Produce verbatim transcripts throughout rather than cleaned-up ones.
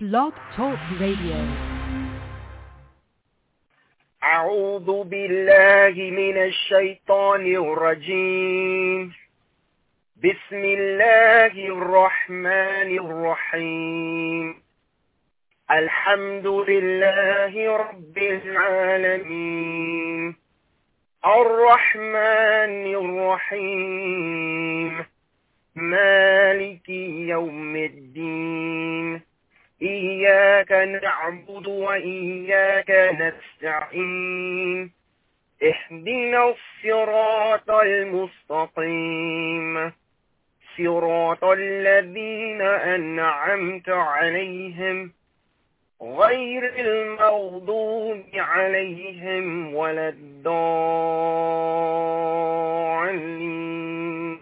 Blog Talk Radio. أعوذ بالله من الشيطان الرجيم. بسم الله الرحمن الرحيم. الحمد لله رب العالمين الرحمن الرحيم مالك يوم الدين إياك نعبد وإياك نستعين اهدنا الصراط المستقيم صراط الذين أنعمت عليهم غير المغضوب عليهم ولا الضالين.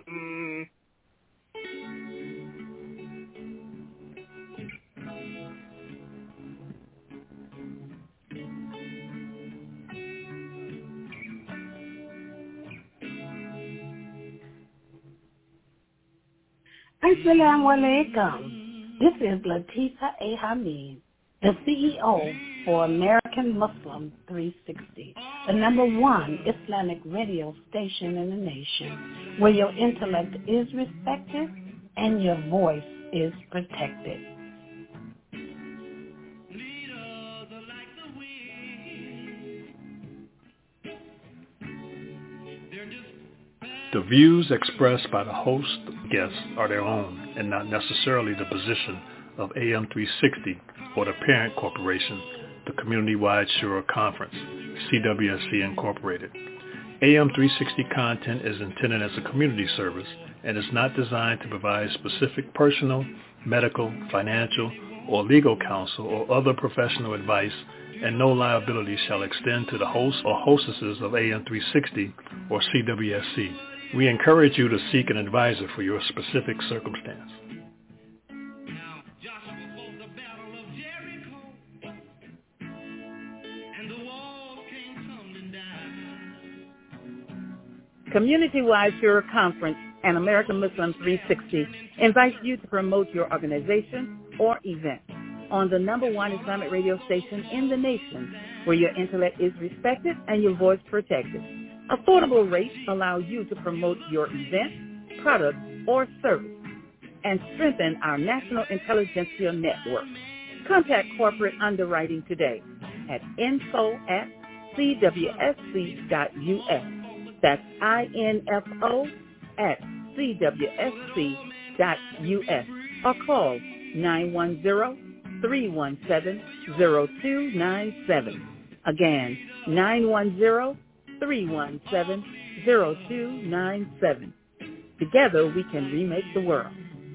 Assalamu alaikum. This is Latifa A. Hamid, the C E O for American Muslim three sixty, the number one Islamic radio station in the nation, where your intellect is respected and your voice is protected. The views expressed by the host and guests are their own and not necessarily the position of A M three sixty or the parent corporation, the Community-Wide Shura Conference, C W S C Incorporated. A M three sixty content is intended as a community service and is not designed to provide specific personal, medical, financial, or legal counsel or other professional advice, and no liability shall extend to the hosts or hostesses of A M three sixty or C W S C. We encourage you to seek an advisor for your specific circumstance. Community-Wide Shura Conference and American Muslim three sixty invites you to promote your organization or event on the number one Islamic radio station in the nation, where your intellect is respected and your voice protected. Affordable rates allow you to promote your event, product, or service and strengthen our national intelligentsia network. Contact corporate underwriting today at info at c w s c dot u s. That's I N F O at C W S C dot U S or call nine one zero, three one seven, zero two nine seven. Again, nine one zero, three one seven, zero two nine seven. Together we can remake the world.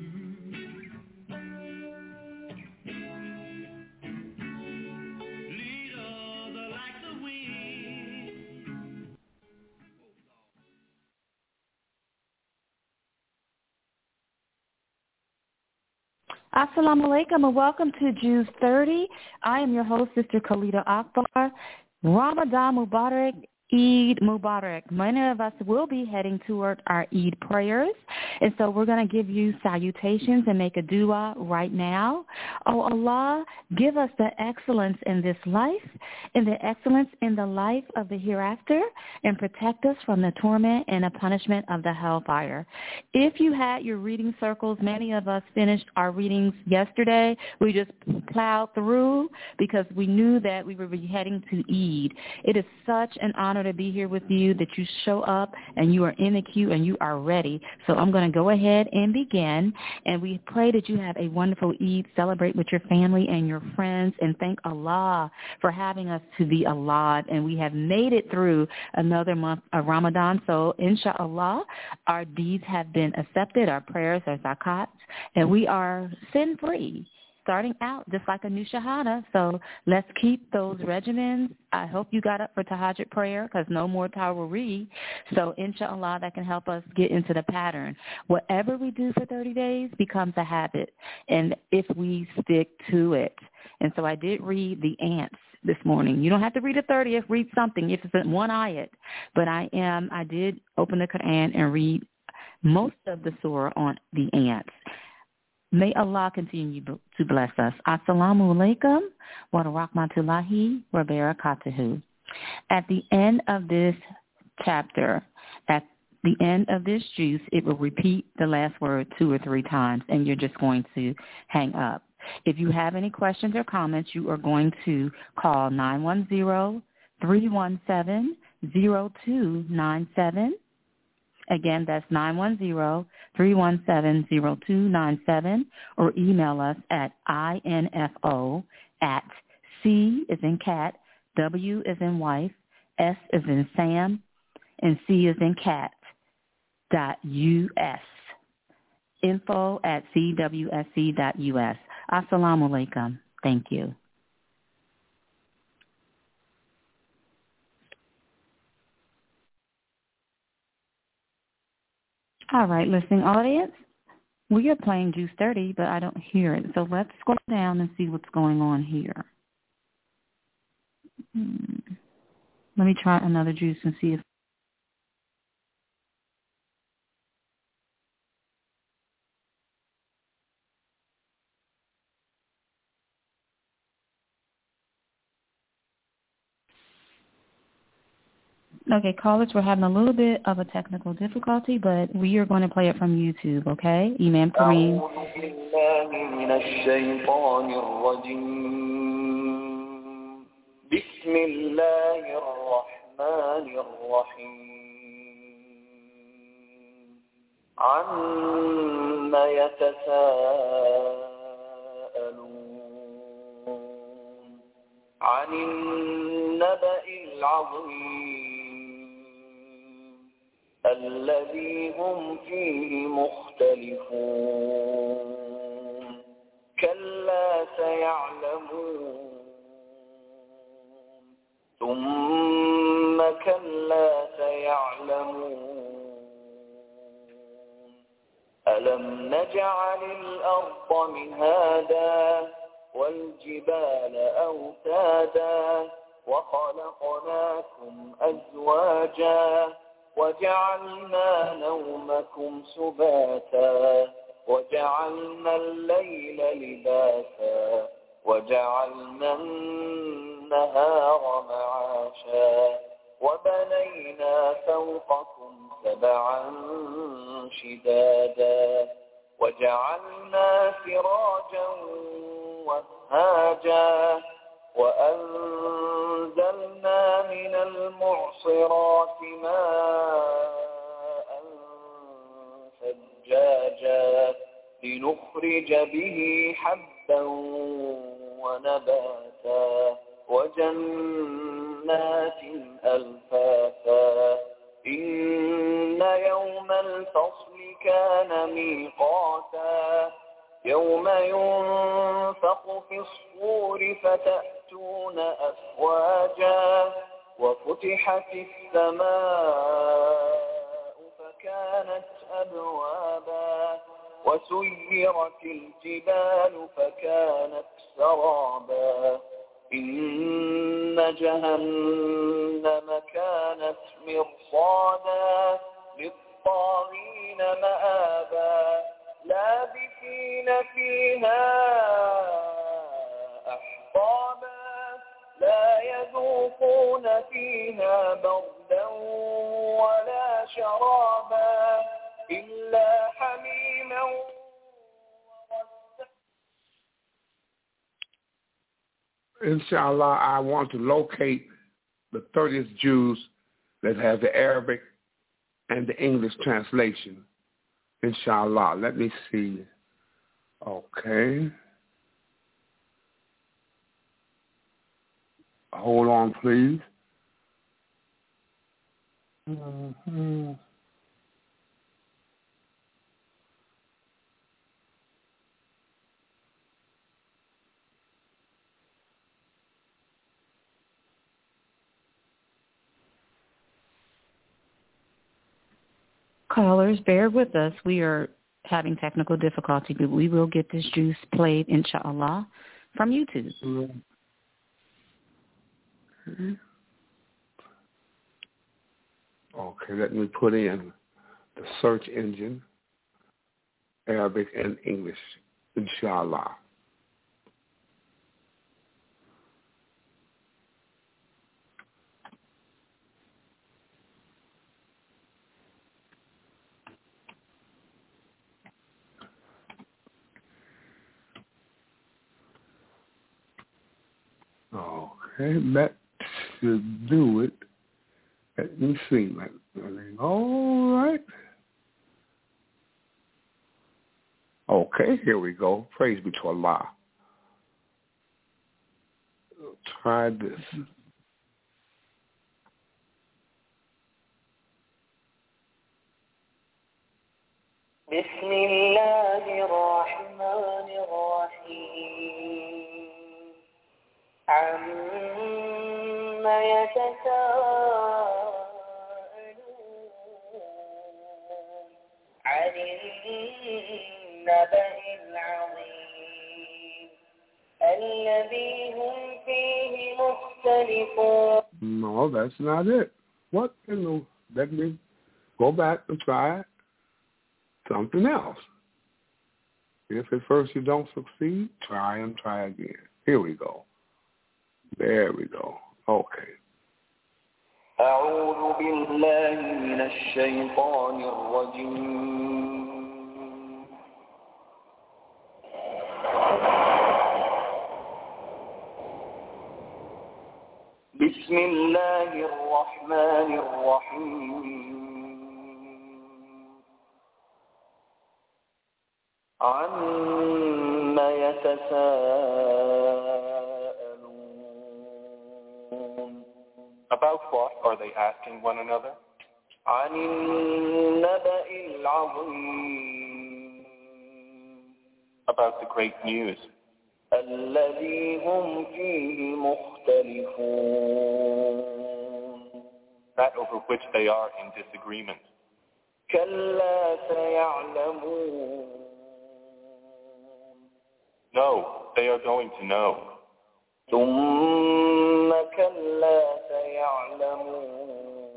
Assalamu alaikum and welcome to Jews thirty. I am your host, Sister Khalida Akbar. Ramadan Mubarak, Eid Mubarak. Many of us will be heading toward our Eid prayers, and so we're going to give you salutations and make a dua right now. Oh Allah, give us the excellence in this life and the excellence in the life of the hereafter, and protect us from the torment and the punishment of the hellfire. If you had your reading circles, many of us finished our readings yesterday. We just plowed through because we knew that we were heading to Eid. It is such an honor to be here with you, that you show up and you are in the queue and you are ready. So I'm going to go ahead and begin, and we pray that you have a wonderful Eid, celebrate with your family and your friends, and thank Allah for having us to be alive, and we have made it through another month of Ramadan. So inshallah, our deeds have been accepted, our prayers are zakat, and we are sin-free, starting out just like a new Shahada. So let's keep those regimens. I hope you got up for Tahajjud prayer, because no more Tawari. So inshallah, that can help us get into the pattern. Whatever we do for thirty days becomes a habit, and if we stick to it. And so I did read the ants this morning. You don't have to read the thirtieth. Read something if it's one ayat. But I am, I did open the Quran and read most of the surah on the ants. May Allah continue to bless us. Assalamu alaikum wa rahmatullahi wa barakatuhu. At the end of this chapter, at the end of this juice, it will repeat the last word two or three times, and you're just going to hang up. If you have any questions or comments, you are going to call nine one zero, three one seven, zero two nine seven. Again, that's nine one zero, three one seven, zero two nine seven, or email us at info at C as in cat, W as in wife, S as in Sam, and C as in cat, dot U-S. Info at C W S C dot U S. Assalamu alaikum. Thank you. All right, listening audience, we are playing Juice thirty, but I don't hear it. So let's scroll down and see what's going on here. Hmm. Let me try another juice and see if Okay, callers, we're having a little bit of a technical difficulty, but we are going to play it from YouTube, okay? Imam Kareem. بسم الله الرحمن الرحيم عما يتساءلون عن النبأ العظيم الذي هم فيه مختلفون كلا سيعلمون ثم كلا سيعلمون ألم نجعل الأرض مهادا والجبال أوتادا وخلقناكم أزواجا وجعلنا نومكم سباتا وجعلنا الليل لباسا وجعلنا النهار معاشا وبنينا فوقكم سبعا شدادا وجعلنا سراجا وهاجا وأنزلنا من المعصرات ماء ثجاجا لنخرج به حبا ونباتا وجنات ألفافا إن يوم الفصل كان ميقاتا يوم ينفق في الصور فتأتون أفواجا وفتحت السماء فكانت أبوابا وسيرت الجبال فكانت سرابا إن جهنم كانت مرصادا للطاغين مآبا لابثين فيها أحقابا لا يذوقون فيها بردا ولا شرابا إلا حميما وغساقا. Inshallah, I want to locate the thirtieth Jews that have the Arabic and the English translation. Inshallah. Let me see. Okay. Hold on, please. Mm-hmm. Callers, bear with us. We are having technical difficulty, but we will get this juice played, inshallah, from YouTube. Mm-hmm. Okay, let me put in the search engine, Arabic and English. inshallah. Okay, that should do it. Let me see. All right. Okay, here we go. Praise be to Allah. We'll try this. بسم الله الرحمن الرحيم عما يتساءلون عن النبأ العظيم الذي هم فيه مختلفون. No, that's not it. What in the, let me go back and try it. Something else. If at first you don't succeed, try and try again. Here we go. There we go. Okay. أعوذ بالله من الشيطان الرجيم بسم الله الرحمن الرحيم عما يتساءلون. About what are they asking one another? عن النبأ العظيم. About the great news. الذي هم فيه مختلفون. That over which they are in disagreement. كلا سيعلمون. No, they are going to know. ثم كلا سيعلمون.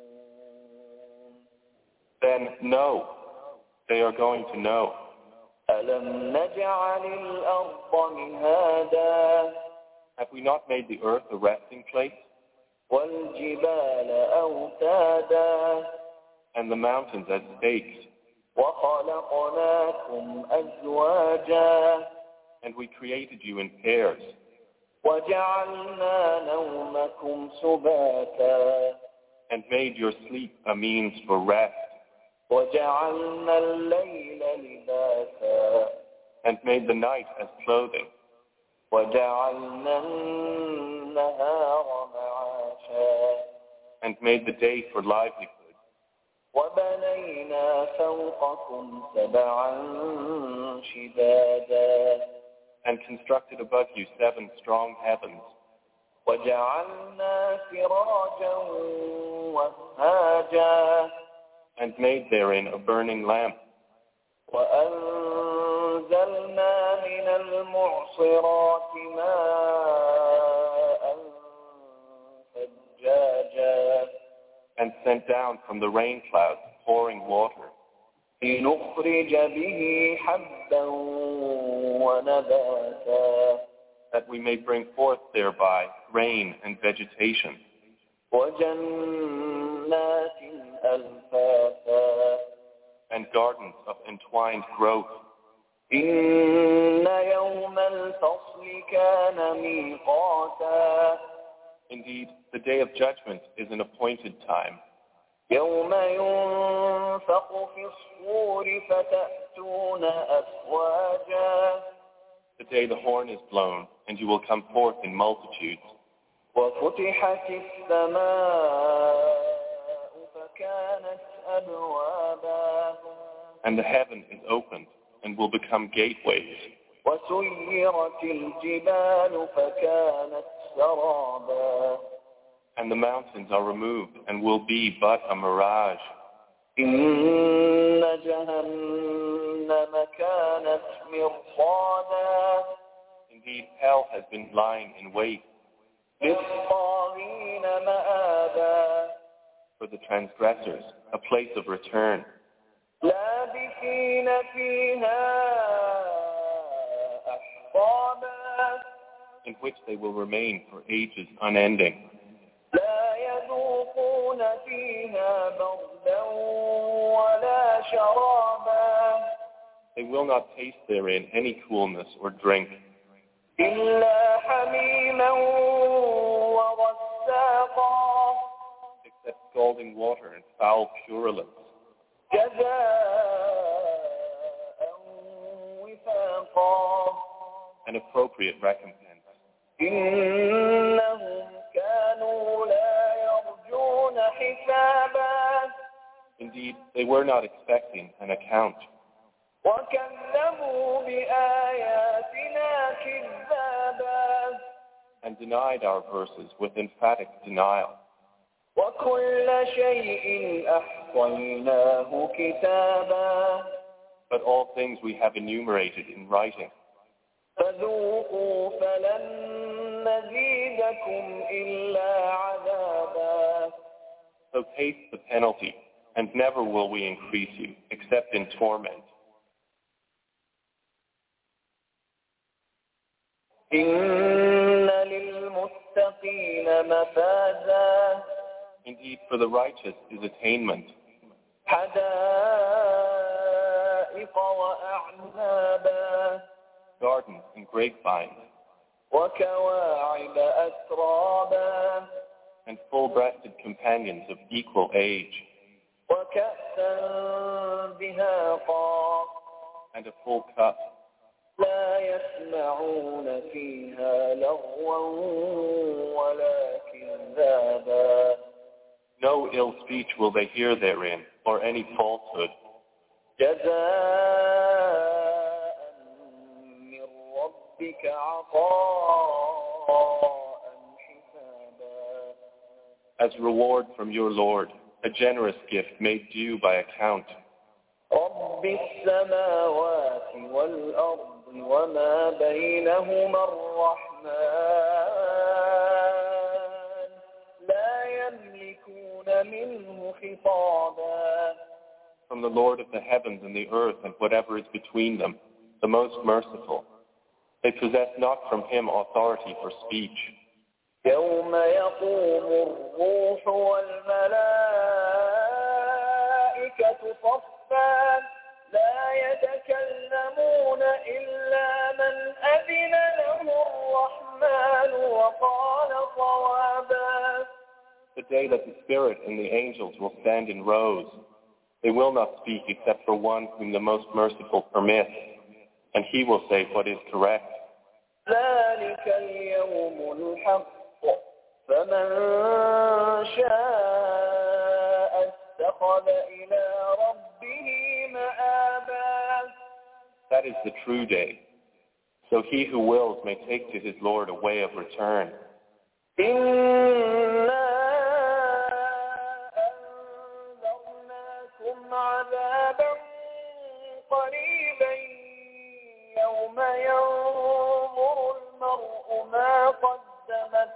Then no, they are going to know. ألم نجعل الأرض مهادا. Have we not made the earth a resting place? والجبال أوتادا. And the mountains as stakes. وخلقناكم أزواجا. And we created you in pairs. وجعلنا نومكم سباتا. And made your sleep a means for rest. وجعلنا الليل لباسا. And made the night as clothing. وجعلنا النهار معاشا. And made the day for livelihood. وبنينا فوقكم سبعا شدادا. And constructed above you seven strong heavens. وجعلنا سراجا وهاجا. And made therein a burning lamp. وأنزلنا من المعصرات ماء ثجاجا. And sent down from the rain clouds pouring water. لنخرج به حبا ونباتا. That we may bring forth thereby rain and vegetation. وجنات ألفافا. And gardens of entwined growth. إن يوم الفصل كان ميقاتا. Indeed, the day of judgment is an appointed time. يوم ينفق في الصور فتأتون أفواجا. The day the horn is blown, and you will come forth in multitudes. وفتحت السماء فكانت أبوابا. And the heaven is opened, and will become gateways. وسيرت الجبال فكانت سرابا. And the mountains are removed, and will be but a mirage. إن جهنم كانت مرصادا. Indeed, hell has been lying in wait. للطاغين مآبا. For the transgressors, a place of return. لابثين فيها أترابا in which they will remain for ages unending. لا يذوقون فيها بردا ولا شرابا They will not taste therein any coolness or drink, إلا حميما وغساقا except scalding water and foul purulence, جزاء وفاقا an appropriate recompense. إنهم كانوا لا يرجون حسابا Indeed, they were not expecting an account, وكذبوا بآياتنا كذابا and denied our verses with emphatic denial. وكل شيء أحصيناه كتابا But all things we have enumerated in writing. فذوقوا فلن نزيدكم إلا عذابا So taste the penalty, and never will we increase you, except in torment. إن للمتقين مفازا Indeed, for the righteous is attainment, حدائق وأعنابا gardens and grapevines, وكواعب أترابا and full-breasted companions of equal age, وكأسا دهاقا and a full cup. لا يسمعون فيها لغوا ولا كذابا No ill speech will they hear therein, or any falsehood. جزاء من ربك عطاء حسابا As reward from your Lord, a generous gift made due by account. رب السماوات والأرض وما بينهما الرحمن لا يملكون منه خطابا From the Lord of the heavens and the earth and whatever is between them, the most merciful. They possess not from him authority for speech. يوم يقوم الروح والملائكة صفا لا يتكلمون إلا من أذن له الرحمن وقال صوابا The day that the Spirit and the angels will stand in rows, they will not speak except for one whom the most merciful permits, and he will say what is correct. ذلك اليوم الحق فمن شاء اتخذ إلى ربه مآبا That is the true day. So he who wills may take to his Lord a way of return. إنا أنذرناكم عذابا قريبا يوم ينظر المرء ما قدمت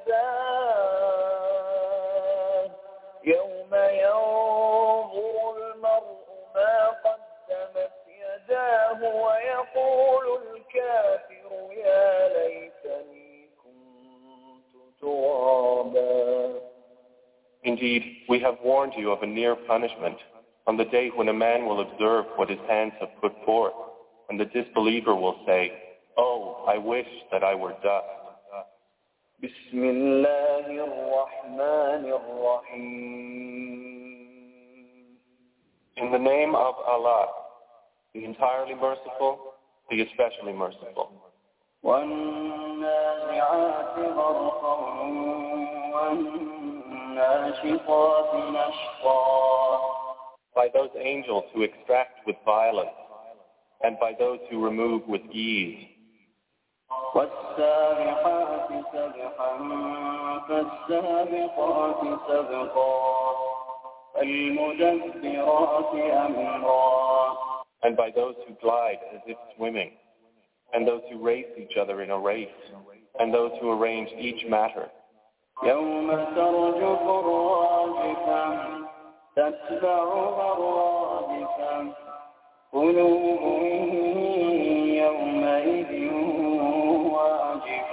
يداه يوم ينظر المرء ما قدمت يداه ويقول الكافر يا ليتني كنت ترابا Indeed, we have warned you of a near punishment on the day when a man will observe what his hands have put forth, and the disbeliever will say, "Oh, I wish that I were dust." بسم الله الرحمن الرحيم In the name of Allah, the entirely merciful, the especially merciful. والنازعات غرقا والناشطات نشطا By those angels who extract with violence, and by those who remove with ease. والسابحات سبحا فالسابقات سبقا المدبرات أمرا And by those who glide as if swimming, and those who race each other in a race, and those who arrange each matter. يوم ترجف الراجفة تتبعها الرادفة قلوب يومئذ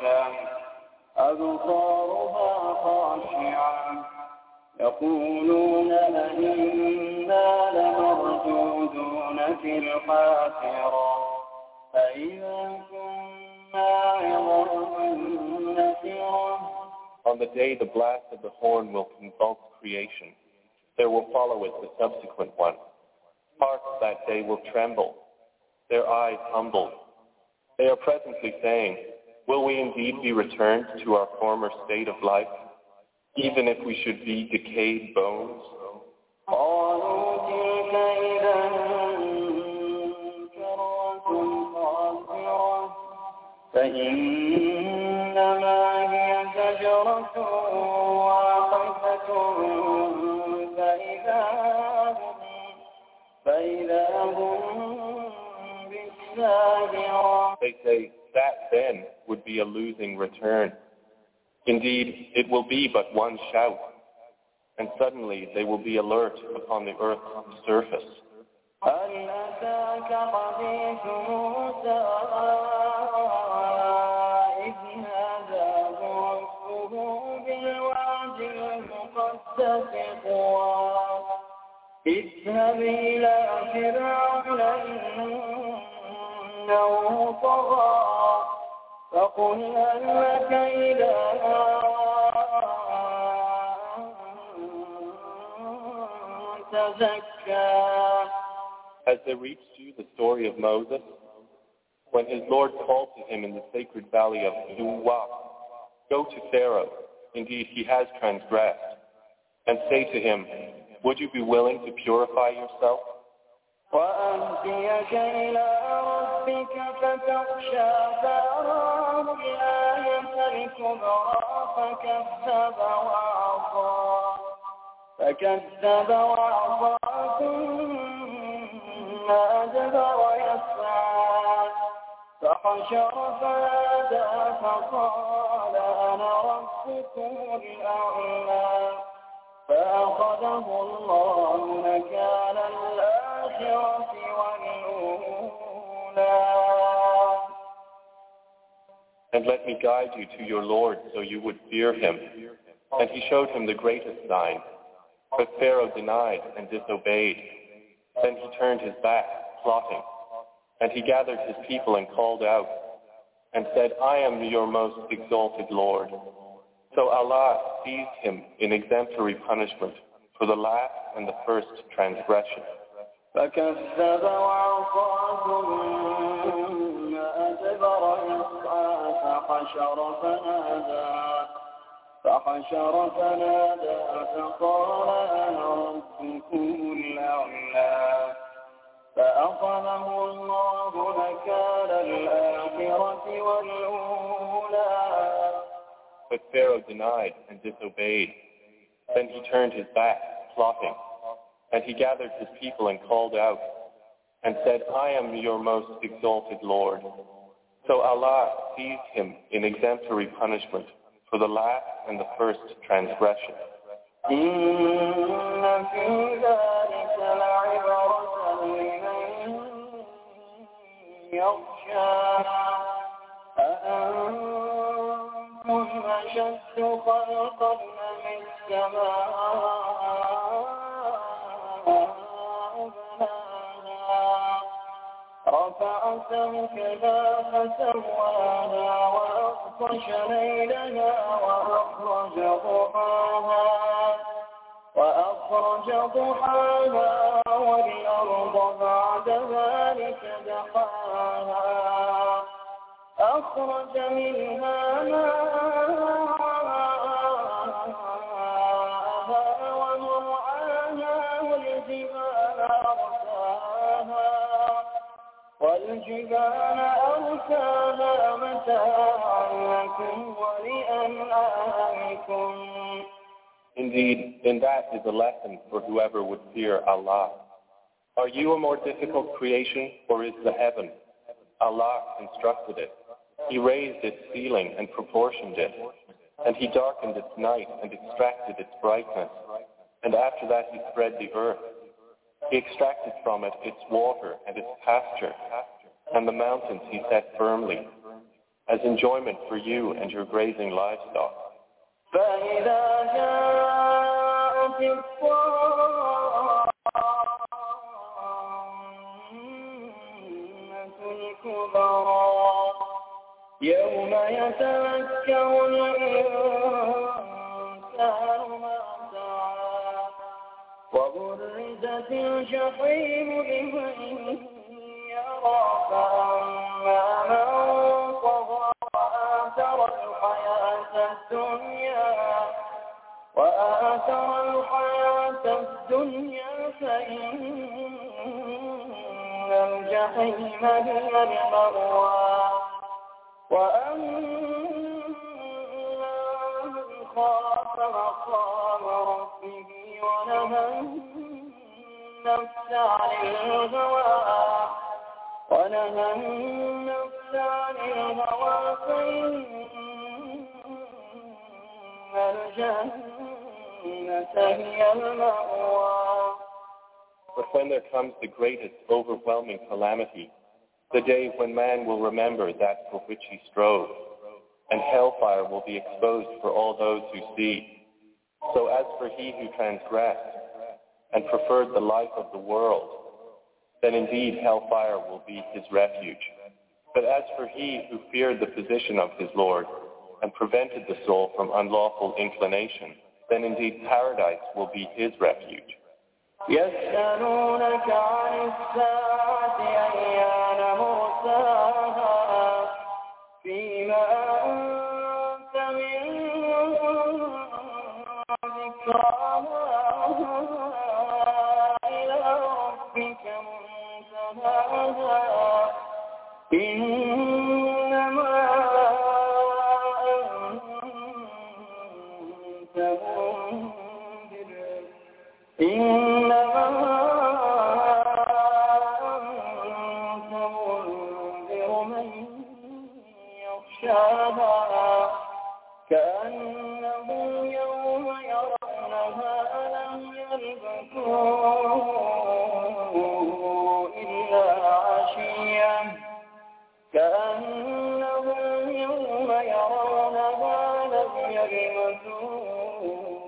أبصارها خاشعة يقولون أئنا لمردودون في الحافرة أئذا كنا عظاما نخرة. On the day the blast of the horn will convulse creation, there will follow it the subsequent one. Hearts that day will tremble, their eyes humbled. They are presently saying, will we indeed be returned to our former state of life, even if we should be decayed bones? فإنما هي زجرة واحدة فإذا هم فإذا هم بالساهرة. They say that then would be a losing return. Indeed, it will be but one shout, and suddenly they will be alert upon the earth's surface. هل أتاك حديث موسى إذ ناداه ربه بالواد المقدس طوى اذهب إلى فرعون إنه طغى فقل هل لك إلى أن تزكى. Has there reached you the story of Moses? When his Lord called to him in the sacred valley of Duwa, go to Pharaoh, indeed he has transgressed, and say to him, would you be willing to purify yourself? وأهديك إلى ربك فتخشى فأراه الآية الكبرى فكذب وعصى فكذب وعصى ثم أدبر يسعى فحشر فنادى فقال أنا ربكم الأعلى فأخذه الله نكال الآخرة والأولى. And let me guide you to your Lord so you would fear him. And he showed him the greatest sign. But Pharaoh denied and disobeyed. Then he turned his back, plotting. And he gathered his people and called out, and said, I am your most exalted Lord. So Allah seized him in exemplary punishment for the last and the first transgression. فكذب وعصى ثم أدبر يسعى فحشر فنادى فحشر فنادى فقال أنا ربكم الأعلى فأخذه الله نكال الآخرة والأولى. But Pharaoh denied and disobeyed. Then he turned his back, plotting. And he gathered his people and called out, and said, I am your most exalted Lord. So Allah seized him in exemplary punishment for the last and the first transgression. إن في ذلك لعبرة لمن يخشى أأنتم أشد خلقا من السماء بناها رفع سمكها فسواها وأغطش ليلها وأخرج ضحاها وأخرج ضحاها والأرض بعد ذلك دحاها أخرج منها ماءها ومرعاها والجبال أرساها والجبال أرساها متاعا لكم ولأنعامكم. Indeed, in that is a lesson for whoever would fear Allah. Are you a more difficult creation, or is the heaven? Allah constructed it. He raised its ceiling and proportioned it, and He darkened its night and extracted its brightness. And after that He spread the earth. He extracted from it its water and its pasture, and the mountains He set firmly. as enjoyment for you and your grazing livestock. فإذا جاءت الطامة الكبرى يوم يتذكر الإنسان ما سعى وبرزت الجحيم لمن يرى فأما من طغى وآثر الحياة الدنيا وآثر الحياة الدنيا فإن الجحيم هي المأوى وأما من خاف مقام ربه ونهى النفس عن الهوى ونهى النفس عن الهوى فإن الجنة هي المأوى. But when there comes the greatest overwhelming calamity, the day when man will remember that for which he strove, and hellfire will be exposed for all those who see. So as for he who transgressed and preferred the life of the world, then indeed hellfire will be his refuge. But as for he who feared the position of his Lord and prevented the soul from unlawful inclination, then indeed paradise will be his refuge. يسألونك عن الساعة أيان مرساها فيما أنت من ذكراها إلى ربك منتهاها إنما أنت منذر إنما أنت منذر من يخشاها كأنهم يوم يرونها لم يلبثوا إلا عشيا كأنهم يوم يرونها لم يلبثوا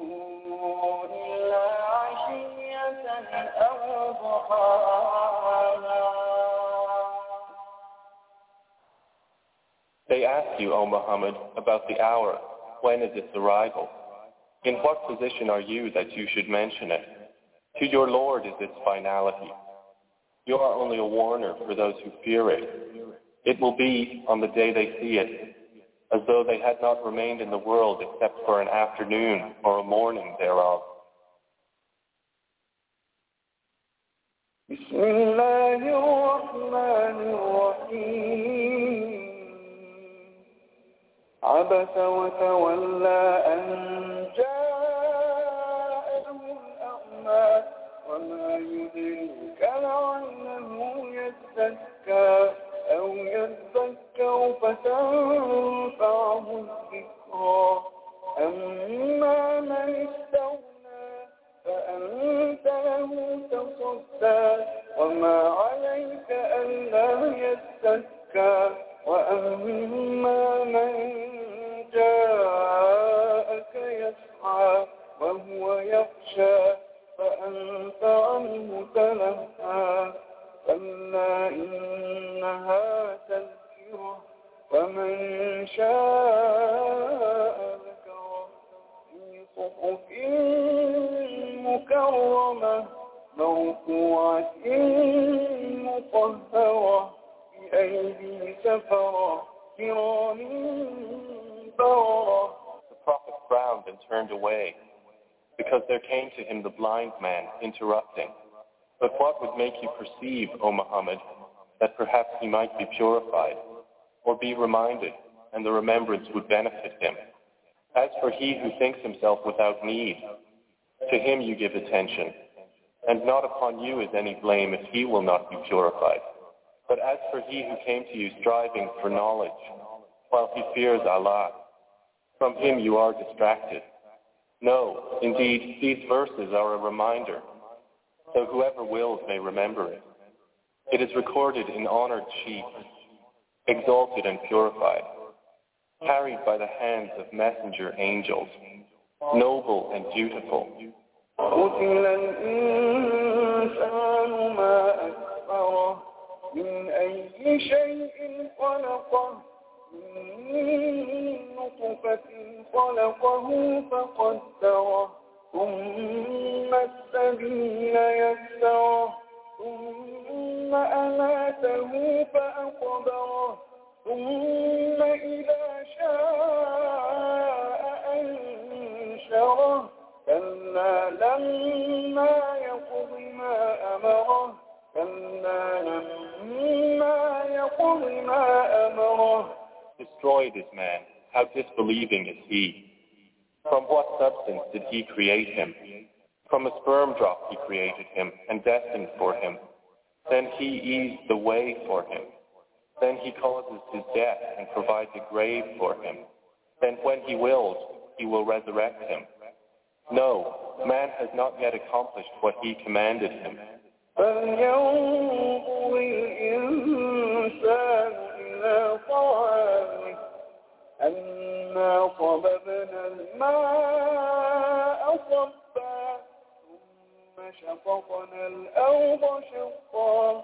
أو ضحاها. They ask you, O Muhammad, about the hour. When is its arrival? In what position are you that you should mention it? To your Lord is its finality. You are only a warner for those who fear it. It will be, on the day they see it, as though they had not remained in the world except for an afternoon or a morning thereof. بسم الله الرحمن الرحيم عبس وتولى أن جاءه الأعمى وما يدريك لعله يزكى أو يذكر فتنفعه الذكرى أما من استغنى فأنت له تصدى وما عليك ألا يزكى وأما من جاءك يسعى وهو يخشى فأنت عنه تلهى كلا إنها تذكرة فمن شاء ذكره في صحف مكرمة مرفوعة مطهرة بأيدي سفرة كرام بررة. The prophet frowned and turned away, because there came to him the blind man, interrupting. But what would make you perceive, O Muhammad, that perhaps he might be purified, or be reminded, and the remembrance would benefit him? As for he who thinks himself without need, to him you give attention, and not upon you is any blame if he will not be purified. But as for he who came to you striving for knowledge, while he fears Allah, from him you are distracted. No, indeed, these verses are a reminder, so whoever wills may remember it. It is recorded in honored sheets, exalted and purified. carried by the hands of messenger angels, noble and dutiful. قتل الإنسان ما أكفره من أي شيء خلقه من نطفة خلقه فقدره ثم السبيل يسره ثم أماته فأقبره ثم إذا شاء أنشره كلا لما يقض ما أمره كلا لما يقض ما أمره. Destroyed is man, how disbelieving is he. From what substance did he create him? From a sperm drop he created him and destined for him. Then he eased the way for him. Then he causes his death and provides a grave for him. Then when he wills, he will resurrect him. No, man has not yet accomplished what he commanded him. فلينظر الإنسان إلى طعامه أنا صببنا الماء صبا ثم شققنا الأرض شقا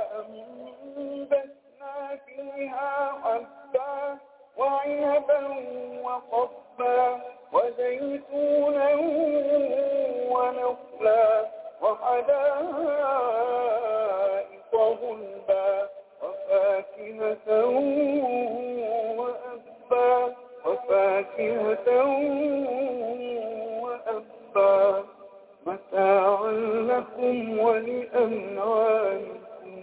فأنبتنا فيها حبا وعنبا وقبا وزيتونا ونخلا وحدائق غلبا وفاكهة وأبا وفاكهة وأبا متاعا لكم ولأنعامكم.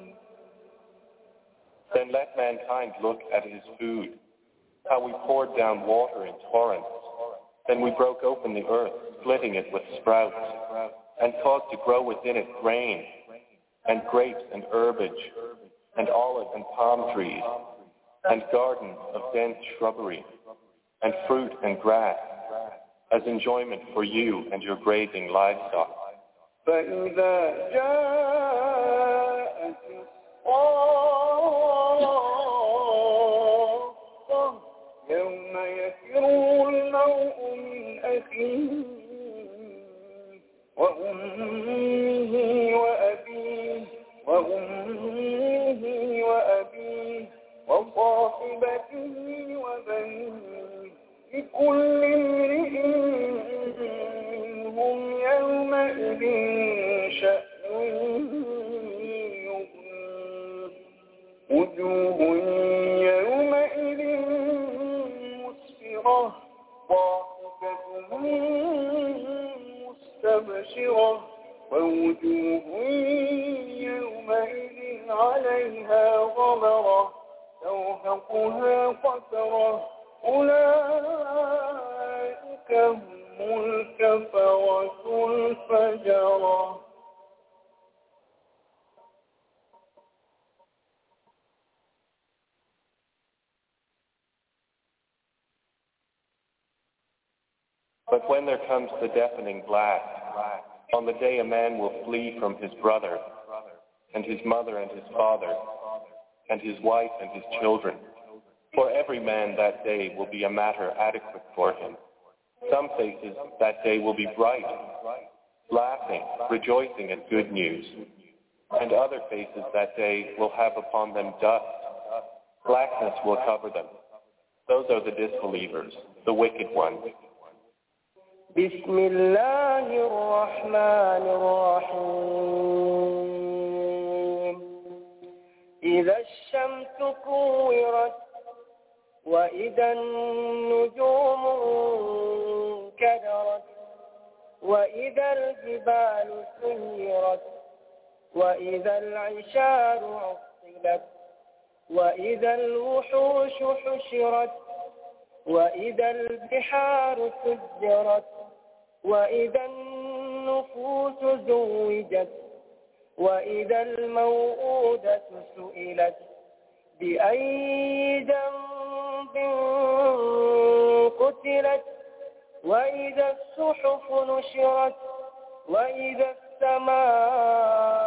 Then let mankind look at his food, how we poured down water in torrents. Then we broke open the earth, splitting it with sprouts, and caused to grow within it grain, and grapes and herbage, and olive and palm trees, and gardens of dense shrubbery, and fruit and grass, as enjoyment for you and your grazing livestock. فإذا جاءت الصاخة يوم يفر المرء من أخيه وأمه وأبيه وأمه وأبيه وصاحبته وبنيه لكل امرئ منهم يومئذ شأن يغنيه وجوه يومئذ مسفرة ضاحكة مستبشرة ووجوه يومئذ عليها غبرة ترهقها قترة أولئك هم الكفرة الفجرة. But when there comes the deafening blast, on the day a man will flee from his brother, and his mother and his father, and his wife and his children. For every man that day will be a matter adequate for him. Some faces that day will be bright, laughing, rejoicing at good news. And other faces that day will have upon them dust. Blackness will cover them. Those are the disbelievers, the wicked ones. بسم الله الرحمن الرحيم إذا الشمس كورت وإذا النجوم انكدرت وإذا الجبال سيرت وإذا العشار عطلت وإذا الوحوش حشرت وإذا البحار سجرت وإذا النفوس زوجت وإذا الموءودة سئلت بأي ذنب قتلت وإذا الصحف نشرت وإذا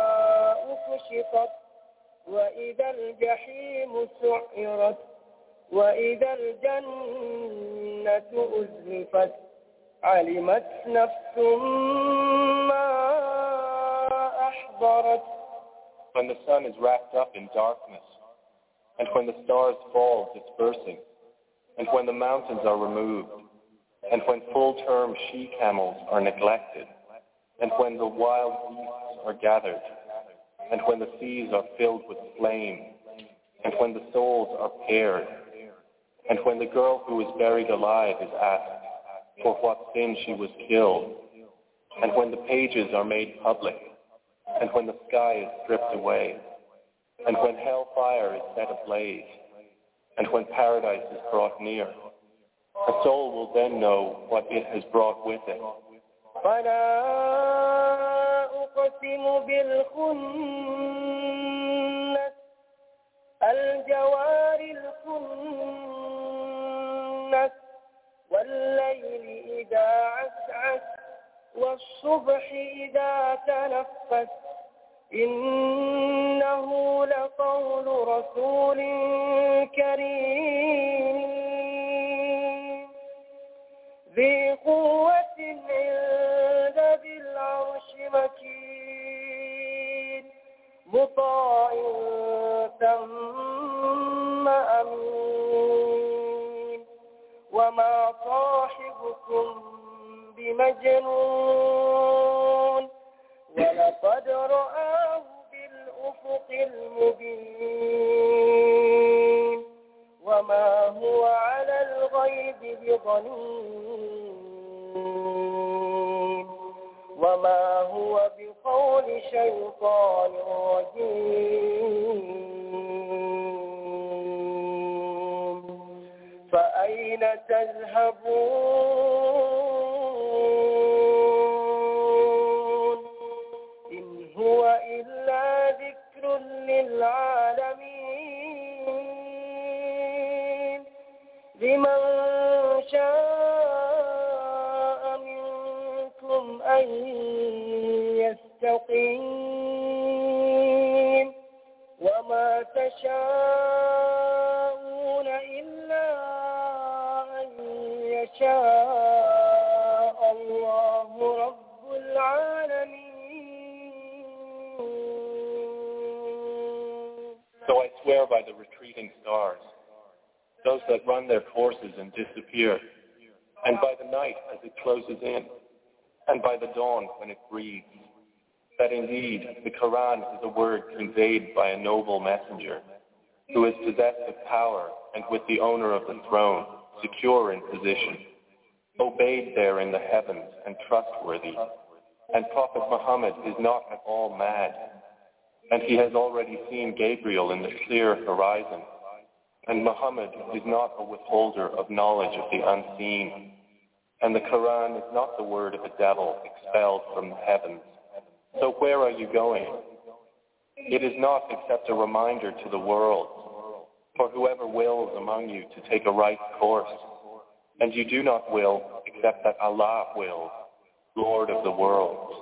السماء كشطت وإذا الجحيم سعرت وإذا الجنة أزلفت علمت نفس ما أحضرت. When the sun is wrapped up in darkness, and when the stars fall dispersing, and when the mountains are removed, and when full-term she-camels are neglected, and when the wild beasts are gathered, and when the seas are filled with flame, and when the souls are paired, and when the girl who is buried alive is asked for what sin she was killed, and when the pages are made public, and when the sky is stripped away, and when hellfire is set ablaze, and when paradise is brought near, a soul will then know what it has brought with it. فلا أقسم بالخنس الجوار الكنس والليل إذا عسعس والصبح إذا تنفس إنه لقول رسول كريم ذي قوة عند ذي العرش مكين مطاع ثم أمين وما صاحبكم بمجنون ولقد رآه بالأفق المبين وما هو على الغيب بضنين وما هو بقول شيطان رجيم فأين تذهبون إن هو إلا ذكر للعالمين لمن شاء منكم أن يستقيم وما تشاءون إلا أن يشاء الله رب العالمين. So I swear by the retreating stars, those that run their courses and disappear, and by the night as it closes in, and by the dawn when it breathes, that indeed the Quran is a word conveyed by a noble messenger, who is possessed of power and with the owner of the throne, secure in position, obeyed there in the heavens and trustworthy. And Prophet Muhammad is not at all mad, and he has already seen Gabriel in the clear horizon. And Muhammad is not a withholder of knowledge of the unseen. And the Quran is not the word of a devil expelled from the heavens. So where are you going? It is not except a reminder to the world, for whoever wills among you to take a right course. And you do not will except that Allah wills, Lord of the worlds.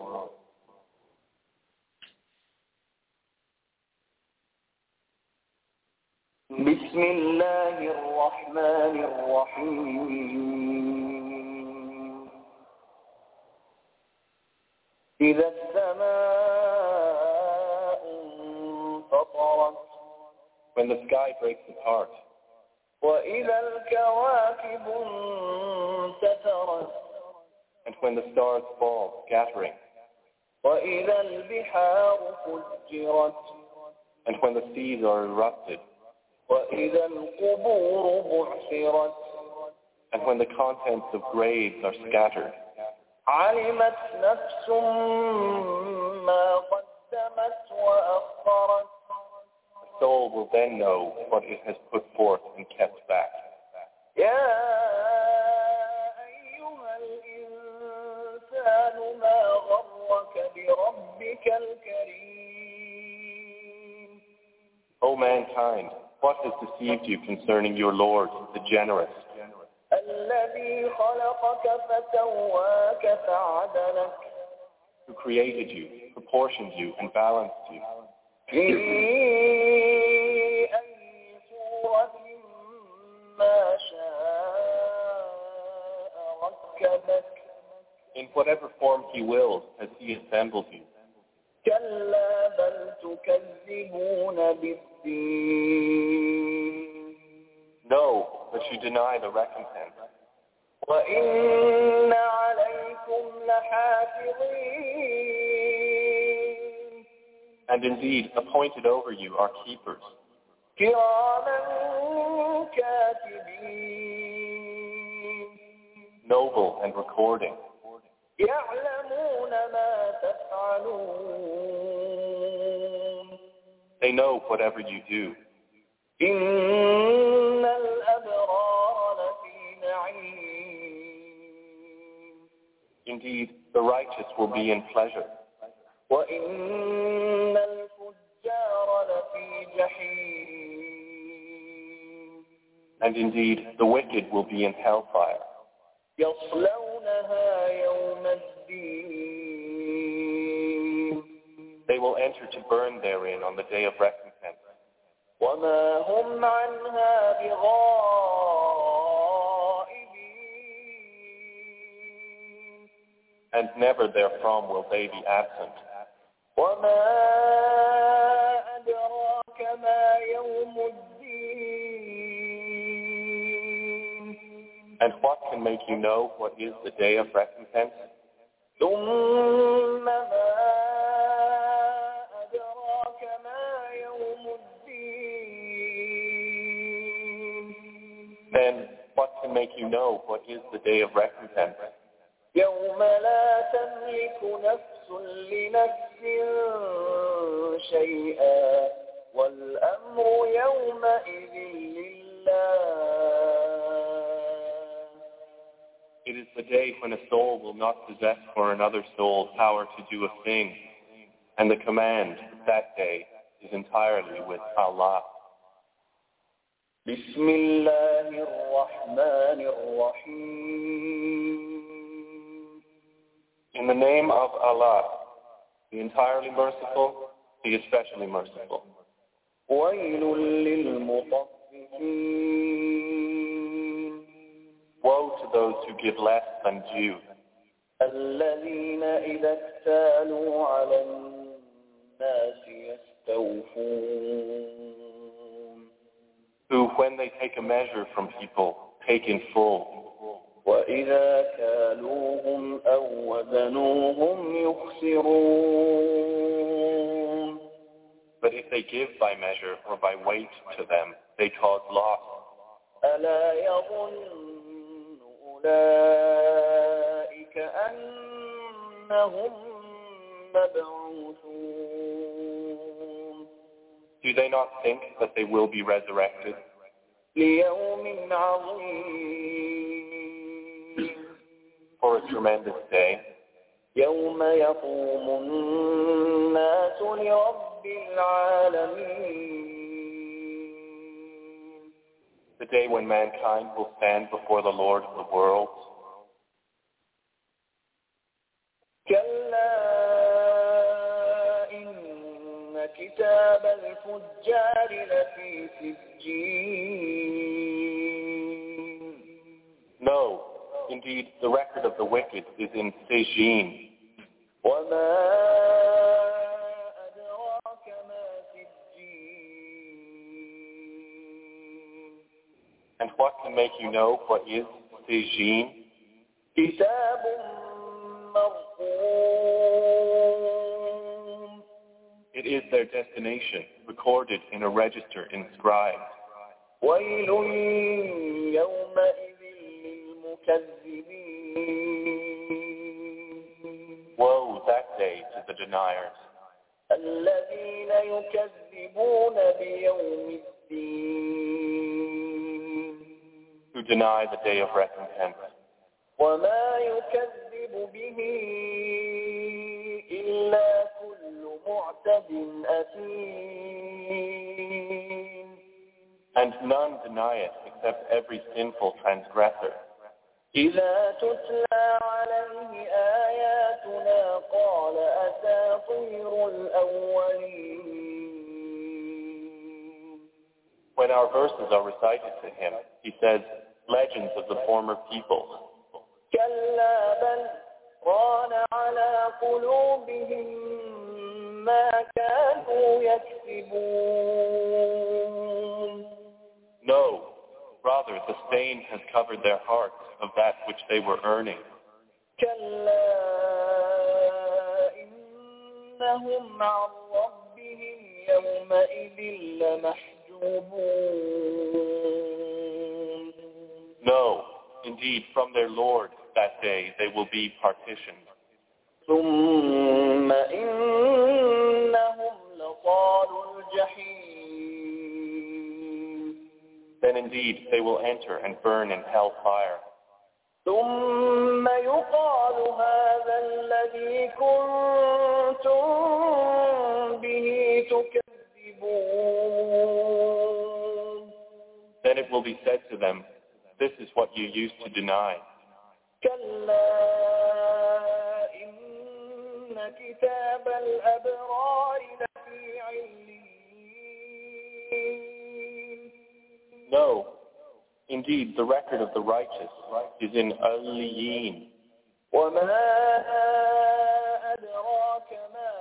بسم الله الرحمن الرحيم إذا السماء انفطرت When the sky breaks apart, وإذا الكواكب انتثرت and when the stars fall, scattering, وإذا البحار فجرت and when the seas are erupted, وإذا القبور بعثرت and when the contents of graves are scattered, علمت نفس ما قدمت وأخرت the soul will then know what it has put forth and kept back. يا أيها الإنسان ما غرك بربك الكريم O mankind, what has deceived you concerning your Lord, the generous, الذي خلقك فسواك فعدلك who created you, proportioned you, and balanced you, في أي صورة ركبك In whatever form he wills has he assembled you. كلا بل تكذبون بالدين No, but you deny the recompense. وإن عليكم لحافظين And indeed, appointed over you are keepers, كراما كاتبين noble and recording. يعلمون ما تفعلون They know whatever you do. إن الأبرار لفي نعيم Indeed, the righteous will be in pleasure, وإن الفجار لفي جحيم and indeed, the wicked will be in hellfire. يصلونها يوم الدين They will enter to burn therein on the day of recompense. وما هم عنها بغائبين And never therefrom will they be absent. وما أدراك ما يوم الدين And what can make you know what is the day of recompense? ثم ما أدراك ما يوم الدين Then what can make you know what is the day of recompense? يوم لا تملك نفس لنفس شيئا والأمر يومئذ لله It is the day when a soul will not possess for another soul power to do a thing, and the command that day is entirely with Allah. بسم الله الرحمن الرحيم In the name of Allah, the entirely merciful, the especially merciful. ويل للمطففين Woe to those who give less than due, الذين إذا اكتالوا على الناس يستوفون who, when they take a measure from people, take in full, وإذا كالوهم أو وزنوهم يخسرون but if they give by measure or by weight to them, they cause loss. ألا يظن أولئك أنهم مبعوثون Do they not think that they will be resurrected ليوم عظيم for a tremendous day, يوم يقوم الناس لرب العالمين the day when mankind will stand before the Lord of the worlds? كلا إن كتاب الفجار لفي سجين No, indeed, the record of the wicked is in Sijin. وما أدراك ما سجين And what can make you know what is Sijin? كتاب مرقوم It is their destination, recorded in a register inscribed. ويل يومئذ للمكذبين Woe that day to the deniers, الذين يكذبون بيوم الدين who deny the day of recompense. وما يكذب به إلا كل معتد أثيم And none deny it except every sinful transgressor. إذا تتلى عليه آياتنا قال أساطير الأولين When our verses are recited to him, he says, legends of the former peoples. كلا بل ران على قلوبهم ما كانوا يكسبون. No, rather the stain has covered their hearts of that which they were earning. كلا إنهم عن ربهم يومئذ لمحجوبون. No, indeed from their Lord that day they will be partitioned. ثم إنهم لصالوا الجحيم. Then indeed they will enter and burn in hellfire. ثم يقال هذا الذي كنتم به تكذبون. Then it will be said to them, this is what you used to deny. كلا إن كتاب الأبرار لفي عليين. No, indeed the record of the righteous is in Aliyeen. وما أدراك ما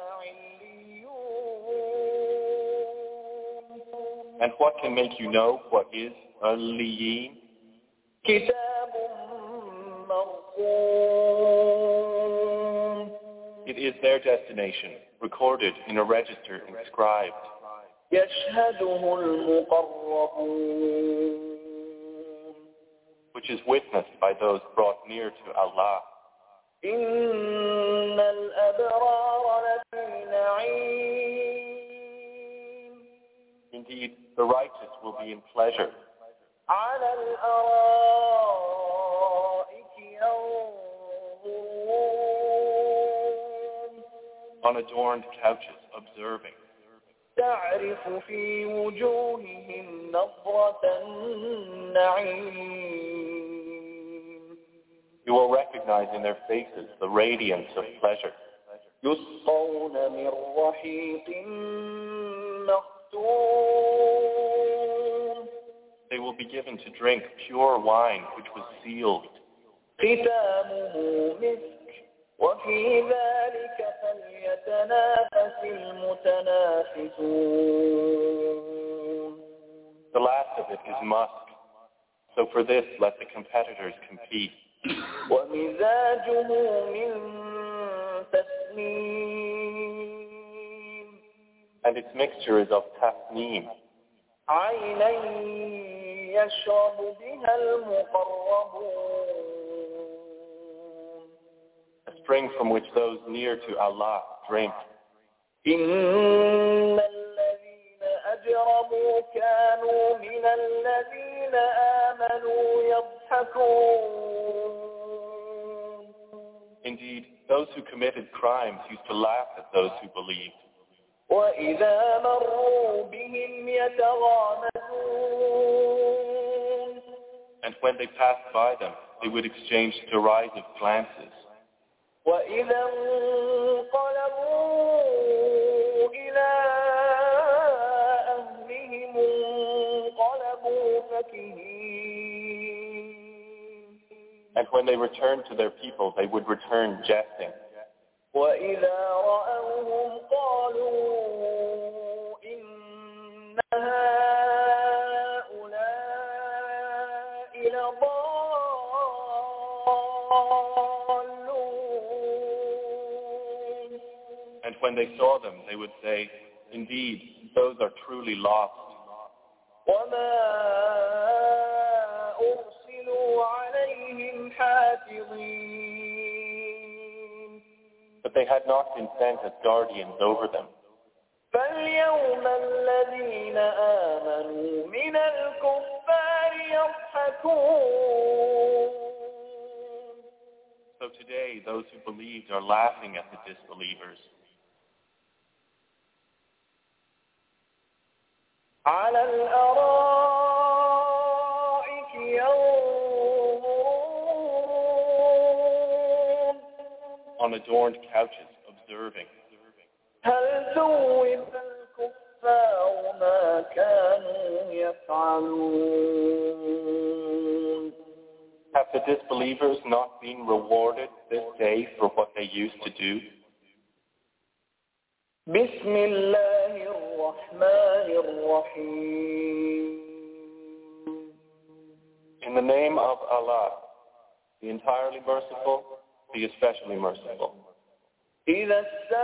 عليون. And what can make you know what is Aliyeen? كتاب مرقوم. It is their destination, recorded in a register inscribed, يشهده المقربون. which is witnessed by those brought near to Allah. إن الأبرار لفي نعيم. Indeed, the righteous will be in pleasure. على الأرائك ينظرون. On adorned couches, observing. تعرف في وجوههم نظرة النعيم. You will recognize in their faces the radiance of pleasure. يسقون من رحيق مختوم. They will be given to drink pure wine which was sealed. ختامه مسك وفي ذلك فليتنافس المتنافسون. The last of it is musk. So for this let the competitors compete. ومزاجه من تسنيم. And its mixture is of tasneem. عينا يشرب بها المقربون. A spring from which those near to Allah drink. إن الذين أجرموا كانوا من الذين آمنوا يضحكون. Indeed, those who committed crimes used to laugh at those who believed. وإذا مروا بهم يتغامزون. And when they passed by them, they would exchange derisive glances. وإذا انقلبوا إلى أهلهم انقلبوا فكهين. And when they returned to their people, they would return jesting. وإذا رأوهم قالوا إن هؤلاء لضالون. And when they saw them, they would say, indeed, those are truly lost. وما أرسلوا عليهم حافظين. But they had not been sent as guardians over them. فاليوم الذين آمنوا من الكفار يضحكون. So today, those who believed are laughing at the disbelievers. على الأرائك ينظرون. On adorned couches, observing. هل ثوب الكفار ما كانوا يفعلون. Have the disbelievers not been rewarded this day for what they used to do? بسم الله الرحمن الرحيم. In the name of Allah, the entirely merciful, the especially merciful. إذا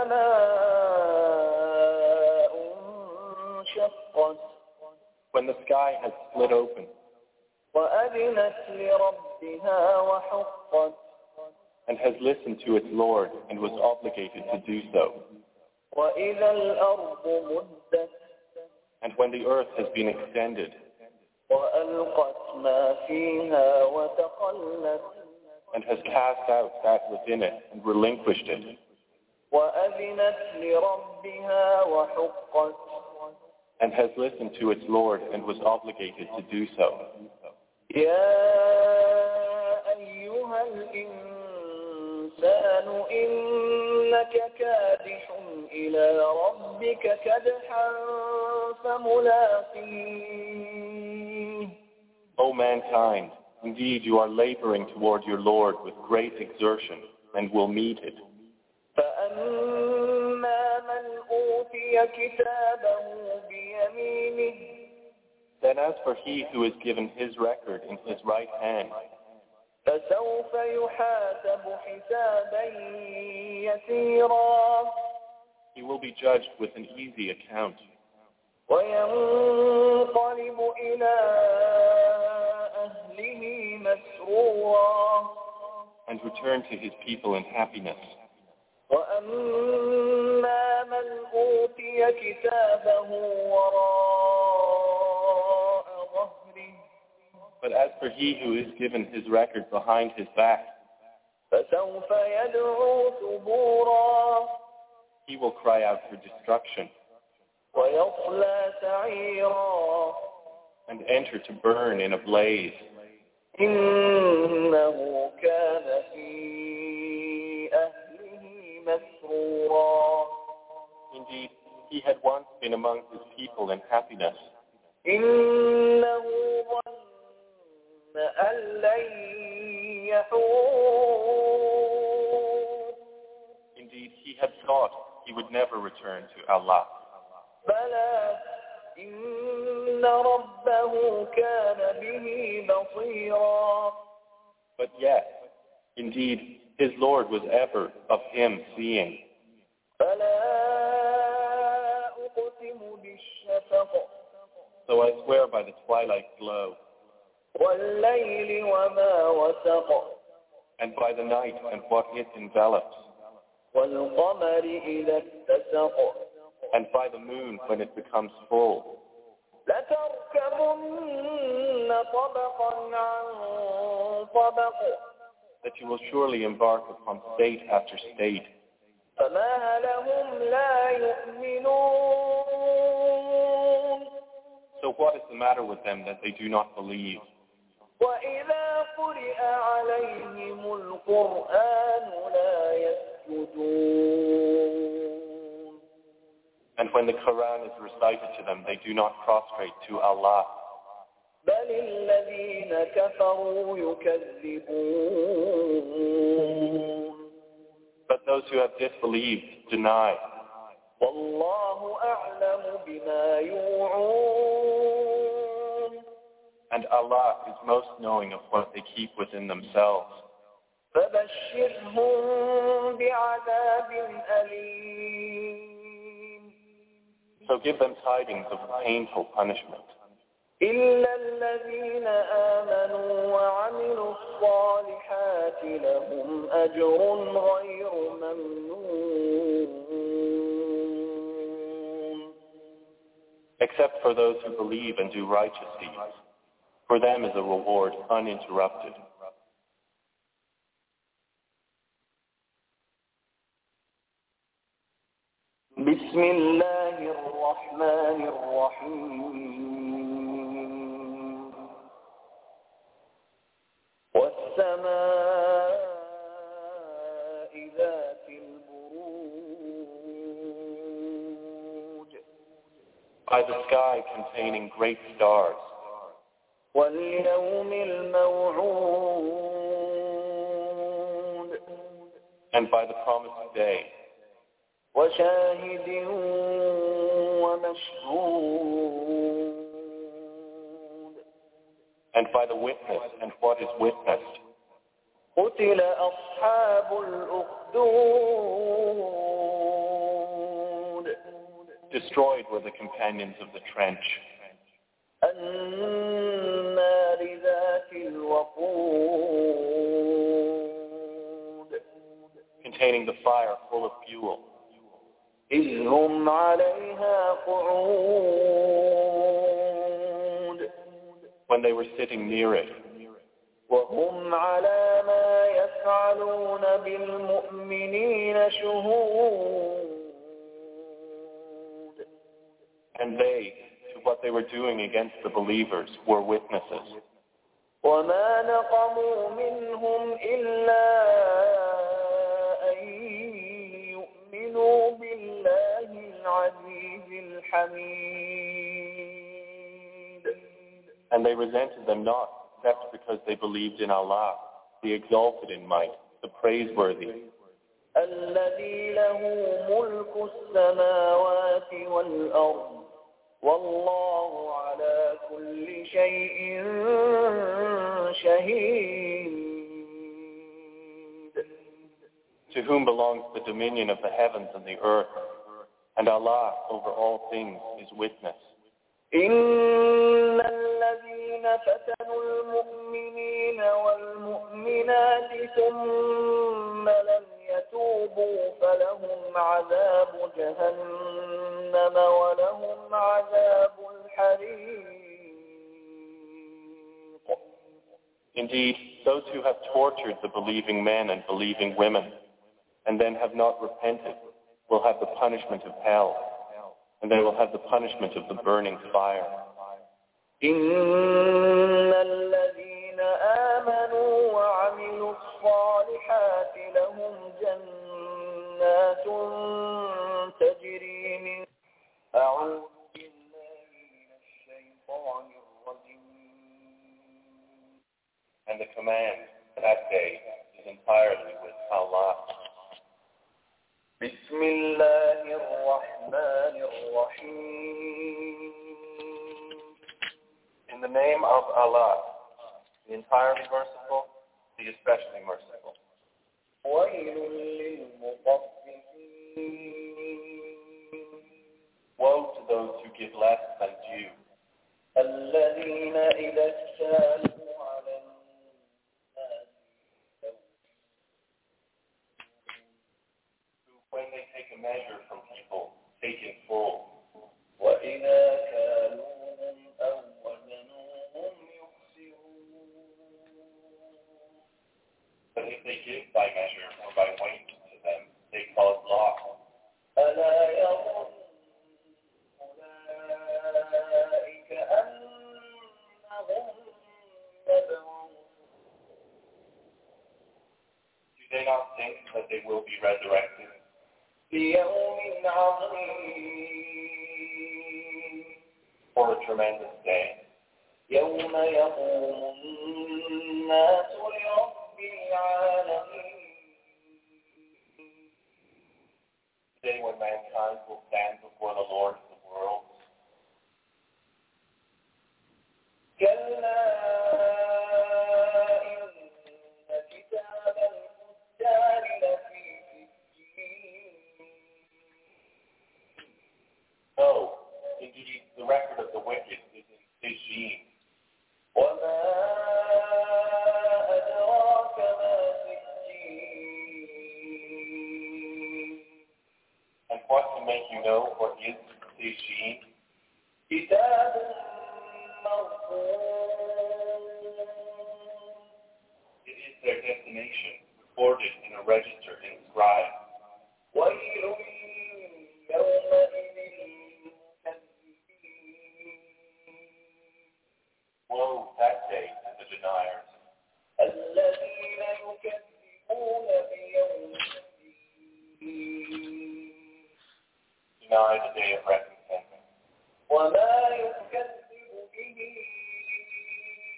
السماء انشقت. When the sky has split open. وأذنت لربها وحقت. And has listened to its Lord and was obligated to do so. وإذا الأرض مدت. And when the earth has been extended. وألقت ما فيها وتخلت. And has cast out that within it and relinquished it. وأذنت لربها وحقت. And has listened to its Lord and was obligated to do so. يا أيها الإنسان إنك كادح إلى ربك كدحا فملاقيه. O mankind, indeed you are laboring toward your Lord with great exertion and will meet it. فأما من أوتي كتابه بيمينه. Then as for he who is given his record in his right hand, فسوف يحاسب حسابا يسيرا. He will be judged with an easy account. وينقلب إلى أهله مسرورا. And return to his people in happiness. وأما من أوتي كتابه وراء ظهره. But as for he who is given his record behind his back, فسوف يدعو ثبورا. He will cry out for destruction. ويصلى سعيرا. And enter to burn in a blaze. إنه كان في أهله مسرورا. Indeed, he had once been among his people in happiness. إنه ظن أن لن يحور. Indeed, he had thought he would never return to Allah. بلى إن ربه كان به بصيرا. But yet, indeed, his Lord was ever of him seeing. فلا أقسم بالشفق. So I swear by the twilight glow. والليل وما وسق. And by the night and what it envelops. والقمر إذا اتسق. And by the moon when it becomes full. لتركبن طبقا عن طبق. That you will surely embark upon state after state. فما لهم لا يؤمنون. So what is the matter with them that they do not believe? وإذا قرئ عليهم القرآن لا يسجدون. And when the Quran is recited to them, they do not prostrate to Allah. بل الذين كفروا يكذبون. But those who have disbelieved deny. والله أعلم بما يوعون. And Allah is most knowing of what they keep within themselves. فبشرهم بعذاب أليم. So give them tidings of painful punishment. إلا الذين آمنوا وعملوا الصالحات لهم أجر غير ممنون. Except for those who believe and do righteous deeds. For them is a reward uninterrupted. بسم الله الرحمن الرحيم. والسماء ذات البروج. By the sky containing great stars. واليوم الموعود and by the promised day, وشاهد ومشهود and by the witness and what is witnessed. قتل أصحاب الأخدود Destroyed were the companions of the trench, النار ذات الوقود containing the fire full of fuel, إذ هم عليها قعود when they were sitting near it, وهم على ما يفعلون بالمؤمنين شهود and they, to what they were doing against the believers, were witnesses. وما نقموا منهم إلا أن يؤمنوا بالله العزيز الحميد. And they resented them not, except because they believed in Allah, the exalted in might, the praiseworthy, الذي له ملك السماوات والأرض والله على كل شيء شهيد. to whom belongs the dominion of the heavens and the earth, and Allah over all things is witness. إن الذين فتنوا المؤمنين والمؤمنات ثم لم يتوبوا فلهم عذاب جهنم ولهم عذاب الحريق. Indeed, those who have tortured the believing men and believing women, and then have not repented, will have the punishment of hell, and they will have the punishment of the burning fire. إن الذين آمنوا وعملوا الصالحات لهم جنات تجري من أعوذ بالله من الشيطان الرجيم. And the command that day is entirely with Allah. بسم الله الرحمن الرحيم. In the name of Allah, the entirely merciful, the especially merciful. ويل للمطففين. Woe to those who give less than due, الذين إذا اكتالوا على الناس who, when they take a measure from people, take in full. وإذا كالوهم أو وزنوهم يخسرون. But if they give by measure or by weight to them, they cause loss. ألا يظن أولئك أنهم مبعوثون. Do they not think that they will be resurrected ليوم عظيم for a tremendous day, يوم يقوم الناس لرب العالمين. the day when mankind will stand before the Lord of the world? كلا إن كتاب الفجار لفي سجين. No, indeed, the record of the wicked is in Sijin. وما أدراك ما سجين. And what can make you know what is Sijin? كتاب مرقوم. It is their destination, recorded in a register inscribed. ويل يومئذ للمكذبين. Woe that day to the deniers, الذين يكذبون بيوم الدين. deny the day of recompense. وما يكذب به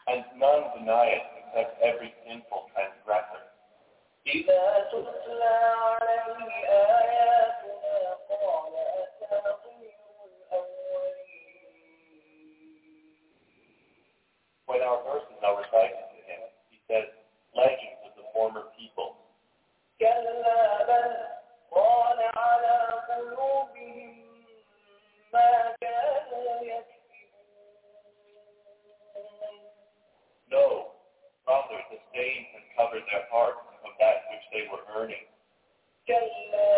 and none deny it except every sinful transgressor. إذا تتلى عليه آياتنا قال أساطير الأولين. When our verses are recited to him, he says, legends of the former people. كلا بل ران على قلوبهم ما كانوا يكسبون. No, rather the stain has covered their hearts of that which they were earning. كلا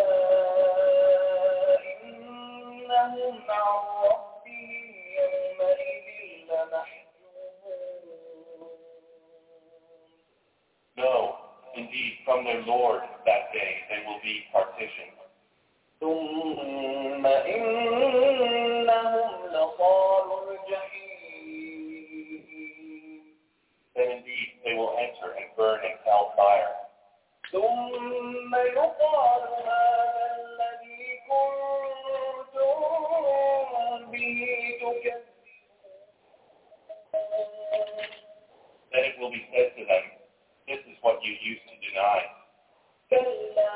إنهم عن ربهم يومئذ لمحجوبون. No, indeed, from their Lord that day they will be partitioned. ثم إنهم لصالوا الجحيم. Then indeed they will enter and burn in hellfire. ثم يقال هذا الذي كنتم به تكذبون. Then it will be said to them, this is what you used to deny. كلا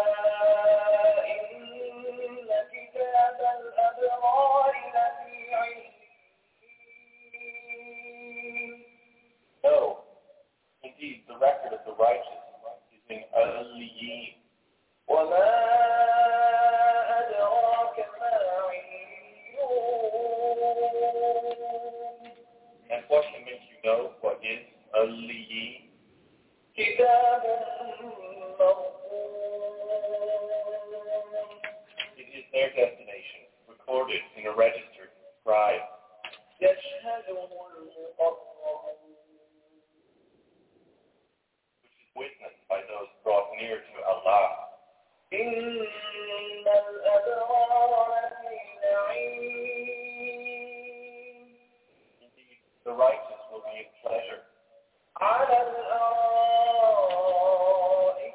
إن كتاب الأبرار لفي عليين. No, indeed the record of the righteous is in Aliyin. وما أدراك ما عليون. And what can make you know what is Aliyin? كتاب مرقوم. It is their destination, recorded in a registered scribe. يشهده المقربون. Which is witnessed by those brought near to Allah. إن الأبرار لفي نعيم. Indeed, the righteous will be in pleasure. على الأرائك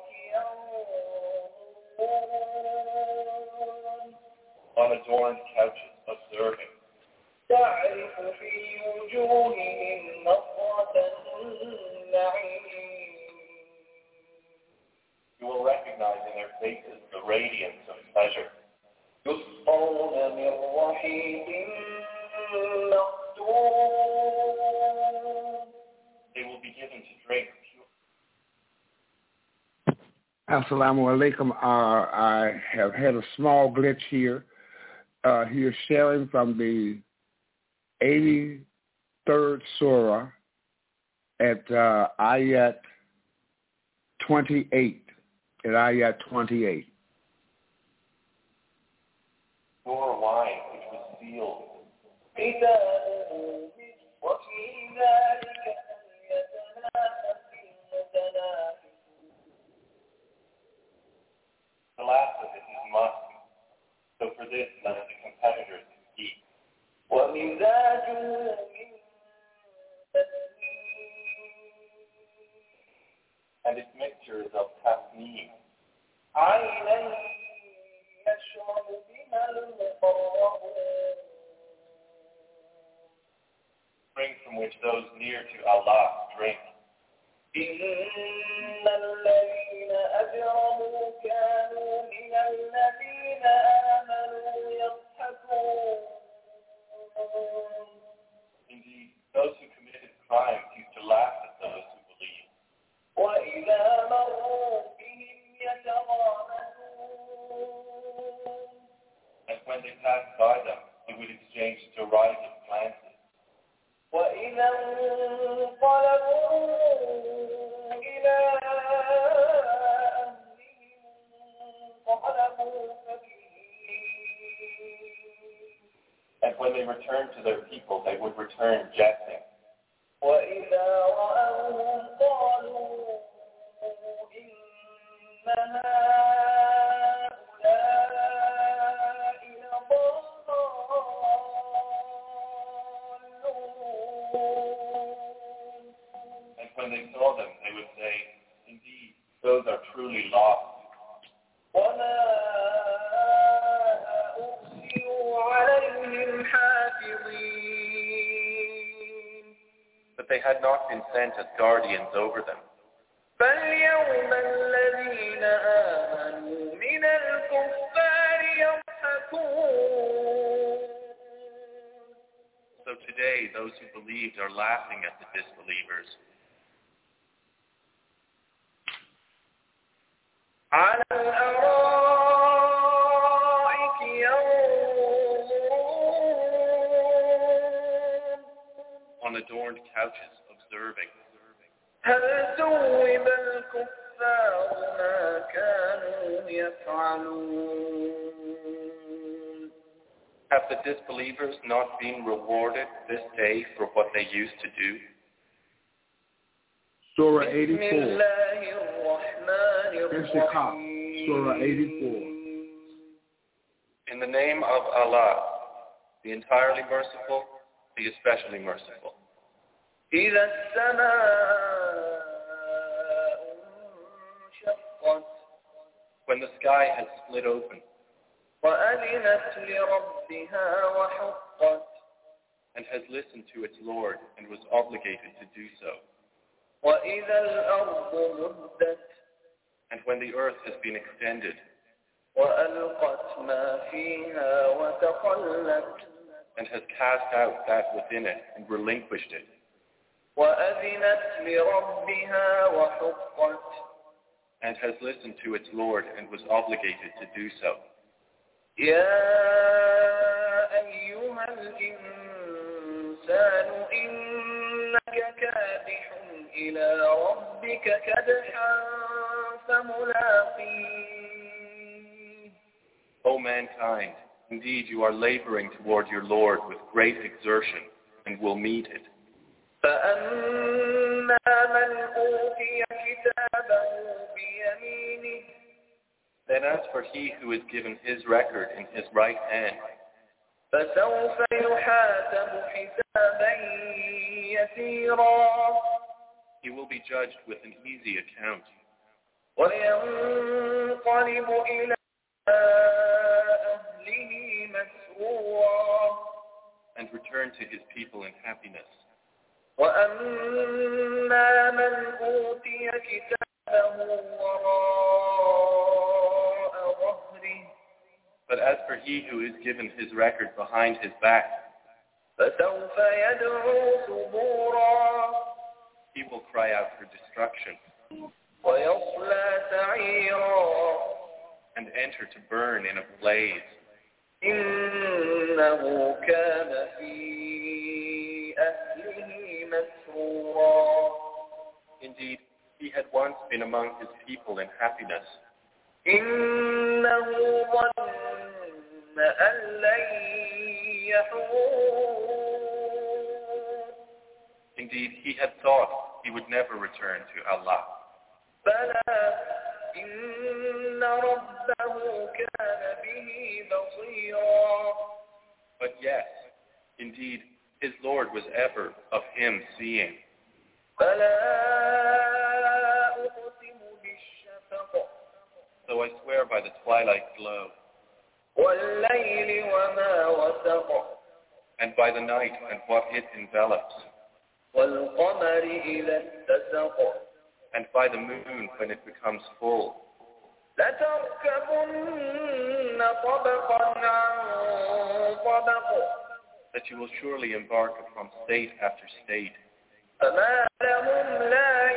ينظرون. On adorned couches, observing. تعرف في وجوههم نظرة النعيم. You will recognize in their faces the radiance of pleasure. يسقون من رحيق مختوم. They will be given to drink pure. Assalamu alaikum. Uh, I have had a small glitch here. Uh, here sharing from the eighty-third surah at uh, ayat twenty-eight. At ayat twenty-eight. Nor wine which was sealed. وفي ذلك فليتنافس المتنافسون. The last of it is musk. So for this, let the competitors compete. ومزاجه من تسنيم. And its mixture is of tasneem. عينا يشرب بها المقربون. Spring from which those near to Allah drink. إن الذين أجرموا كانوا من الذين آمنوا يضحكون. Indeed, those who committed crimes used to laugh at those who believe. وإذا مروا بهم يتغامزون. And when they passed by them, they would exchange derisive glances. وإذا انقلبوا إلى أهلهم انقلبوا فكهين. And when they returned to their people, they would return jesting. وإذا رأوهم قالوا إن هؤلاء لضالون. And when they saw them, they would say, indeed, those are truly lost. وما أرسلوا عليهم حافظين. But they had not been sent as guardians over them. فَالْيَوْمَ الَّذِينَ آمَنُوا مِنَ الْكُفَّارِ يَضْحَكُونَ. So today, those who believed are laughing at the disbelievers. عَلَى الْأَرَائِكِ يَنظُرُونَ. On adorned couches, observing. هَلْ ثُوِّبَ الْكُفَّارُ مَا كَانُوا يَفْعَلُونَ. Have the disbelievers not been rewarded this day for what they used to do? Surah eighty-four. Inshikah, Surah eighty-four. In the name of Allah, the entirely merciful, the especially merciful. إِذَا السَّمَاءُ انشَقَّتْ. When the sky has split open. وَأَذِنَتْ لِرَبِّهَا وَحُقَّتْ. And has listened to its Lord and was obligated to do so. وَإِذَا الْأَرْضُ مُدَّتْ. And when the earth has been extended. وَأَلْقَتْ مَا فِيهَا وَتَخَلَّتْ. And has cast out that within it and relinquished it. وَأَذِنَتْ لِرَبِّهَا وَحُقَّتْ. And has listened to its Lord and was obligated to do so. يَا أَيُّهَا الْإِنسَانُ إِنَّكَ كَادِحٌ إِلَى رَبِّكَ كَدْحًا فَمُلَاقِيهِ. O mankind, indeed you are laboring toward your Lord with great exertion and will meet it. فَأَمَّا مَنْ أُوتِيَ كِتَابَهُ بِيَمِينِهِ. Then as for he who is given his record in his right hand, فَسَوْفَ يُحَاسَبُ حِسَابًا يَسِيرًا. he will be judged with an easy account. وَيَنْقَلِبُ إِلَى أَهْلِهِ مَسْرُورًا. And return to his people in happiness. وَأَمَّا مَنْ أُوتِيَ كِتَابَهُ وَرَاءَ ظَهْرِهِ. But as for he who is given his record behind his back, فَسَوْفَ يَدْعُو ثُبُورًا. he will cry out for destruction. وَيَصْلَى سَعِيرًا. And enter to burn in a blaze. إِنَّهُ كَانَ فِي أَهْلِهِ مَسْرُورًا. Indeed, he had once been among his people in happiness. إِنَّهُ ظَنَّ أَن لَّن يَحُورَ. Indeed, he had thought he would never return to Allah. بَلَى إِنَّ رَبَّهُ كَانَ بِهِ بَصِيرًا. But yes, indeed, his Lord was ever of him seeing. فَلَا أُقْسِمُ بِالشَّفَقِ. So I swear by the twilight glow. وَاللَّيْلِ وَمَا وَسَقَ. And by the night and what it envelops. وَالْقَمَرِ إِذَا اتَّسَقَ. And by the moon when it becomes full. لَتَرْكَبُنَّ طَبَقًا عَنْ طَبَقٍ. That you will surely embark upon state after state. فَمَا لَهُمْ لَا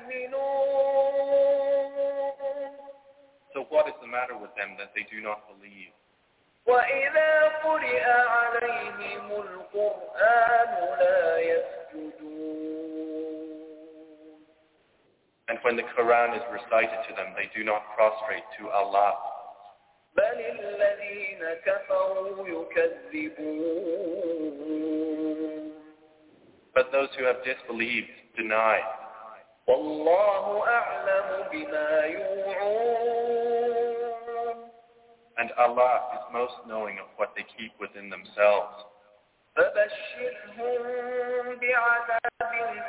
يُؤْمِنُونَ. So what is the matter with them that they do not believe? وَإِذَا قُرِئَ عَلَيْهِمُ الْقُرْآنُ لَا يَسْجُدُونَ. And when the Quran is recited to them, they do not prostrate to Allah. بَلِ الَّذِينَ كَفَرُوا يُكَذِّبُونَ. But those who have disbelieved deny. وَاللَّهُ أَعْلَمُ بِمَا يُوعُونَ. And Allah is most knowing of what they keep within themselves. فَبَشِّرْهُم بِعَذَابٍ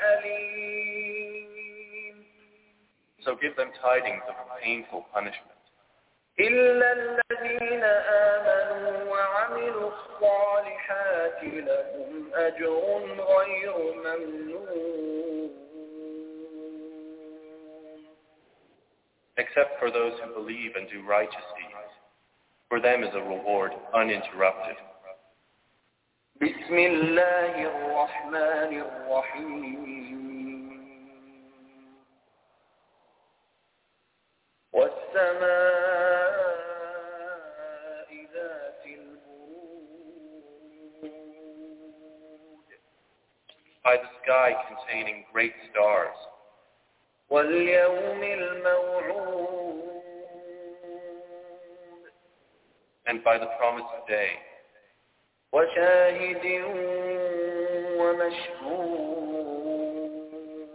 أَلِيمٍ. So give them tidings of a painful punishment. إِلَّا الَّذِينَ آمَنُوا وَعَمِلُوا وعملوا الصالحات لهم أجر غير ممنون. Except for those who believe and do righteous deeds, for them is a reward uninterrupted. بسم الله الرحمن الرحيم. والسماء ذات البروج. By the sky containing great stars. واليوم الموعود. And by the promised day. وشاهد ومشهود.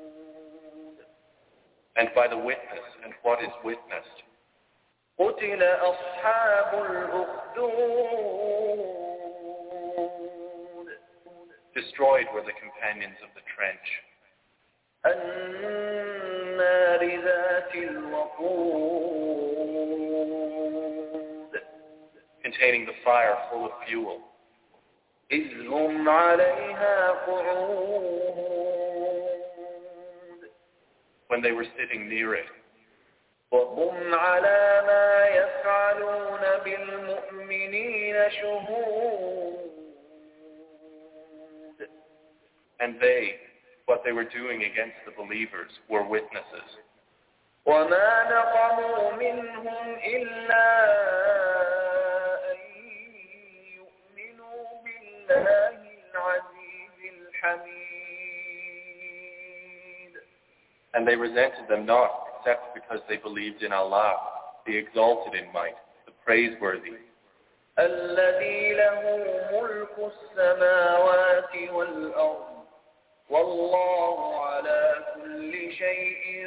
And by the witness and what is witnessed. قتل أصحاب الأخدود. Destroyed were the companions of the trench. النار ذات الوقود. Containing the fire full of fuel. إذ هم عليها قعود. When they were sitting near it. وهم على ما يفعلون بالمؤمنين شهود. And they, what they were doing against the believers, were witnesses. وما نقموا منهم إلا أن يؤمنوا بالله العزيز الحميد. And they resented them not, except because they believed in Allah, the exalted in might, the praiseworthy. الذي له ملك السماوات والأرض والله على كل شيء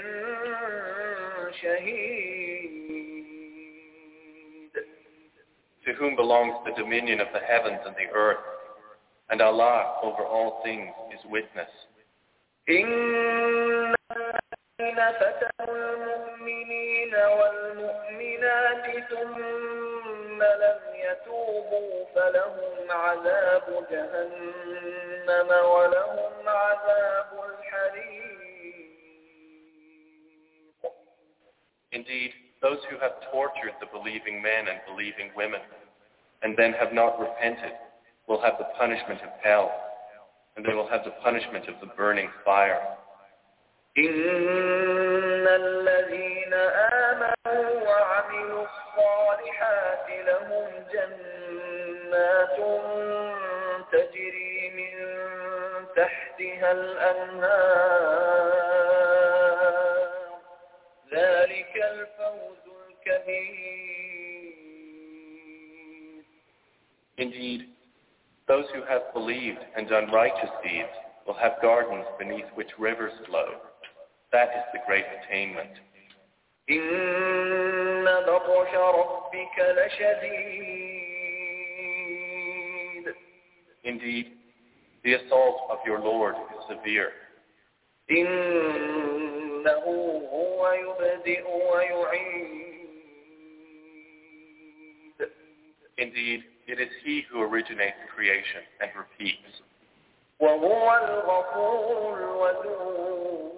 شهيد. To whom belongs the dominion of the heavens and the earth, and Allah over all things is witness. إن الذين فتنوا المؤمنين والمؤمنات ثم لم يتوبوا فلهم عذاب جهنم ولهم عذاب الحريق. Indeed, those who have tortured the believing men and believing women, and then have not repented, will have the punishment of hell, and they will have the punishment of the burning fire. إن الذين آمنوا وعملوا الصالحات لهم جنات تجري من تحتها الأنهار ذلك الفوز الكبير. Indeed, those who have believed and done righteous deeds will have gardens beneath which rivers flow. That is the great attainment. إن بطش ربك لشديد. Indeed, the assault of your Lord is severe. إنه هو يبدئ ويعيد. Indeed, it is He who originates creation and repeats. وهو الغفور الودود.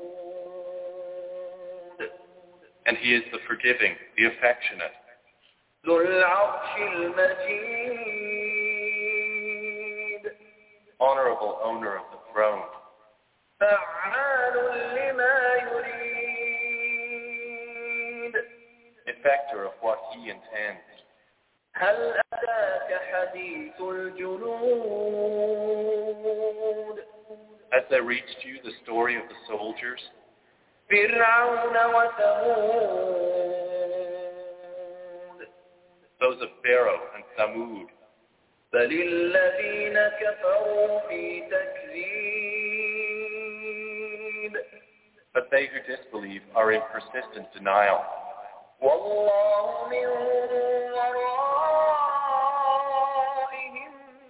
And He is the forgiving, the affectionate. ذو العرش المجيد. Honorable owner of the throne. فعال لما يريد. Effector of what He intends. هل أتاك حديث الجنود. Has there reached you the story of the soldiers? فرعون وثمود. Those of Pharaoh and Thamud. بل الذين كفروا في تكذيب. But they who disbelieve are in persistent denial. والله من ورائهم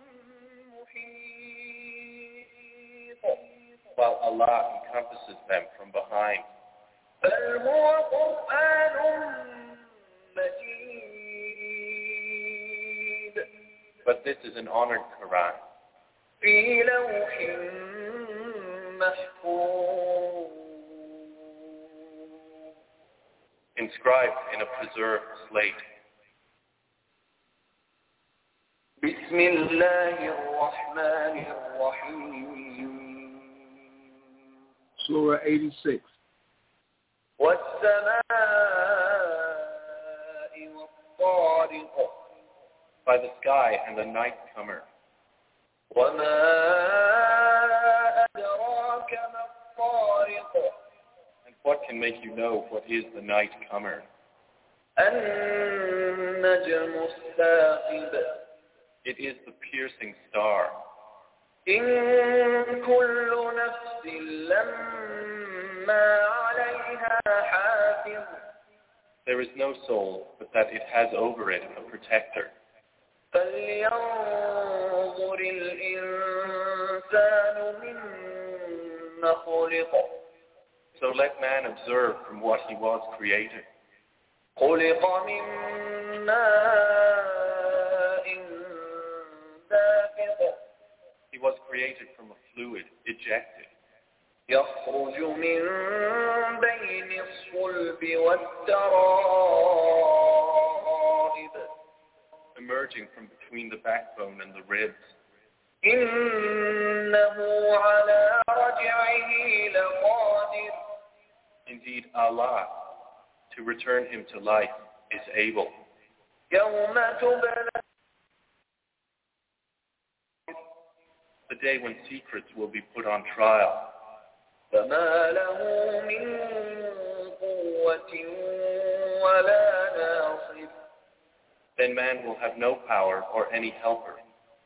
محيط. While Allah encompasses them from behind. بل هو قرآن مجيد. But this is an honored Quran. في لوح محفوظ. Inscribed in a preserved slate. بسم الله الرحمن الرحيم. Surah eighty-six. والسماء والطارق. By the sky and the night comer. وما أدراك ما الطارق. And what can make you know what is the night comer? النجم الثاقب. It is the piercing star. إن كل نفس لما عليها حافظ. There is no soul but that it has over it a protector. فلينظر الإنسان مما خلق. So let man observe from what he was created. خلق من ماء دافق. He was created from a fluid ejected. يخرج من بين الصلب والترائب. Emerging from between the backbone and the ribs. إنه على رجعه لقادر. Indeed, Allah, to return him to life, is able. يوم تبلى. The day when secrets will be put on trial. فما له من قوة ولا ناصر. Then man will have no power or any helper.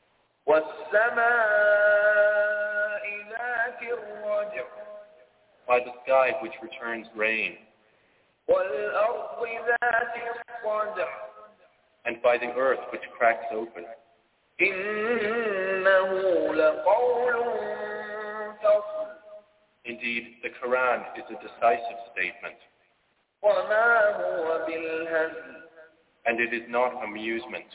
والسماء ذات الرجع. By the sky which returns rain. والأرض ذات الصدع. And by the earth which cracks open. إنه لقول فصل. Indeed, the Quran is a decisive statement. وما هو بالهزل. And it is not amusement.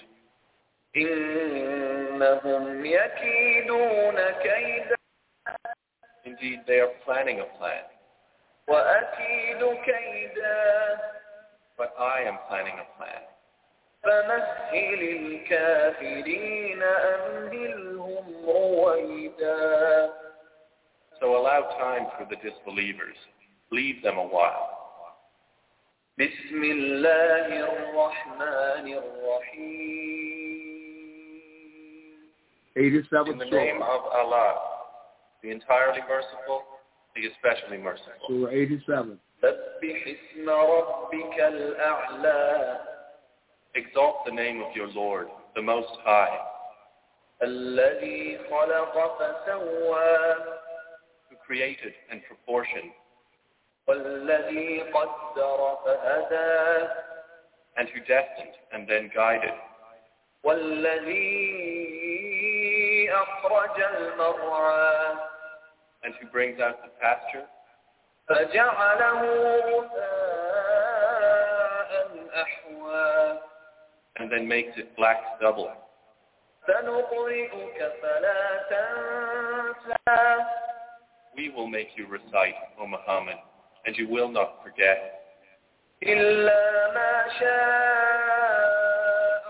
إنهم يكيدون كيدا. Indeed, they are planning a plan. وأكيد كيدا. But I am planning a plan. فمهل الكافرين أمهلهم رويدا. So allow time for the disbelievers. Leave them a while. بسم الله الرحمن الرحيم. eighty-seven. In the name of Allah, the entirely merciful, the especially merciful. Surah eighty-seven. سبح اسم ربك الأعلى. Exalt the name of your Lord, the Most High. الذي خلق فسوى. Who created and proportioned. والذي قدر فهدى. And who destined and then guided. والذي أخرج المرعى. And who brings out the pasture. فجعله غثاء أحوى. And then makes it black stubble. سنقرئك فلا تنسى. We will make you recite, O Muhammad, and you will not forget. إلا ما شاء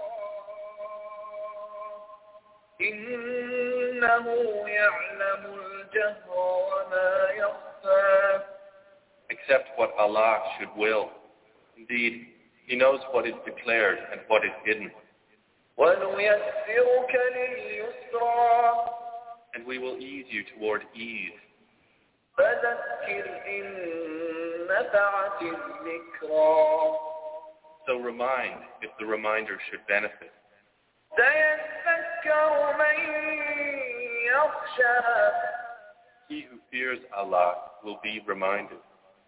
الله إنه يعلم الجهر وما يخفى. Except what Allah should will. Indeed, He knows what is declared and what is hidden. وَنُيَسِّرُكَ لِلْيُسْرَى. And we will ease you toward ease. فَذَكِّرْ إِن نَّفَعَتِ الذِّكْرَى. So remind if the reminder should benefit. سَيَذَّكَّرُ مَن يَخْشَىٰ. He who fears Allah will be reminded.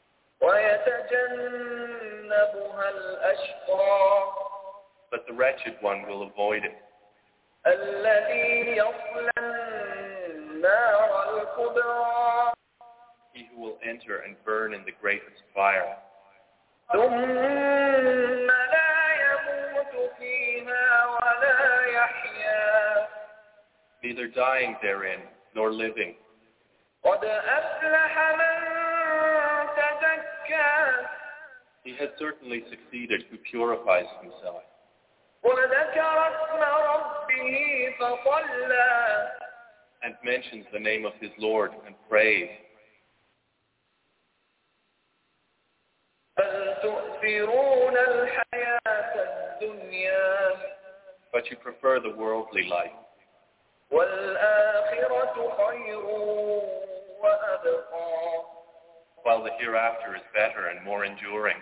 وَيَتَجَنَّبُهَا الْأَشْقَى. But the wretched one will avoid it. الَّذِي يَصْلَى النَّارَ الْكُبْرَى. He who will enter and burn in the greatest fire. ثُمَّ لَا يَمُوتُ فِيهَا وَلَا يَحْيَىٰ. neither dying therein nor living. قد أفلح من تزكى. He has certainly succeeded who purifies himself. وذكر اسم ربه فصلى. And mentions the name of his Lord and prays. بل تؤثرون الحياة الدنيا. But you prefer the worldly life. والآخرة خير وأبقى. While the hereafter is better and more enduring.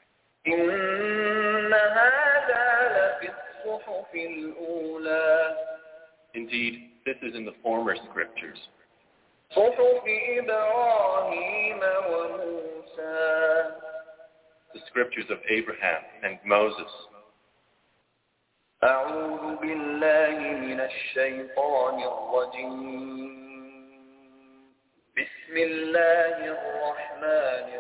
إن هذا لفي الصحف الأولى. Indeed, this is in the former scriptures. صحف إبراهيم وموسى. The scriptures of Abraham and Moses. أعوذ بالله من الشيطان الرجيم. بسم الله الرحمن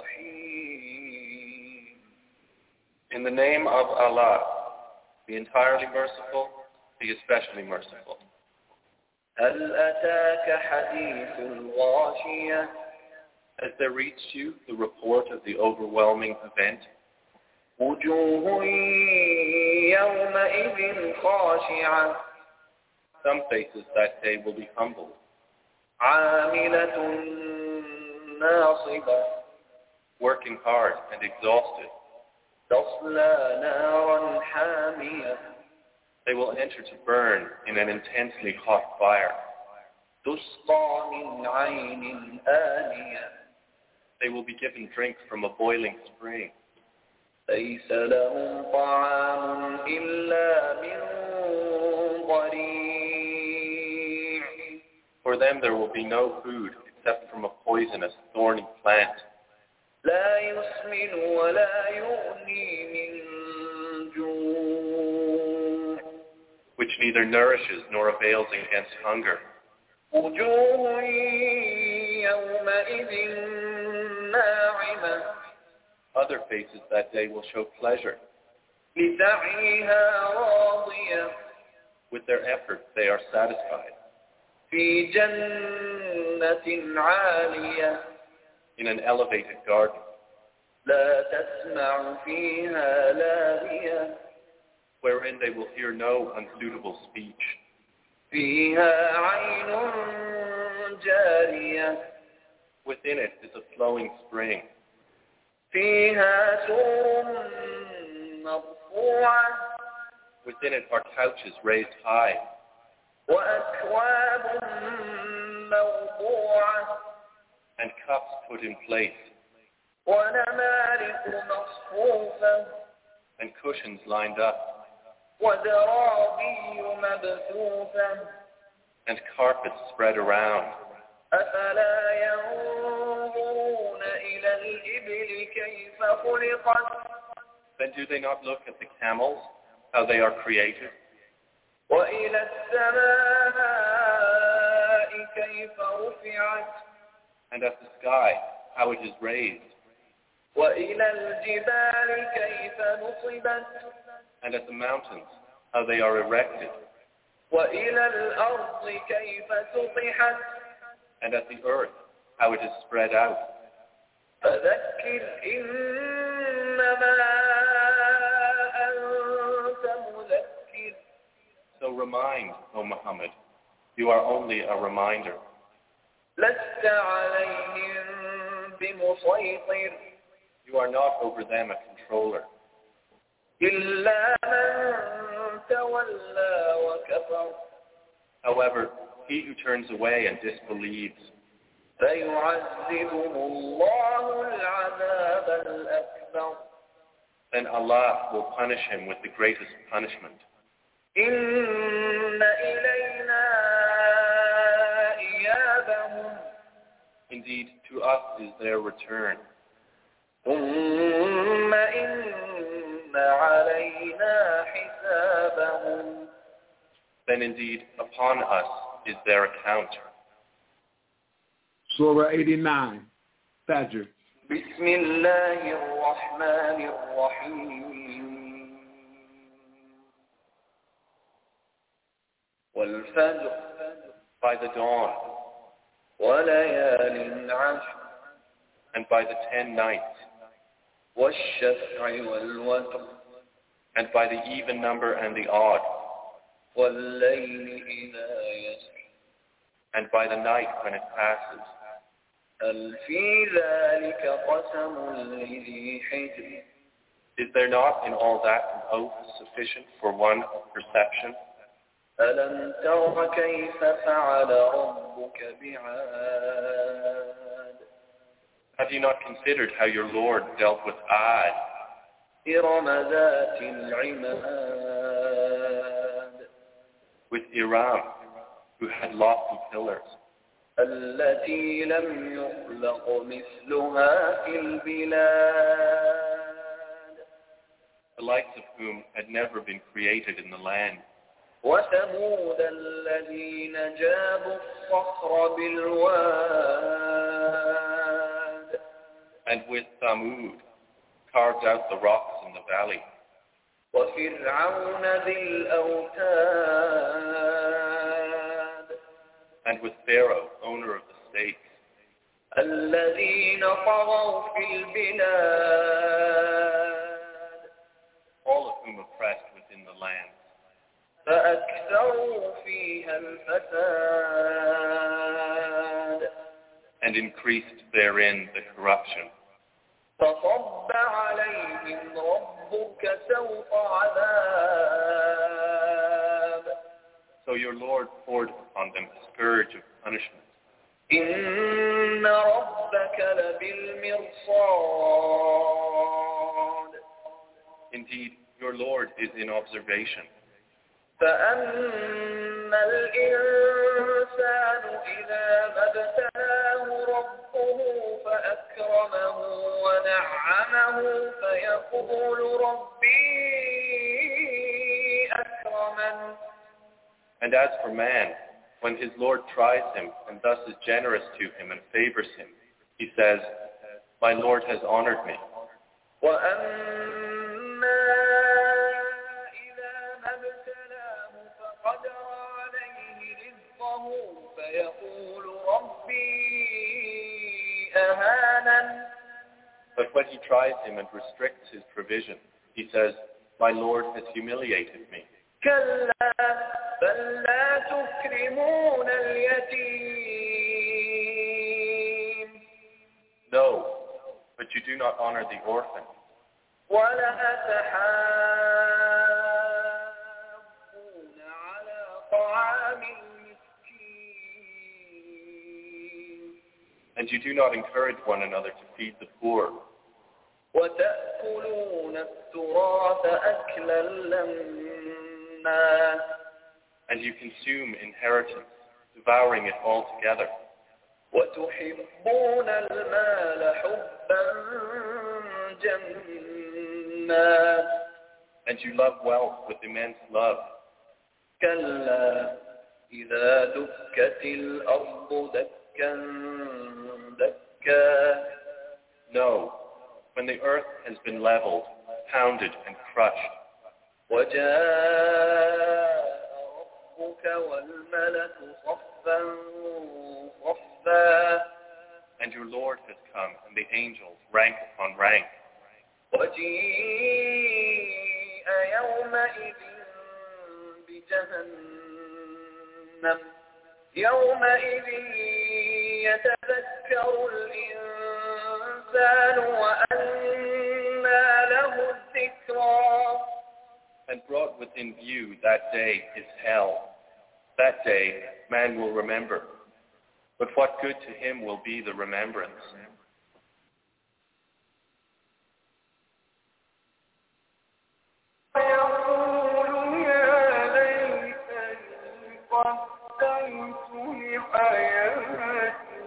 الرحيم. In the name of Allah, the entirely merciful, the especially merciful. هل أتاك حديث الغاشية. Has there reached you the report of the overwhelming event? وجوه يومئذ خاشعة. Some faces that day will be humbled. عاملة ناصبة. Working hard and exhausted. تصلى نارا حامية. They will enter to burn in an intensely hot fire. تسقى من عين آنية. They will be given drink from a boiling spring. ليس لهم طعام إلا من ضريع. For them there will be no food except from a poisonous, thorny plant. لا يسمن ولا يغني من جوع. Which neither nourishes nor avails against hunger. وجوه يومئذ ناعمة. Other faces that day will show pleasure. لسعيها راضية. With their efforts they are satisfied. في جنة عالية. In an elevated garden. لا تسمع فيها لاغية. Wherein they will hear no unsuitable speech. فيها عين جارية. Within it is a flowing spring. فيها سرر مرفوعة. Within it are couches raised high. وأكواب موضوعة. And cups put in place. ونمارق مصفوفة. And cushions lined up. وزرابي مبثوثة. And carpets spread around. أفلا ينظرون إلى الإبل كيف خلقت. Then do they not look at the camels, how they are created? وإلى السماء كيف رفعت. And at the sky, how it is raised. وإلى الجبال كيف نصبت. And at the mountains, how they are erected. وإلى الأرض كيف سطحت. And at the earth, how it is spread out. فذكر إنما أنت مذكر. So remind, O Muhammad, you are only a reminder. لست عليهم بمسيطر. You are not over them a controller. إلا من تولى وكفر. However, he who turns away and disbelieves, فيعذبه الله العذاب الأكبر. then Allah will punish him with the greatest punishment. إن إلينا إيابهم. Indeed, to us is their return. ثم إن علينا حسابهم. Then indeed, upon us is their account. Surah eighty-nine, Fajr. بسم الله الرحمن الرحيم. والفجر by the dawn, وليال عشر and by the ten nights, والشفع والوتر and by the even number and the odd, والليل إذا يسر and by the night when it passes. هل في ذلك قسم لذي حجر Is there not in all that an oath sufficient for one of perception? ألم تر كيف فعل ربك بعاد Have you not considered how your Lord dealt with Ad, إرم ذات العماد with Iram, who had lofty pillars, التي لم يخلق مثلها في البلاد the likes of whom had never been created in the land, وثمود الذين جابوا الصخر بالواد and with Thamud, carved out the rocks in the valley, وفرعون ذي الأوتاد and with Pharaoh, owner of the states, الذين طغوا في البلاد all of whom oppressed within the land, فأكثروا فيها الفساد and increased therein the corruption. فصب عليهم ربك سوط عذاب So your Lord poured upon them a scourge of punishment. إن ربك لبالمرصاد Indeed, your Lord is in observation. فأما الإنسان إذا ما ابتلاه ربه فأكرمه ونعمه فيقول ربي أكرمن And as for man, when his Lord tries him and thus is generous to him and favors him, he says, my Lord has honored me. وأما إذا ما ابتلاه فقدر عليه رزقه فيقول ربي أهانن But when he tries him and restricts his provision, he says, my Lord has humiliated me. كلا بل لا تكرمون اليتيم No, but you do not honor the orphan, ولا تحاضون على طعام المسكين and you do not encourage one another to feed the poor, وتأكلون التراث أكلا لما and you consume inheritance, devouring it all together, وتحبون المال حبا جما and you love wealth with immense love. كلا إذا دكت الأرض دكا دكا No, when the earth has been leveled, pounded and crushed, وجاء ربك والملك صفا صفا and your Lord has come, and the angels, rank upon rank, وجيء يومئذ بجهنم يومئذ يتذكر الإنسان وأنى له الذكرى and brought within view that day is hell. That day man will remember. But what good to him will be the remembrance? ويقول يا ليتني قدمت لحياتي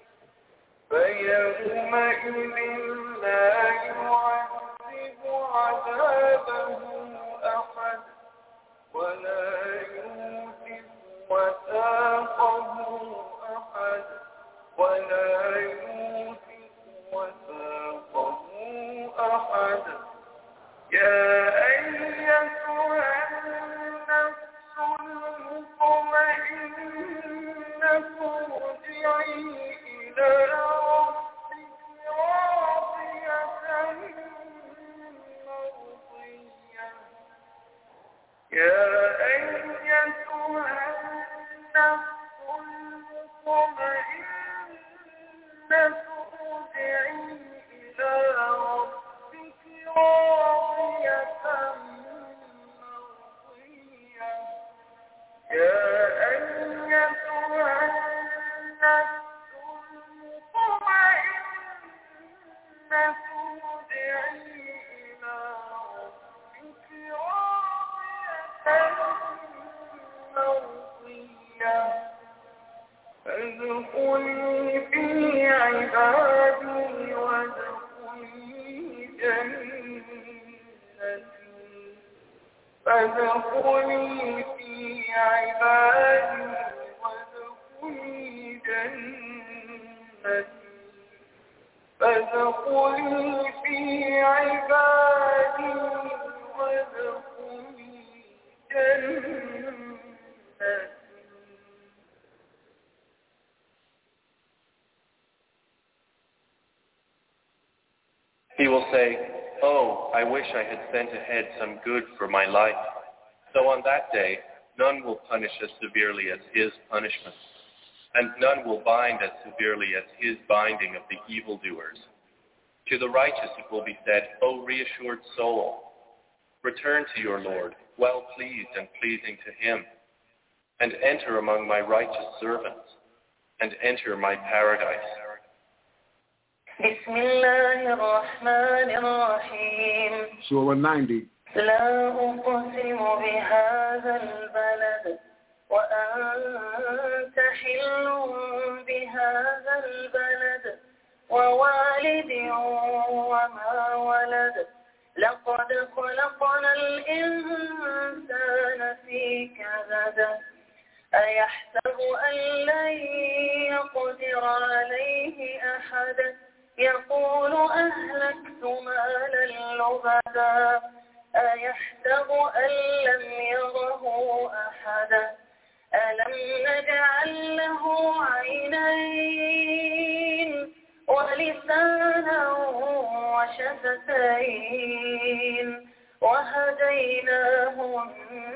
فيومئذ لا يعذب عذابه أحد ولا يوثق وثاقه أحد ولا يوثق وثاقه أحد يا أيتها النفس المطمئنة He will say, "Oh, I wish I had sent ahead some good for my life." So on that day, none will punish as severely as his punishment, and none will bind as severely as his binding of the evildoers. To the righteous it will be said, "O reassured soul, return to your Lord, well pleased and pleasing to him, and enter among my righteous servants, and enter my paradise." بسم الله الرحمن الرحيم. Surah ninety. لا أقسم بهذا البلد وأنت حل بهذا البلد ووالد وما ولد لقد خلقنا الإنسان في كبد أيحسب أن لن يقدر عليه أحد يقول أهلكت مالا لبدا أيحسب أن لم يره أحد ألم نجعل له عينين ولسانا وشفتين وهديناه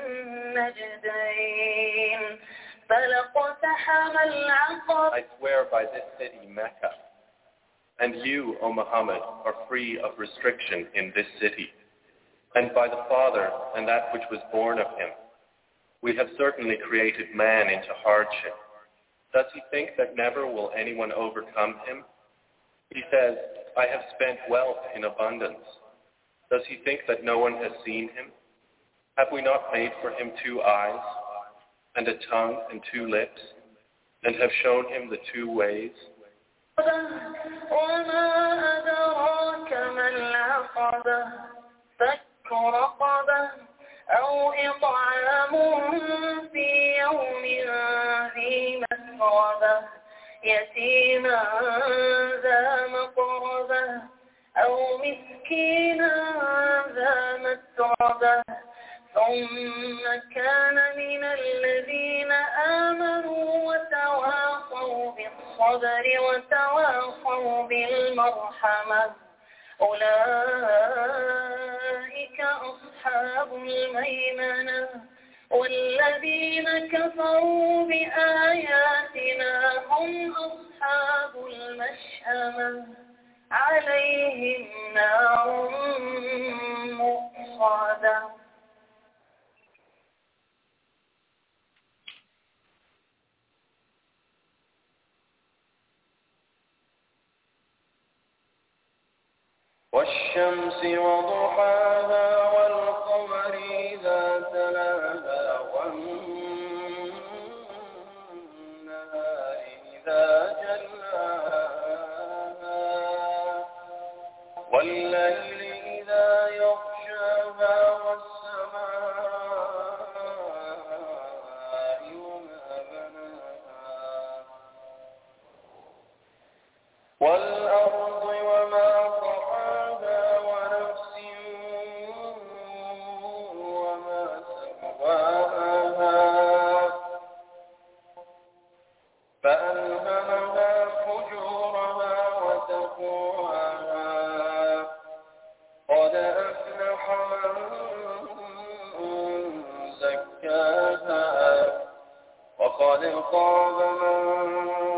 النجدين فلقتحم العقبة. I swear by this city, Mecca, and you, O Muhammad, are free of restriction in this city, and by the Father and that which was born of him. We have certainly created man into hardship. Does he think that never will anyone overcome him? He says, I have spent wealth in abundance. Does he think that no one has seen him? Have we not made for him two eyes, and a tongue and two lips, and have shown him the two ways? وما أدراك ما العقبة فك رقبة أو إطعام في يوم ذي مسغبة يتيما ذا مقربة أو مسكينا ذا متربة ثم كان من الذين آمنوا وتواصوا بالصبر وتواصوا بالمرحمة أولئك أصحاب الميمنة والذين كفروا بآياتنا هم أصحاب المشأمة عليهم نار مؤصدة. والشمس وضحاها والقمر إذا تلاها والنهار إذا جلاها والليل إذا يغشاها والسماء وما بناها والأرض وما فألهمها فجورها وتقواها قد أفلح من زكاها وقد خاب من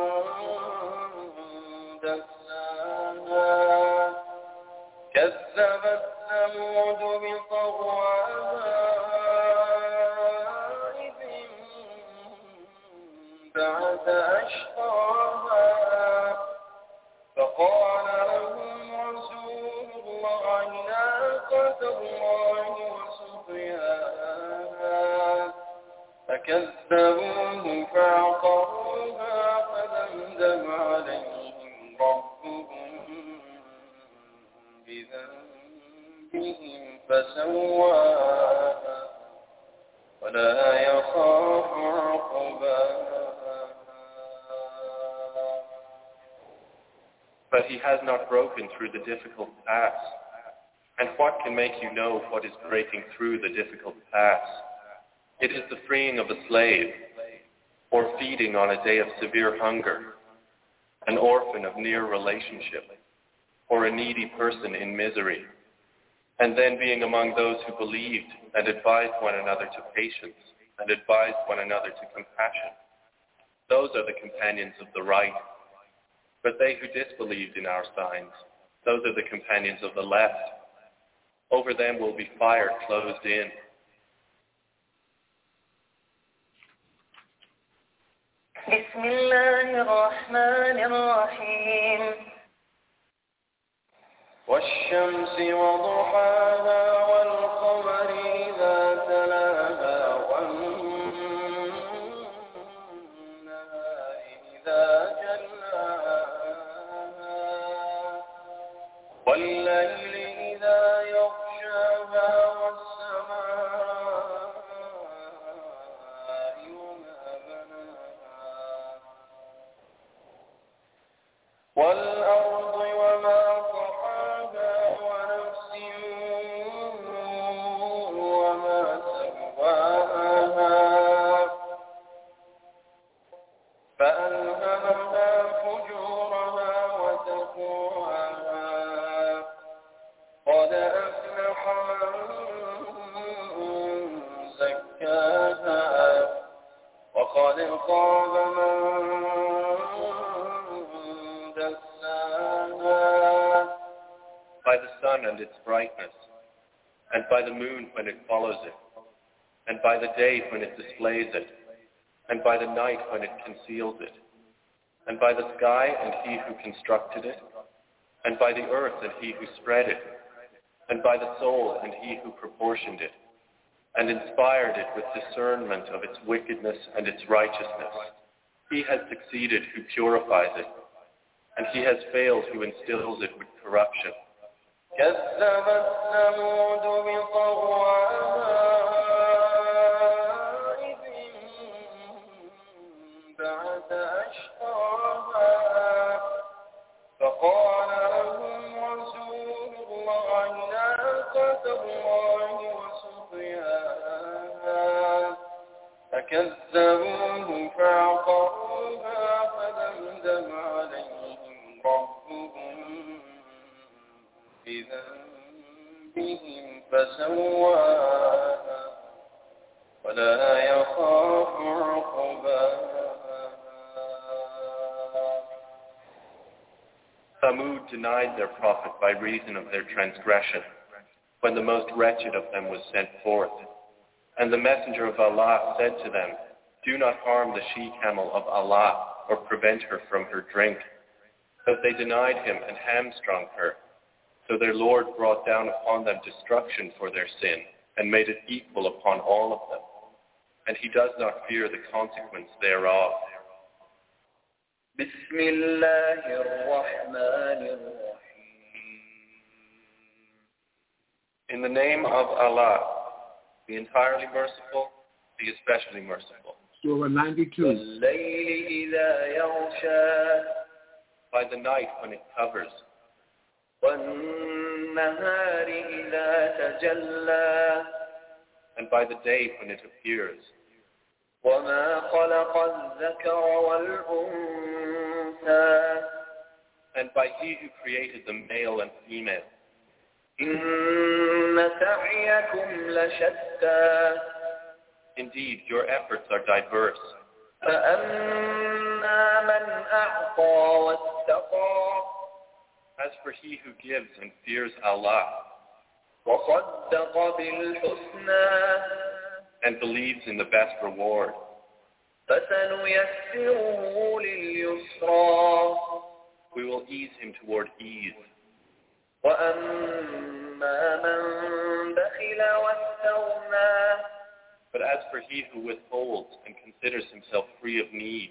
فسواها ولا يخاف عقباها. But he has not broken through the difficult paths. And what can make you know what is breaking through the difficult paths? It is the freeing of a slave, or feeding on a day of severe hunger, an orphan of near relationship, or a needy person in misery, and then being among those who believed and advised one another to patience and advised one another to compassion. Those are the companions of the right. But they who disbelieved in our signs, those are the companions of the left. Over them will be fire closed in. بسم الله الرحمن الرحيم والشمس وضحاها والقمر إذا تلاها والنهار إذا جلاها والليل إذا يغشاها والسماء وما بناها والأرض وما طحاها ونفس وما سواها فألهمها فجورها وتقواها قد أفلح من زكاها وقد خاب من by the sun and its brightness, and by the moon when it follows it, and by the day when it displays it, and by the night when it conceals it, and by the sky and he who constructed it, and by the earth and he who spread it, and by the soul and he who proportioned it, and inspired it with discernment of its wickedness and its righteousness. He has succeeded who purifies it, and he has failed who instills it with corruption. كذبت ثمود بطغواها إذ انبعث أشقاها فقال لهم رسول الله ناقة الله وسقياها فكذبوه فعقروها فدمدم عليهم ربهم بذنبهم فسواها ولا يخاف عقباها. Thamud denied their prophet by reason of their transgression, when the most wretched of them was sent forth. And the messenger of Allah said to them, "Do not harm the she-camel of Allah, or prevent her from her drink." But they denied him and hamstrung her. So their Lord brought down upon them destruction for their sin, and made it equal upon all of them. And he does not fear the consequence thereof. بسم الله الرحمن الرحيم. In the name of Allah, the entirely merciful, the especially merciful. Surah ninety-two. والليل إذا يغشى By the night when it covers, والنهار إذا تجلى and by the day when it appears, وما خلق الذكر والأنثى and by he who created the male and female. إن سعيكم لشتى Indeed, your efforts are diverse. فأما من أعطى واتقى As for he who gives and fears Allah, وصدق بالحسنى and believes in the best reward, فسنيسره لليسرى we will ease him toward ease. وأما من بخل واستغنى But as for he who withholds and considers himself free of need,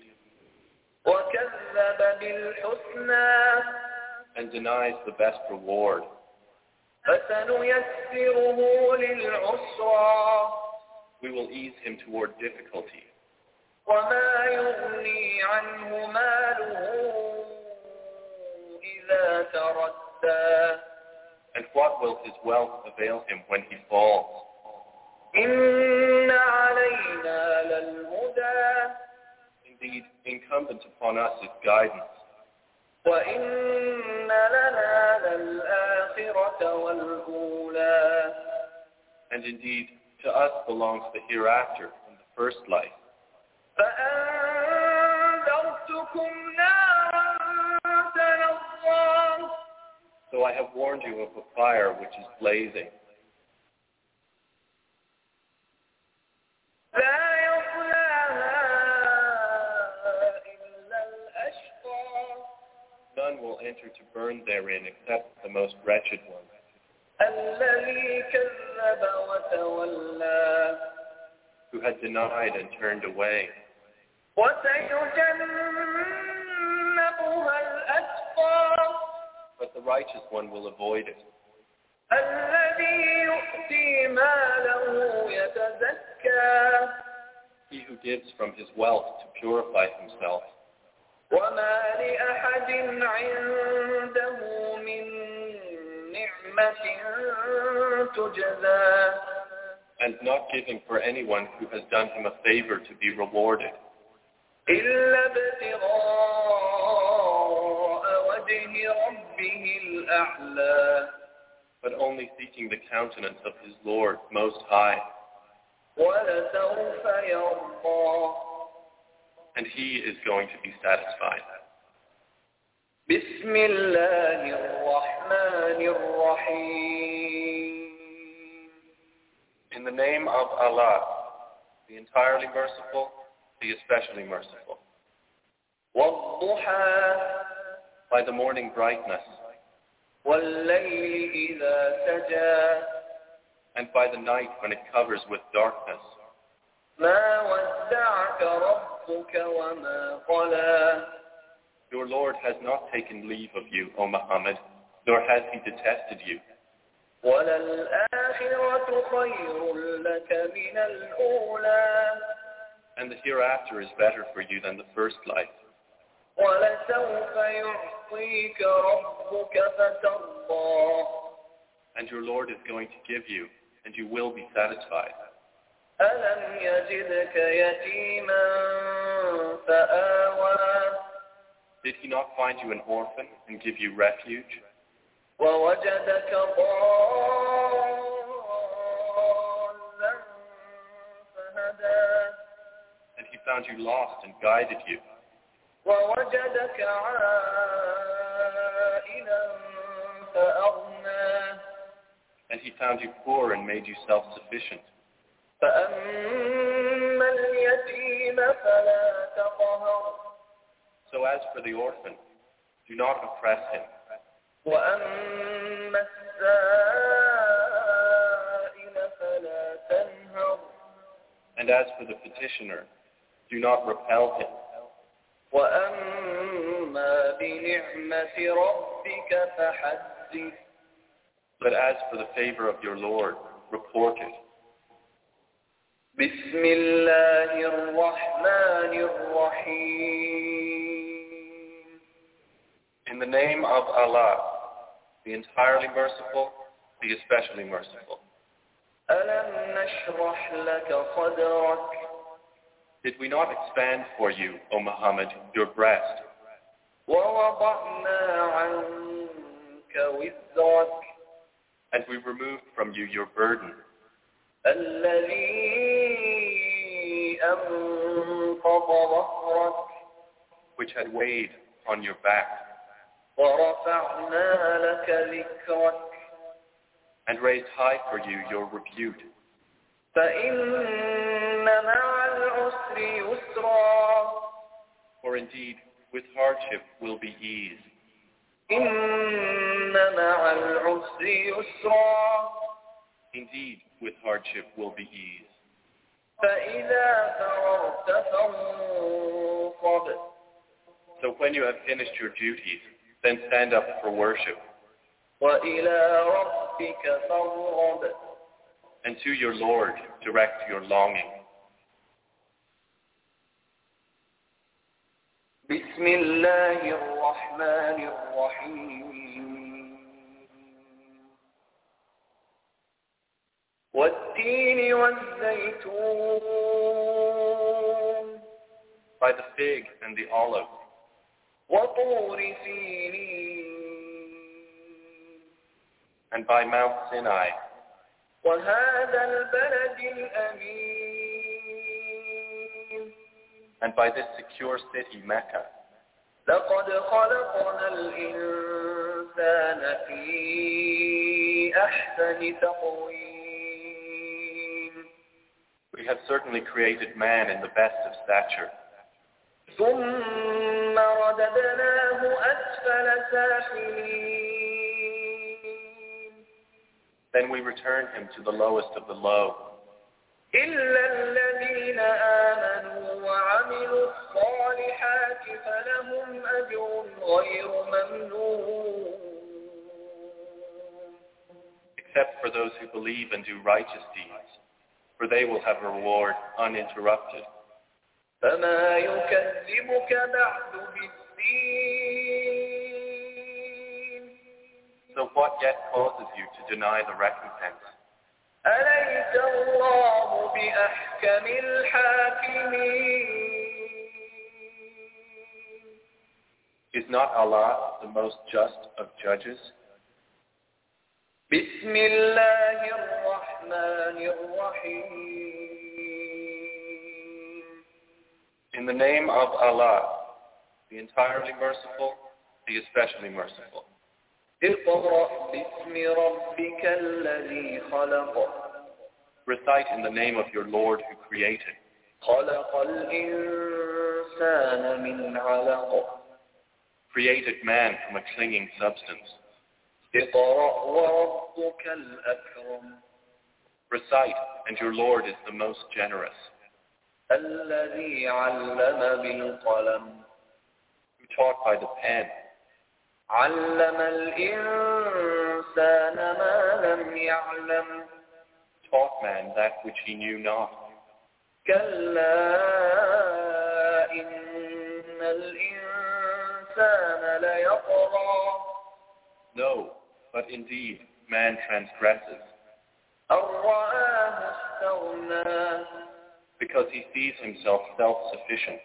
وكذب بالحسنى and denies the best reward, فسنيسره للعسرى We will ease him toward difficulty. وما يغني عنه ماله إذا تردى And what will his wealth avail him when he falls? إن علينا للهدى Indeed, incumbent upon us is guidance. وإن لنا للآخرة والأولى And indeed, to us belongs the hereafter and the first life. فأنذرتكم نارا تلظى So I have warned you of a fire which is blazing. لا يصلاها إلا الأشقى None will enter to burn therein except the most wretched one, الذي كذب وتولى who had denied and turned away. وسيجنبها الأتقى But the righteous one will avoid it, الذي يؤتي ماله يتزكى he who gives from his wealth to purify himself. وما لأحد عنده من نعمة تجزى And not giving for anyone who has done him a favor to be rewarded, إلا ابتغاء وجه ربه الأعلى but only seeking the countenance of his Lord Most High. ولسوف يرضى And he is going to be satisfied. بسم الله الرحمن الرحيم In the name of Allah, the entirely merciful, the especially merciful. والضحى By the morning brightness, والليل إذا سجى and by the night when it covers with darkness. ما ودعك ربك وما قلى Your Lord has not taken leave of you, O Muhammad, nor has he detested you. وللآخرة خير لك من الأولى And the hereafter is better for you than the first life. ولسوف يعطيك ربك فترضى And your Lord is going to give you, and you will be satisfied. ألم يجدك يتيما فآوى Did he not find you an orphan and give you refuge? ووجدك ضالا فهدى And he found you lost and guided you. ووجدك عائلا فأغنى And he found you poor and made you self-sufficient. فأما اليتيم فلا تقهر So as for the orphan, do not oppress him. وأما السائل فلا تنهر And as for the petitioner, do not repel him. وأما بنعمة ربك فحدث But as for the favor of your Lord, report it. بسم الله الرحمن الرحيم In the name of Allah, the entirely merciful, the especially merciful. ألم نشرح لك صدرك Did we not expand for you, O Muhammad, your breast, ووضعنا عنك وزرك and we removed from you your burden, الذي أنقض ظهرك which had weighed on your back, ورفعنا لك ذكرك and raised high for you your repute. فإن مع العسر يسرا For indeed, with hardship will be ease. إن مع العسر يسرا Indeed, with hardship will be ease. فإذا فرغت فانصب So when you have finished your duties, then stand up for worship. وإلى ربك ربك فارغب. And to your Lord direct your longing. بسم الله الرحمن الرحيم. والتين والزيتون. By the fig and the olive. وطور سينين. And by Mount Sinai. وهذا البلد الأمين. And by this secure city, Mecca. لقد خلقنا الإنسان في أحسن تقويم. We have certainly created man in the best of stature. ثم رددناه أسفل سافلين. Then we return him to the lowest of the low. إلا الذين آمنوا وعملوا الصالحات فلهم أجر غير ممنون. Except for those who believe and do righteous deeds, for they will have a reward uninterrupted. فما يكذبك بعد بالدين. So what yet causes you to deny the recompense? أليس الله بأحكم الحاكمين. Is not Allah the most just of judges? بسم الله الرحمن الرحيم. In the name of Allah, the entirely merciful, the especially merciful. اقرأ باسم ربك الذي خلق. Recite in the name of your Lord who created. خلق الإنسان من علق. Created man from a clinging substance. اقرأ وربك الأكرم. Recite, and your Lord is the most generous. الذي علم بالقلم. Who taught by the pen. علم الإنسان ما لم يعلم. Taught man that which he knew not. كلا إن الإنسان ليطغى. No, but indeed man transgresses. أن رآه استغنى. Because he sees himself self-sufficient.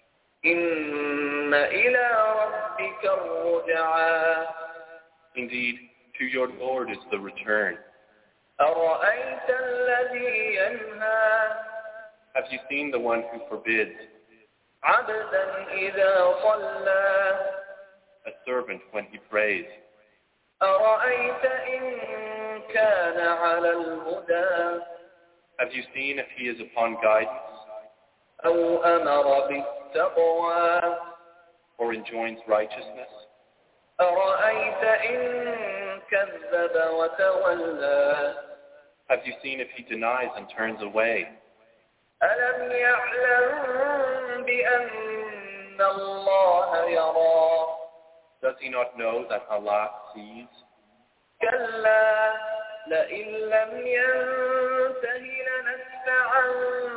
إن إلى ربك الرجعى. Indeed, to your Lord is the return. أرأيت الذي ينهى. Have you seen the one who forbids? عبدا إذا صلى. A servant when he prays. أرأيت إن كان على الهدى. Have you seen if he is upon guidance? أو أمر بالتقوى. Or enjoins righteousness? أرأيت إن كذب وتولى. Have you seen if he denies and turns away? ألم يعلم بأن الله يرى. Does he not know that Allah sees? كلا لئن لم ينته لنسفعا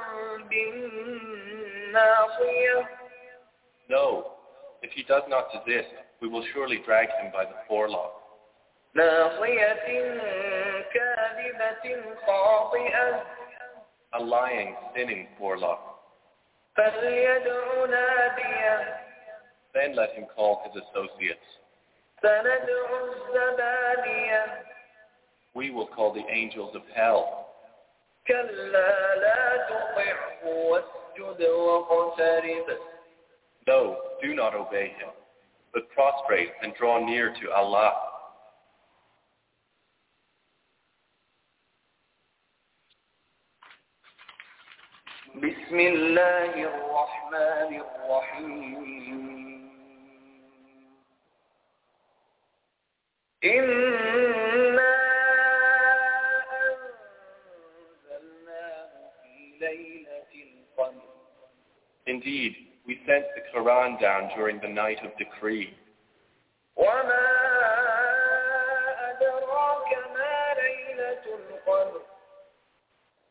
بالناصية. No, if he does not desist, we will surely drag him by the forelock. ناصية كاذبة خاطئة. A lying, sinning forelock. فليدع ناديه. Then let him call his associates. سندع الزبانية. We will call the angels of hell. كلا لا تطعه واسجد واقترب. No, do not obey him, but prostrate and draw near to Allah. بسم الله الرحمن الرحيم. إنا أنزلناه في ليلة القدر. Indeed, we sent the Quran down during the night of decree. وما أدراك ما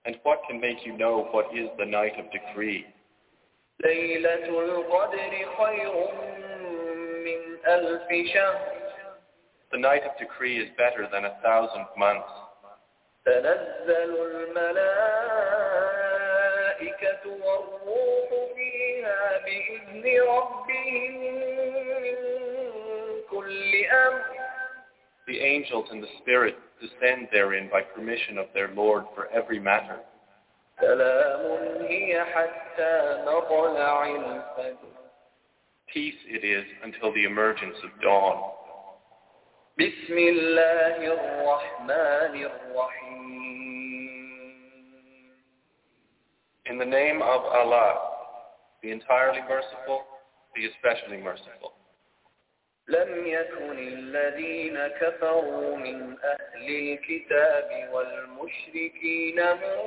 And what can make you know what is the night of decree? ليلة القدر خير من ألف شهر. The night of decree is better than a thousand months. تنزل الملائكة والروح فيها بإذن ربهم من كل أمر. The angels and the Spirit descend therein by permission of their Lord for every matter. سلام هي حتى مطلع الفجر. Peace it is until the emergence of dawn. بسم الله الرحمن الرحيم. In the name of Allah, the entirely merciful, the especially merciful. لم يكن الذين كفروا من أهل الكتاب والمشركين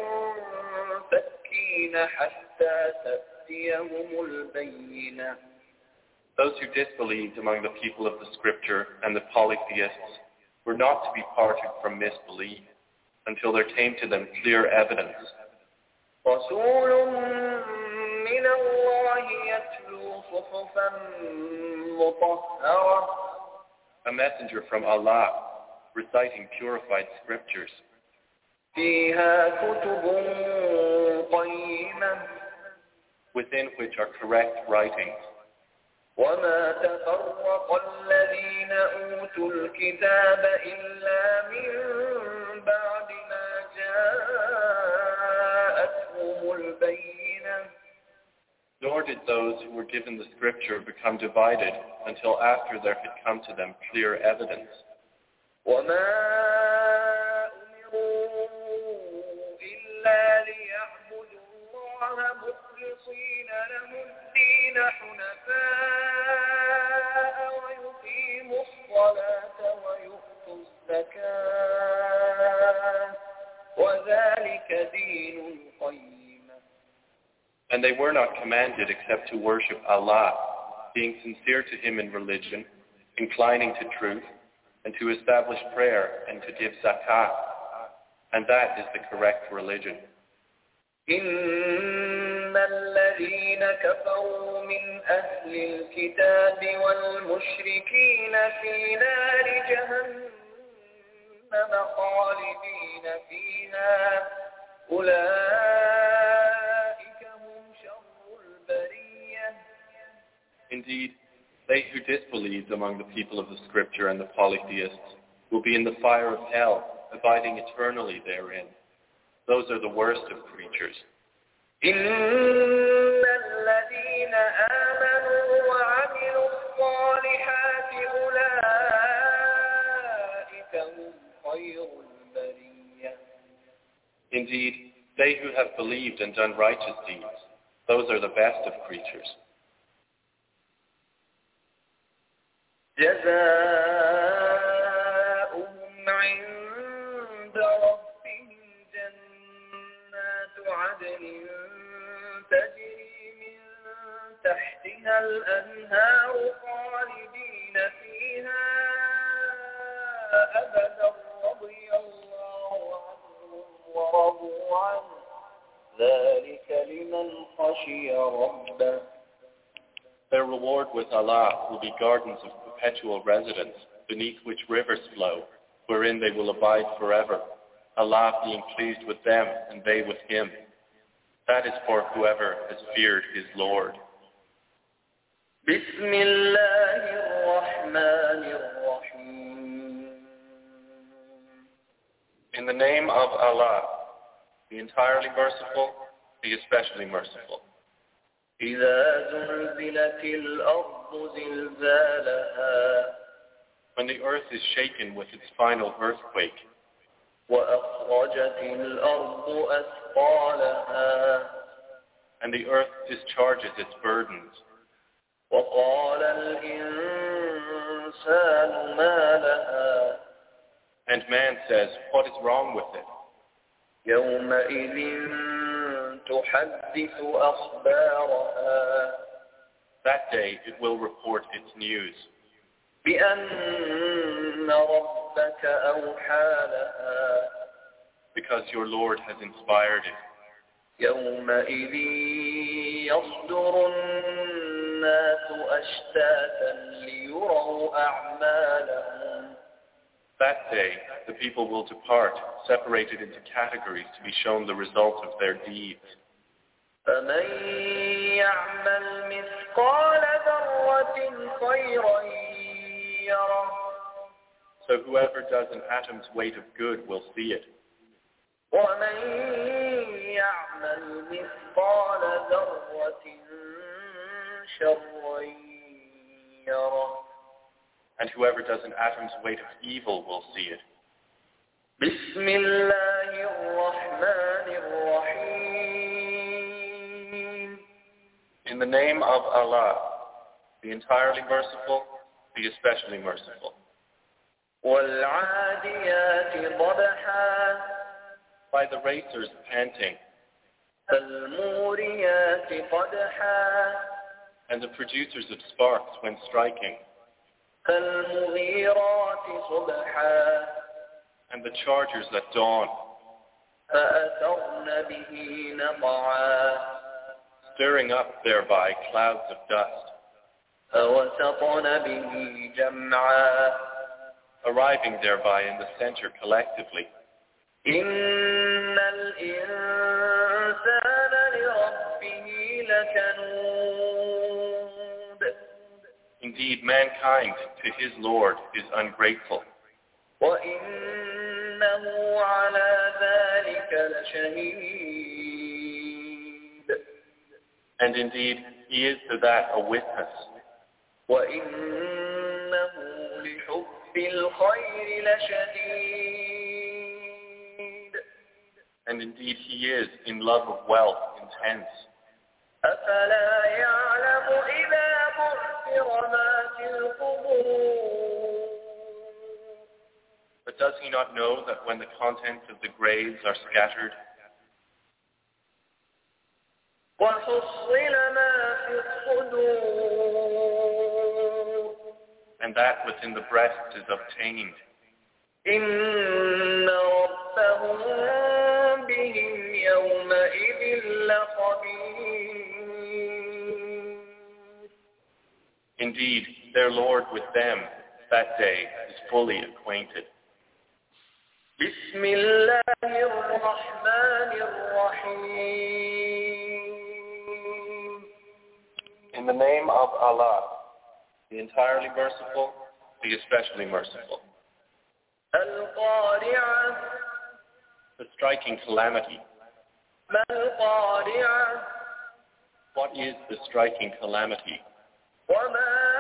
منفكين حتى تأتيهم البينة. Those who disbelieved among the people of the Scripture and the polytheists were not to be parted from misbelief until there came to them clear evidence. رسول من الله يتلو صحفا مطهرة. A messenger from Allah reciting purified scriptures. فيها كتب قيمة. Within which are correct writings. وما تفرق الذين أوتوا الكتاب إلا من بعد ما جاءتهم البينة. Nor did those who were given the scripture become divided until after there had come to them clear evidence. وما أمروا إلا ليعبدوا الله مخلصين له الدين حنفاء ويقيموا الصلاة ويؤتوا الزكاة وذلك دين القيم. And they were not commanded except to worship Allah, being sincere to Him in religion, inclining to truth, and to establish prayer and to give zakah. And that is the correct religion. إن الذين كفروا من أهل الكتاب والمشركين في نار جهنم خالدين فيها أولئك هم شر البرية. Indeed, they who disbelieved among the people of the Scripture and the polytheists will be in the fire of hell, abiding eternally therein. Those are the worst of creatures. إن الذين آمنوا وعملوا الصالحات أولئك هم خير البرية. Indeed, they who have believed and done righteous deeds, those are the best of creatures. جزاؤهم عند ربهم جنات عدن تجري من تحتها الأنهار خالدين فيها أبدا رضي الله عنهم ورضوا عنه ذلك لمن خشي ربه. Their reward with Allah will be gardens of perpetual residence, beneath which rivers flow, wherein they will abide forever, Allah being pleased with them and they with Him. That is for whoever has feared his Lord. بسم الله الرحمن الرحيم. In the name of Allah, the entirely merciful, the especially merciful. إذا زلزلت الأرض زلزالها. When the earth is shaken with its final earthquake. وأخرجت الأرض أثقالها. And the earth discharges its burdens. وقال الإنسان ما لها. And man says, what is wrong with it? يومئذ تحدث أخبارها. That day it will report its news. بأن ربك أوحى لها. because your Lord has inspired it. يومئذ يصدر الناس أشتاتا ليروا أعمالهم. That day, the people will depart, separated into categories to be shown the result of their deeds. فمن يعمل مثقال ذرة خيرا يره. So whoever does an atom's weight of good will see it. ومن يعمل مثقال ذرة شرا يره. And whoever does an atom's weight of evil will see it. بسم الله الرحمن الرحيم. In the name of Allah, the entirely merciful, the especially merciful. والعاديات ضبحا. By the racers panting. فالموريات قدحا. And the producers of sparks when striking. فالمغيرات صبحا. And the chargers at dawn. فأثرن به نقعا. Stirring up thereby clouds of dust. فوسطن به جمعا. Arriving thereby in the center collectively. إن الإنسان لربه لكنود. Indeed, mankind to his Lord is ungrateful. وإنه على ذلك لشهيد. And indeed, he is to that a witness. وإنه لحب الخير لشديد. And indeed, he is in love of wealth intense. أفلا يعلم إذا بعثر ما في القبور. But does he not know that when the contents of the graves are scattered, وحصل ما في الصدور. and that within the breast is obtained, إن ربهم بهم يومئذ لخبير. indeed, their Lord with them that day is fully acquainted. بسم الله الرحمن الرحيم. In the name of Allah, the entirely merciful, the especially merciful. القارعة. The striking calamity. ما القارعة. What is the striking calamity? وما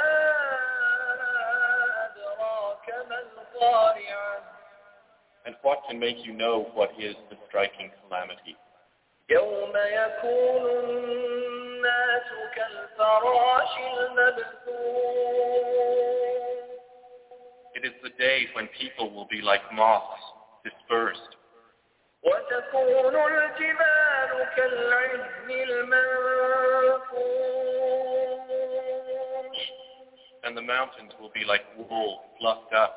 أدراك ما القارعة. And what can make you know what is the striking calamity? يوم يكون الناس كالفراش المبثوث. It is the day when people will be like moths, dispersed. وتكون الجبال كالعهن المنفوش. And the mountains will be like wool fluffed up.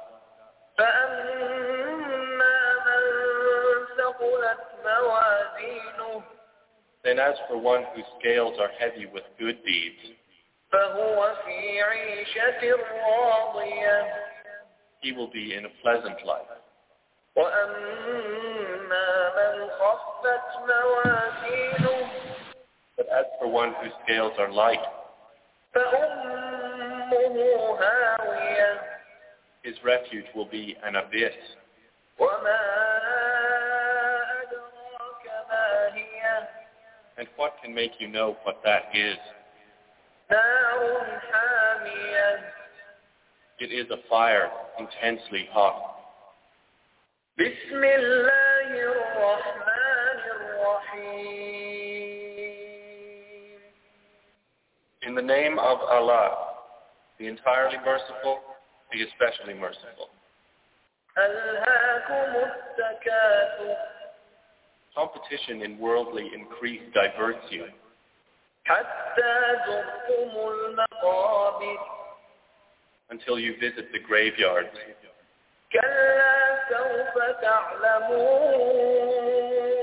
فأما من ثقلت موازينه. Then as for one whose scales are heavy with good deeds, فهو في عيشة راضية. he will be in a pleasant life. وأما من خفت موازينه. But as for one whose scales are light, فأمه هاوية. his refuge will be an abyss. وما أدراك ما هي. And what can make you know what that is? نار حامية. It is a fire intensely hot. بسم الله الرحمن الرحيم. In the name of Allah, the entirely merciful, the especially merciful. ألهاكم التكاثر. Competition in worldly increase diverts you, حتى زرتم المقابر. until you visit the graveyards. كلا سوف تعلمون.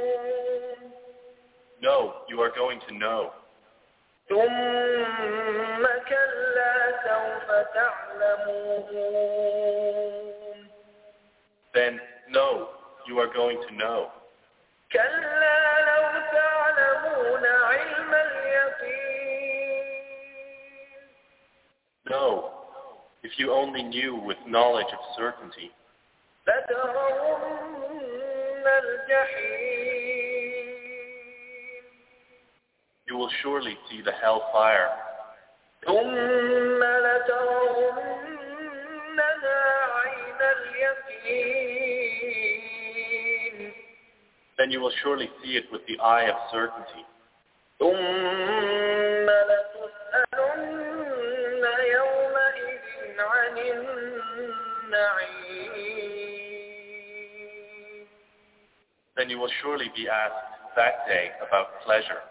No, you are going to know. ثم كلا سوف تعلمون. Then, no, you are going to know. كلا لو تعلمون علم اليقين. No, if you only knew with knowledge of certainty. لترون الجحيم. You will surely see the hellfire. ثم لترونها عين اليقين. Then you will surely see it with the eye of certainty. ثم لتسألن يومئذ عن النعيم. Then you will surely be asked that day about pleasure.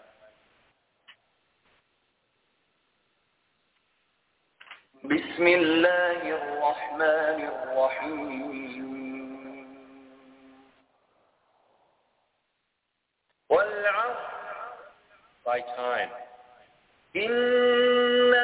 بسم الله الرحمن الرحيم. والعصر. By time. إن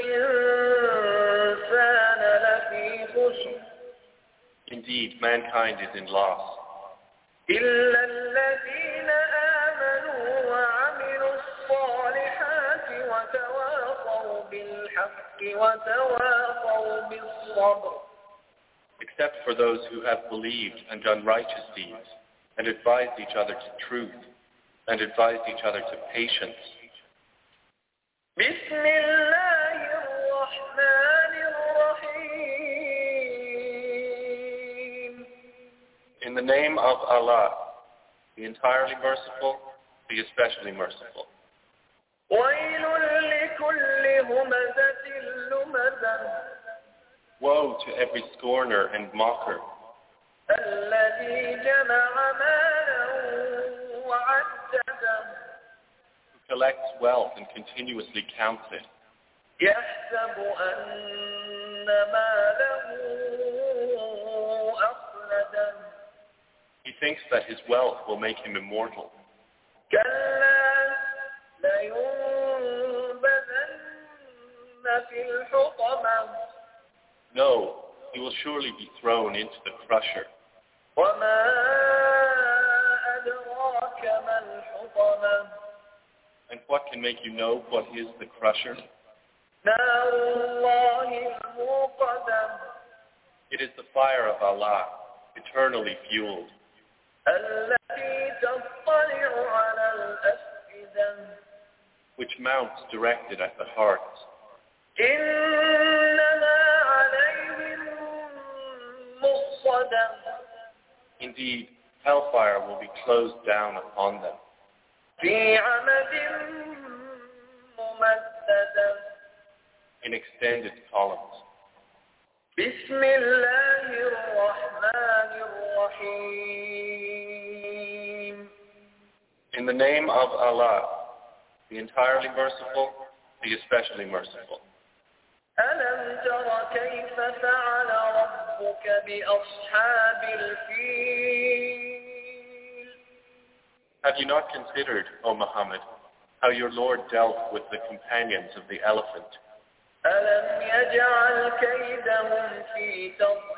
الإنسان لفي خسر. Indeed, mankind is in loss. إلا الذين آمنوا وعملوا الصالحات وتواصوا بالحق وتواصوا بالصبر. Except for those who have believed and done righteous deeds, and advised each other to truth, and advised each other to patience. بسم الله الرحمن الرحيم. In the name of Allah, the entirely merciful, the especially merciful. ويل لكل همزة لمزة. Woe to every scorner and mocker. الذي جمع مالا وعدده. Who collects wealth and continuously counts it. يحسب أن ماله أخلده. He thinks that his wealth will make him immortal. كلا لينبذن في الحطمة. No, he will surely be thrown into the crusher. وما أدراك ما الحطمة. And what can make you know what is the crusher? نار الله الموقدة. It is the fire of Allah, eternally fueled. التي تطلع على الأفئدة. Which mounts directed at the hearts. إنها عليهم مؤصدة. Indeed, hellfire will be closed down upon them. في عمد ممددة. In extended columns. بسم الله الرحمن الرحيم. In the name of Allah, the entirely merciful, the especially merciful. ألم تر كيف فعل ربك بأصحاب الفيل. Have you not considered, O Muhammad, how your Lord dealt with the companions of the elephant? ألم يجعل كيدهم في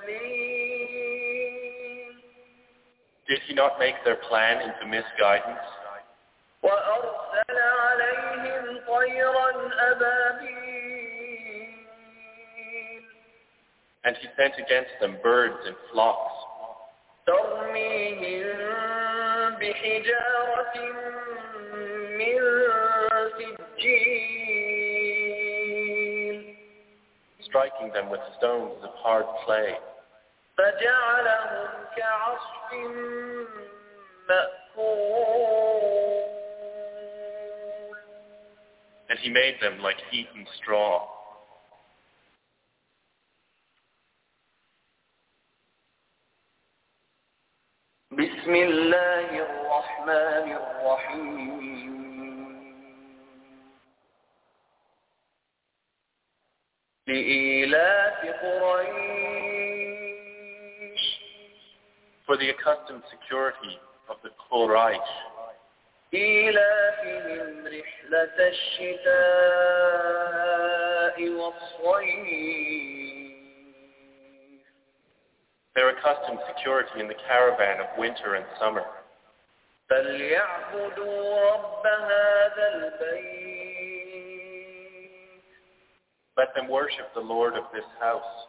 تضليل. Did he not make their plan into misguidance? وأرسل عليهم طيرا أبابيل. And he sent against them birds in flocks. ترميهم بحجارة من سجيل. Striking them with stones of hard clay. فجعلهم كعصف مأكول. And he made them like eaten straw. بسم الله الرحمن الرحيم. لإيلاف قريش For the accustomed security of the Quraysh, إيلافهم رحلة الشتاء والصيف. their accustomed security in the caravan of winter and summer. فليعبدوا رب هذا البيت. Let them worship the Lord of this house,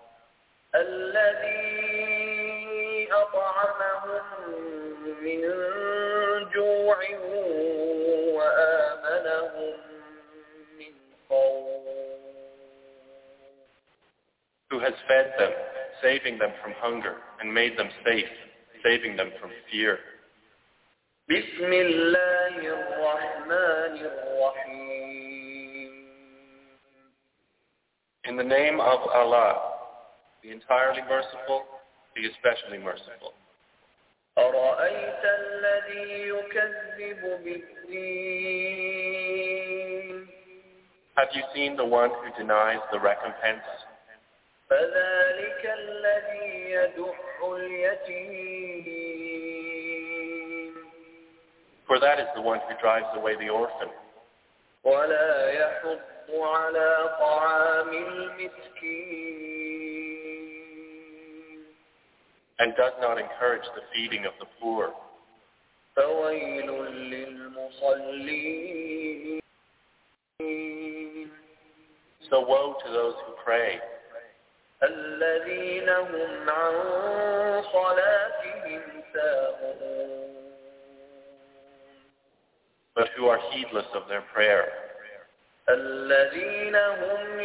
الذي أطعمهم من جوع وآمنهم من خوف. who has fed them, saving them from hunger, and made them safe, saving them from fear. بسم الله الرحمن الرحيم. In the name of Allah, the entirely merciful, the especially merciful. أرأيت الذي يكذب بالدين. Have you seen the one who denies the recompense? فذلك الذي يدع اليتيم. For that is the one who drives away the orphan, ولا يحض على طعام المسكين. and does not encourage the feeding of the poor. فويل للمصلين. So woe to those who pray, الذين هم عن صلاتهم ساهون. but who are heedless of their prayer, الذين هم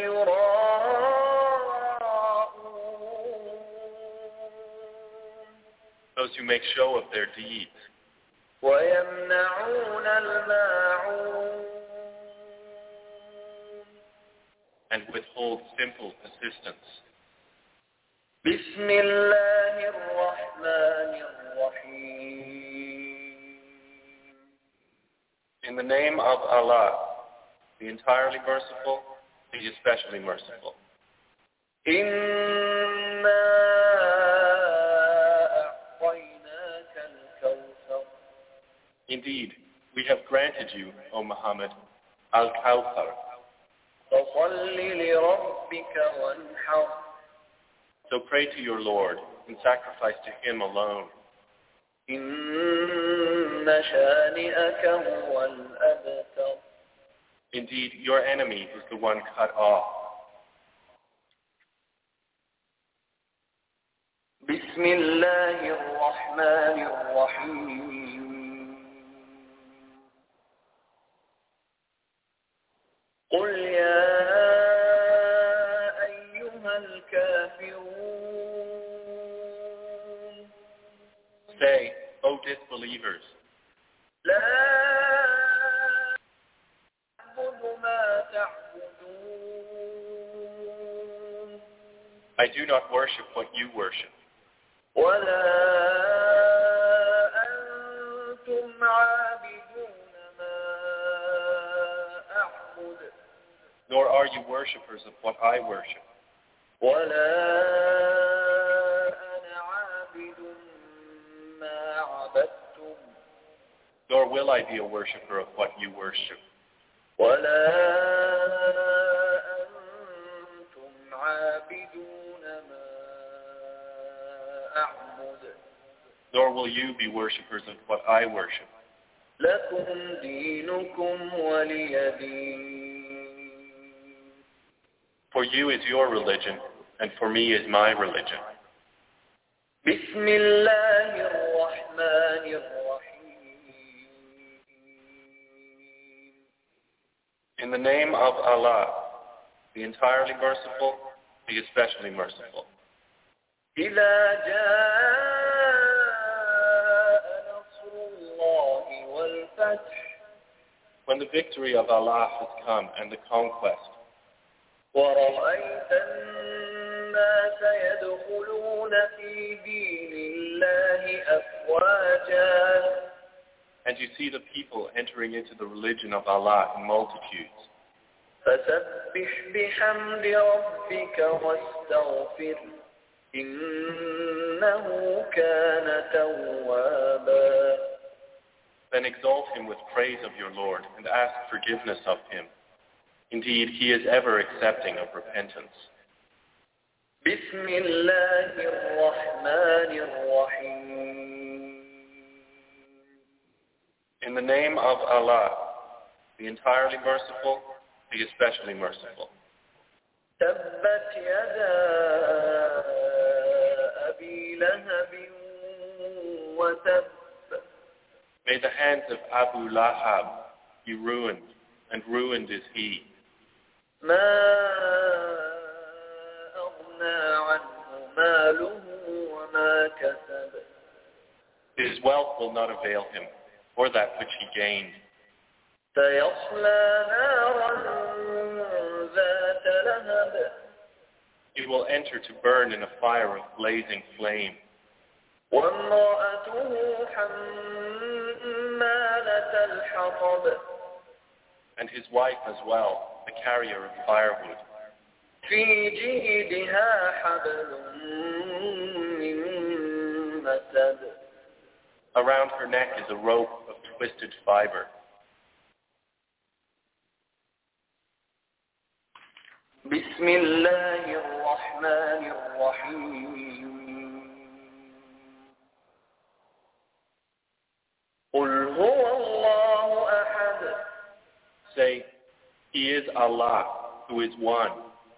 يراءون. those who make show of their deeds, ويمنعون الماعون. and withhold simple assistance. بسم الله الرحمن الرحيم. In the name of Allah, the entirely merciful, the especially merciful. إنا أعطيناك الكوثر. Indeed, we have granted you, O Muhammad, Al-Kawthar. فصل لربك وانحر. So pray to your Lord and sacrifice to Him alone. إن شانئك هو الأبتر. Indeed, your enemy is the one cut off. بسم الله الرحمن الرحيم. قل يا أيها الكافرون. Say, O disbelievers, لا أعبد ما تعبدون. I do not worship what you worship, ولا أنتم عابدون ما أعبد. nor are you worshippers of what I worship, ولا أنا عابد ما عبدتم. nor will I be a worshipper of what you worship, ولا أنتم عابدون ما أعبد. nor will you be worshippers of what I worship. لكم دينكم ولي دين. For you is your religion, and for me is my religion. بسم الله الرحمن الرحيم. In the name of Allah, the entirely merciful, the especially merciful. إذا جاء نصر الله والفتح. When the victory of Allah has come and the conquest, ورأيت الناس يدخلون في دين الله أفواجا. and you see the people entering into the religion of Allah in multitudes, فسبح بحمد ربك واستغفر إنه إنه كان توابا. Then exalt him with praise of your Lord and ask forgiveness of him. Indeed, he is ever accepting of repentance. بسم الله الرحمن الرحيم. In the name of Allah, the entirely merciful, the especially merciful. تبت يدا أبي لهب وتب. May the hands of Abu Lahab be ruined, and ruined is he. ما أغنى عنه ماله وما كسب. His wealth will not avail him, or that which he gained. سيصلى نارا ذات لهب. He will enter to burn in a fire of blazing flame. وامرأته حمالة الحطب. And his wife as well, the carrier of firewood. في جيدها حبل من مسد. Around her neck is a rope of twisted fiber. بسم الله الرحمن الرحيم. قل هو الله أحد. Say, He is Allah, who is one.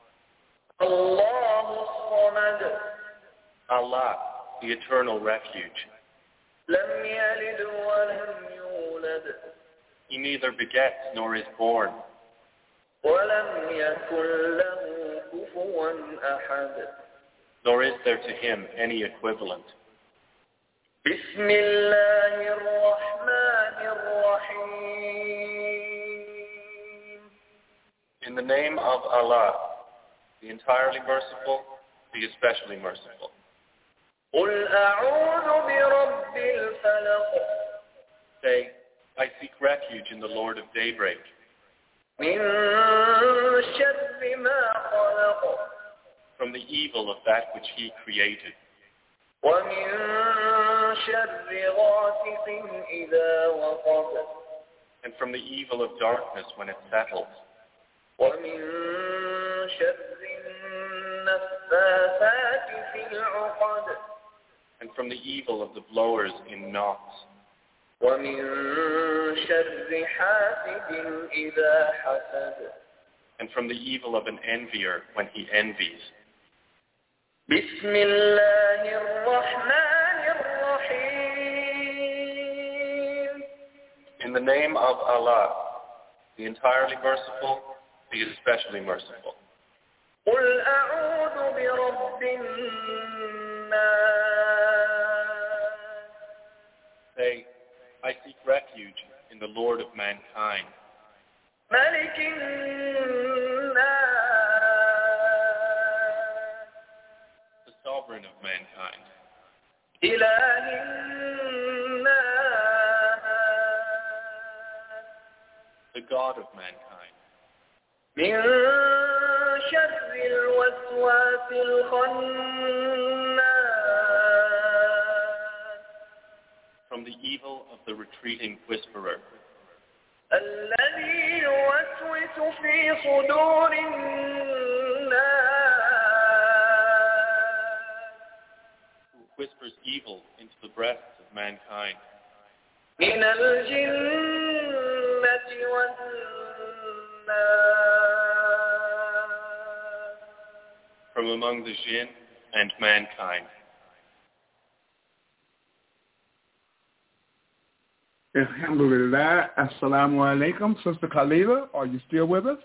الله الصمد. Allah, the eternal refuge. لم يلد ولم يولد. He neither begets nor is born. ولم يكن له كفوا أحد. Nor is there to him any equivalent. بسم الله الرحمن الرحيم. In the name of Allah, the entirely merciful, the especially merciful. قل أعوذ برب الفلق. Say, I seek refuge in the Lord of daybreak. من شر ما خلق. From the evil of that which He created. ومن شر غاسق إذا وقب. And from the evil of darkness when it settles. ومن شر النفاثات في العقد. And from the evil of the blowers in knots. ومن شر حاسد إذا حسد. And from the evil of an envier when he envies. بسم الله الرحمن الرحيم. In the name of Allah, the entirely merciful, the especially merciful. قل أعوذ برب الناس. Say, I seek refuge in the Lord of mankind. ملك الناس. The sovereign of mankind. إله الناس. The God of mankind. من شر الوسواس الخناس. From the evil of the retreating whisperer. الذي يوسوس في صدور الناس. Who whispers evil into the breasts of mankind. من الجنة والناس. From among the jinn and mankind. Alhamdulillah. Assalamu alaikum. Sister Khalila, are you still with us?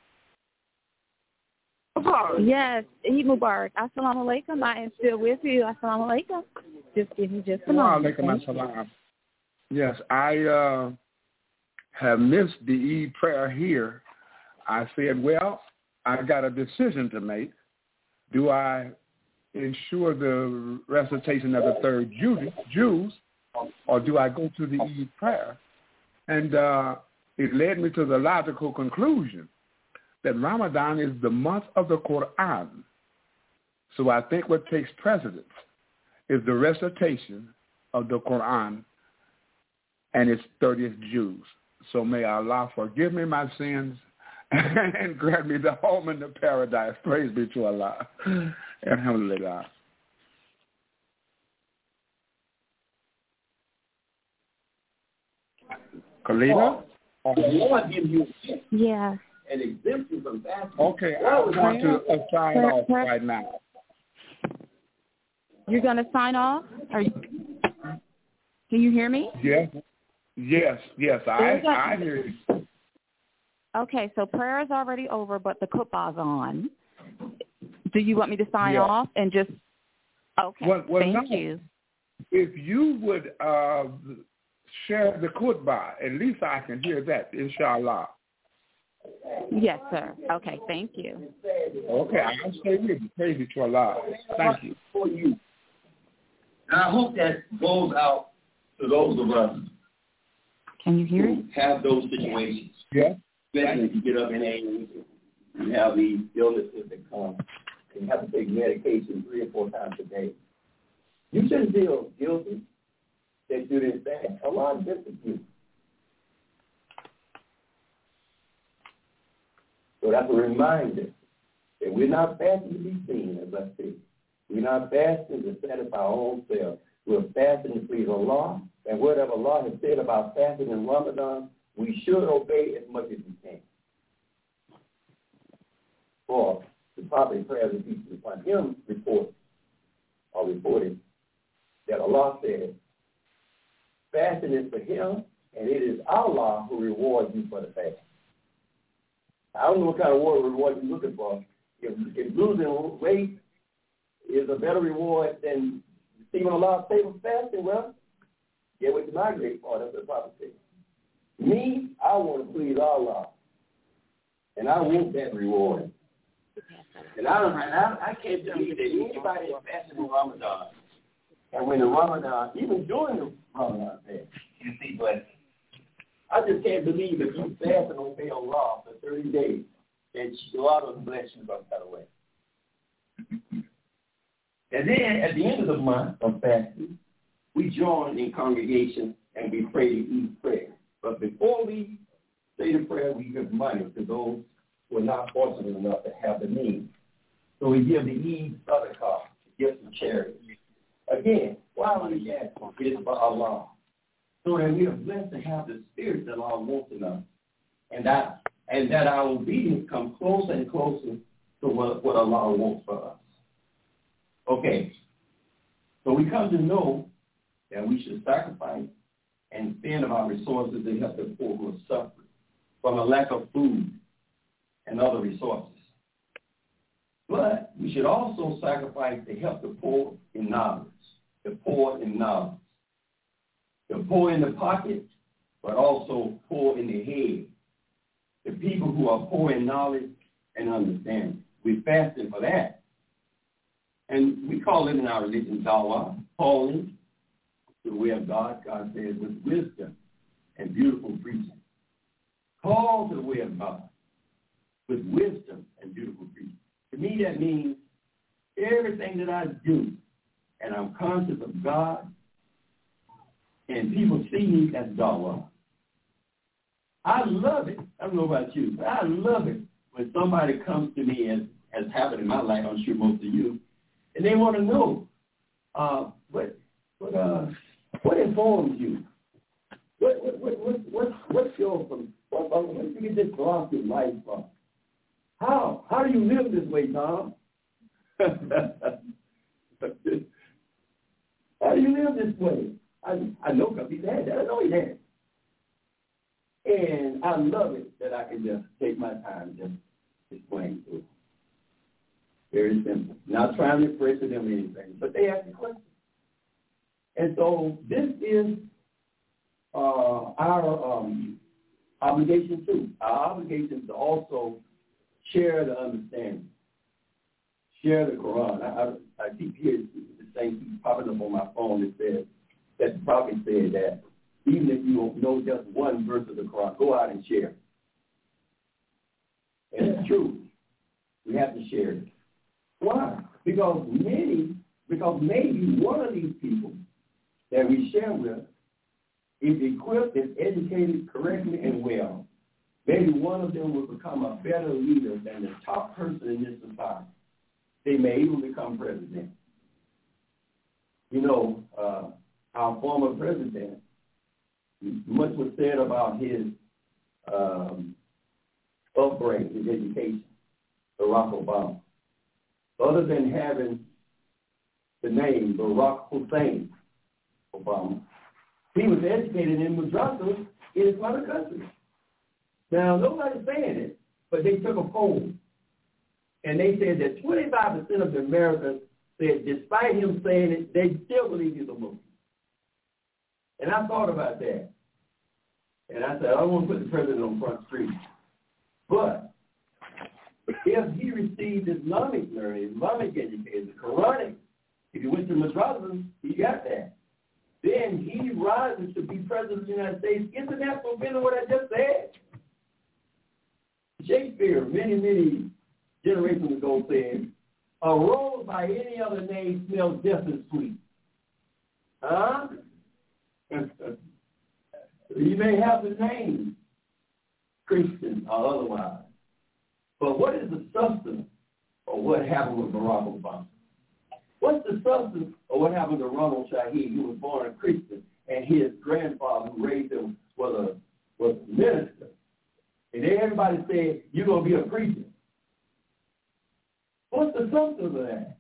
Yes, Eid Mubarak. Assalamu alaikum. I am still with you. Assalamu alaikum. Just give me just a moment. Wa alaikum assalam. Yes, I uh, have missed the Eid prayer here. I said, well, I got a decision to make. Do I ensure the recitation of the third Jews, or do I go to the Eid prayer? And uh, it led me to the logical conclusion that Ramadan is the month of the Quran. So I think what takes precedence is the recitation of the Quran and its thirtieth Jews. So may Allah forgive me my sins and grant me the home in the paradise. Praise be to Allah. Alhamdulillah. Kalita? I give you Yeah. an exemption from fasting. Okay, I want to uh, sign off right now. You're going to sign off? Are you, can you hear me? Yes, yes, yes. I, a, I hear you. Okay, so prayer is already over, but the khutbah's on. Do you want me to sign Yeah. off and just? Okay, Well, well, thank no. you. If you would uh, share the khutbah, at least I can hear that, inshallah. Yes, sir. Okay, thank you. Okay, I'll stay with you. Praise be to Allah. Thank you. For you. And I hope that goes out to those of us Can you hear it? who have those situations. Yeah. Especially if you get up in age, you have these illnesses that come, and you have to take medication three or four times a day. You shouldn't feel guilty that you didn't fast. Allah is good with you. So that's a reminder that we're not fasting to be seen, as I said. We're not fasting to satisfy our own self. We're fasting to please Allah, and whatever Allah has said about fasting in Ramadan, we should obey as much as we can. For the Prophet, prayers and peace be upon him, report or reported that Allah said, fasting is for him, and it is Allah who rewards you for the fast. I don't know what kind of reward you're looking for. If, if losing weight is a better reward than receiving Allah's favor fasting, well, get with the migrate part. That's what the Prophet said. Me, I want to please Allah, and I want that reward. And I don't, and I, I can't believe that anybody is fasting in Ramadan, and when the Ramadan, even during the Ramadan fast, you see, but I just can't believe if you fast and obey Allah for thirty days, and a lot of the blessings are cut away. And then at the end of the month of fasting, we join in congregation and we pray the Eid prayer. But before we say the prayer, we give money to those who are not fortunate enough to have the means. So we give the Eid sadaqah, gifts of charity. Again, why are we asking? It is for Allah. So that we are blessed to have the spirit that Allah wants in us. And that and that our obedience comes closer and closer to what, what Allah wants for us. Okay. So we come to know that we should sacrifice and spend of our resources to help the poor who are suffering from a lack of food and other resources. But we should also sacrifice to help the poor in knowledge, the poor in knowledge. The poor in the pocket, but also poor in the head. The people who are poor in knowledge and understanding. We're fasting for that. And we call it in our religion dawah, calling to the way of God. God says with wisdom and beautiful preaching. Call to the way of God with wisdom and beautiful preaching. To me, that means everything that I do, and I'm conscious of God, and people see me as dawah. I love it. I don't know about you, but I love it when somebody comes to me, as has happened in my life, I'm sure most of you, and they want to know uh, what what uh, what informs you. What what what what what what's your from? What, what, what you get this philosophy of life from? How how do you live this way, Tom? How do you live this way? I, I know because he's had that. I know he's had it. And I love it that I can just take my time and just explain to it. Very simple. Not trying to impress them or anything, but they ask the question. And so this is uh, our um, obligation too. Our obligation is to also share the understanding, share the Quran. I, I, I keep hearing the thing popping up on my phone that says, that the prophet said that even if you don't know just one verse of the Quran, go out and share. And it's true. We have to share it. Why? Because many, because because maybe one of these people that we share with is equipped and educated correctly and well. Maybe one of them will become a better leader than the top person in this society. They may even become president. You know, uh, our former president, much was said about his um, upbringing, his education, Barack Obama. Other than having the name Barack Hussein Obama, he was educated in madrasas in his mother country. Now, nobody's saying it, but they took a poll, and they said that twenty-five percent of the Americans said, despite him saying it, they still believe he's a Muslim. And I thought about that. And I said, I don't want to put the president on Front Street. But if he received Islamic learning, Islamic education, the Quranic, if he went to madrasas, he got that. Then he rises to be president of the United States. Isn't that fulfilling what I just said? Shakespeare, many, many generations ago, said, a rose by any other name smells just as sweet. Huh? You may have the name Christian or otherwise, but what is the substance of what happened with Barack Obama? What's the substance of what happened to Ronald Shaheed, who was born a Christian, and his grandfather who raised him was a, was a minister? And then everybody said, you're going to be a preacher. What's the substance of that?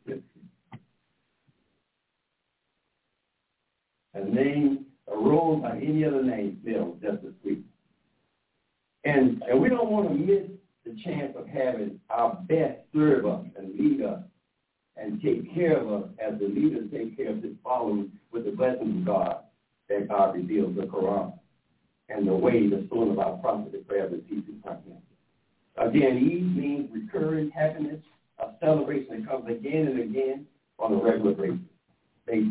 A name, a rose by any other name, smells just as sweet. And, and we don't want to miss the chance of having our best serve us and lead us and take care of us as the leaders take care of his followers with the blessings of God that God reveals in the Quran and the way the soul of our prophet is forever teaches from him. Again, Eid means recurring happiness, a celebration that comes again and again on a regular basis.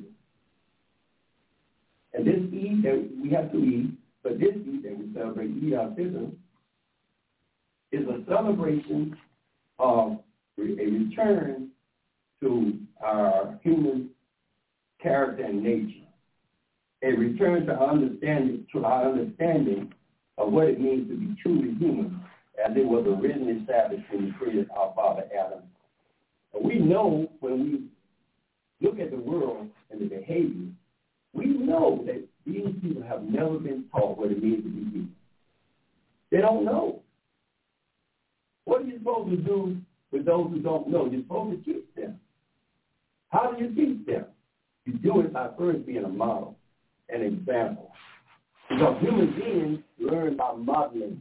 And this Eid that we have to eat, but this Eid that we celebrate, Eid al-Fitr, is a celebration of a return to our human character and nature, a return to our understanding, to our understanding of what it means to be truly human, as it was originally established when we created our father Adam. And we know when we look at the world and the behavior, we know that these people have never been taught what it means to be human. They don't know. What are you supposed to do with those who don't know? You're supposed to teach them. How do you teach them? You do it by first being a model, an example. Because human beings learn by modeling.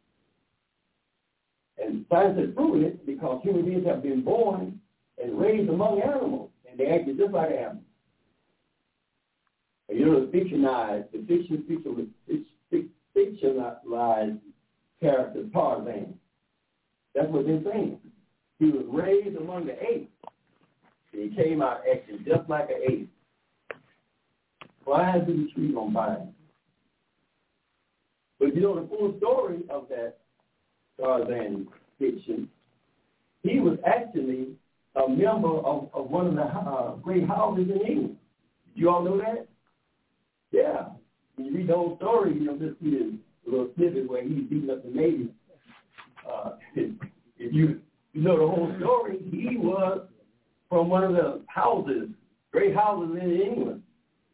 And science has proven it because human beings have been born and raised among animals, and they act just like animals. And you know, the fictionized, the fiction, fiction, fictionalized character Tarzan. That's what they're saying. He was raised among the apes. And he came out acting just like an ape. Flying through the tree on vines. But you know the full story of that Tarzan fiction, he was actually a member of, of one of the uh, great houses in England. Did you all know that? Yeah. When you read the whole story, you know, just see this little snippet where he's beating up the lady. Uh, if you, you know the whole story, he was from one of the houses, great houses in England.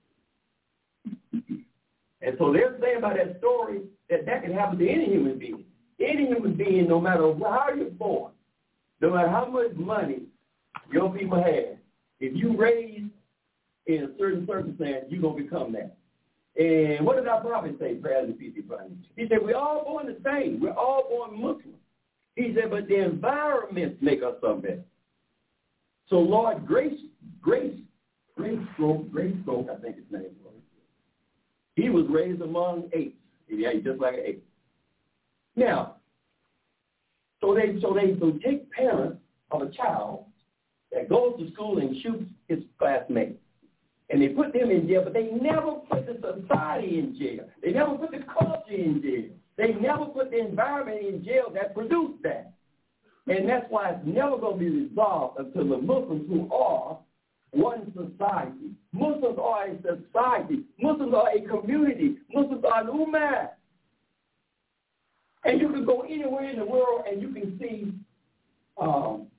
And so they're saying by that story that that can happen to any human being. Any human being, no matter how you're born, no matter how much money your people have, if you raised in a certain circumstance, you're going to become that. And what did our prophet say, prayers and peace be upon you? He said, we're all born the same. We're all born Muslim. He said, but the environments make us something. So Lord Grace, Grace, Grace Stroke, Grace Stroke, I think his name was. He was raised among apes. He ate just like an ape. Now, so they so they so take parents of a child that goes to school and shoots his classmates, and they put them in jail, but they never put the society in jail. They never put the culture in jail. They never put the environment in jail that produced that. And that's why it's never going to be resolved until the Muslims who are one society. Muslims are a society. Muslims are a community. Muslims are an ummah. And you can go anywhere in the world and you can see um,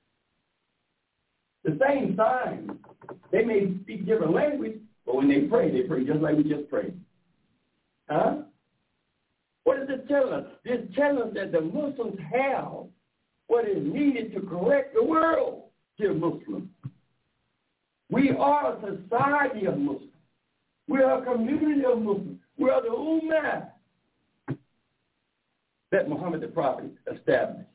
the same signs. They may speak different language, but when they pray, they pray just like we just prayed. Huh? What does this tell us? This tells us that the Muslims have what is needed to correct the world, dear Muslims. We are a society of Muslims. We are a community of Muslims. We are the ummah that Muhammad the Prophet established.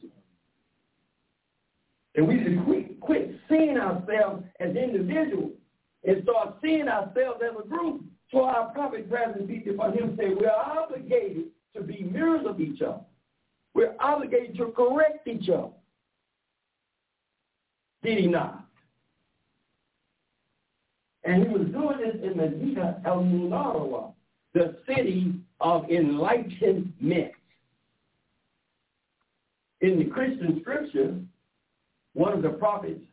And we need to quit, quit seeing ourselves as individuals and start seeing ourselves as a group. So our prophet, President Peace be upon him, said we are obligated to be mirrors of each other. We're obligated to correct each other. Did he not? And he was doing this in Medina al-Munawwara, the city of enlightenment. In the Christian scripture, one of the prophets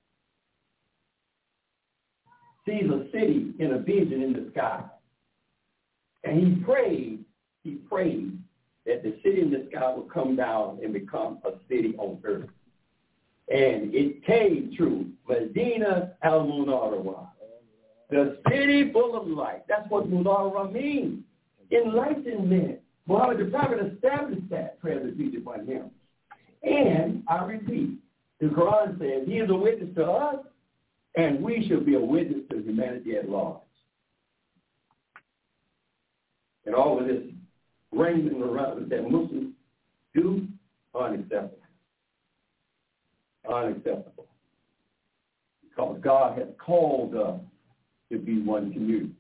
sees a city in a vision in the sky. And he prayed, he prayed that the city in the sky would come down and become a city on earth. And it came true. Medina al-Munawwara, the city full of light. That's what Munawwara means. Enlightenment. Muhammad the Prophet established that, President Peace be upon him. And I repeat, the Quran says he is a witness to us, and we should be a witness to humanity at large. And all of this ranging around that Muslims do, unacceptable. Unacceptable. Because God has called us to be one community.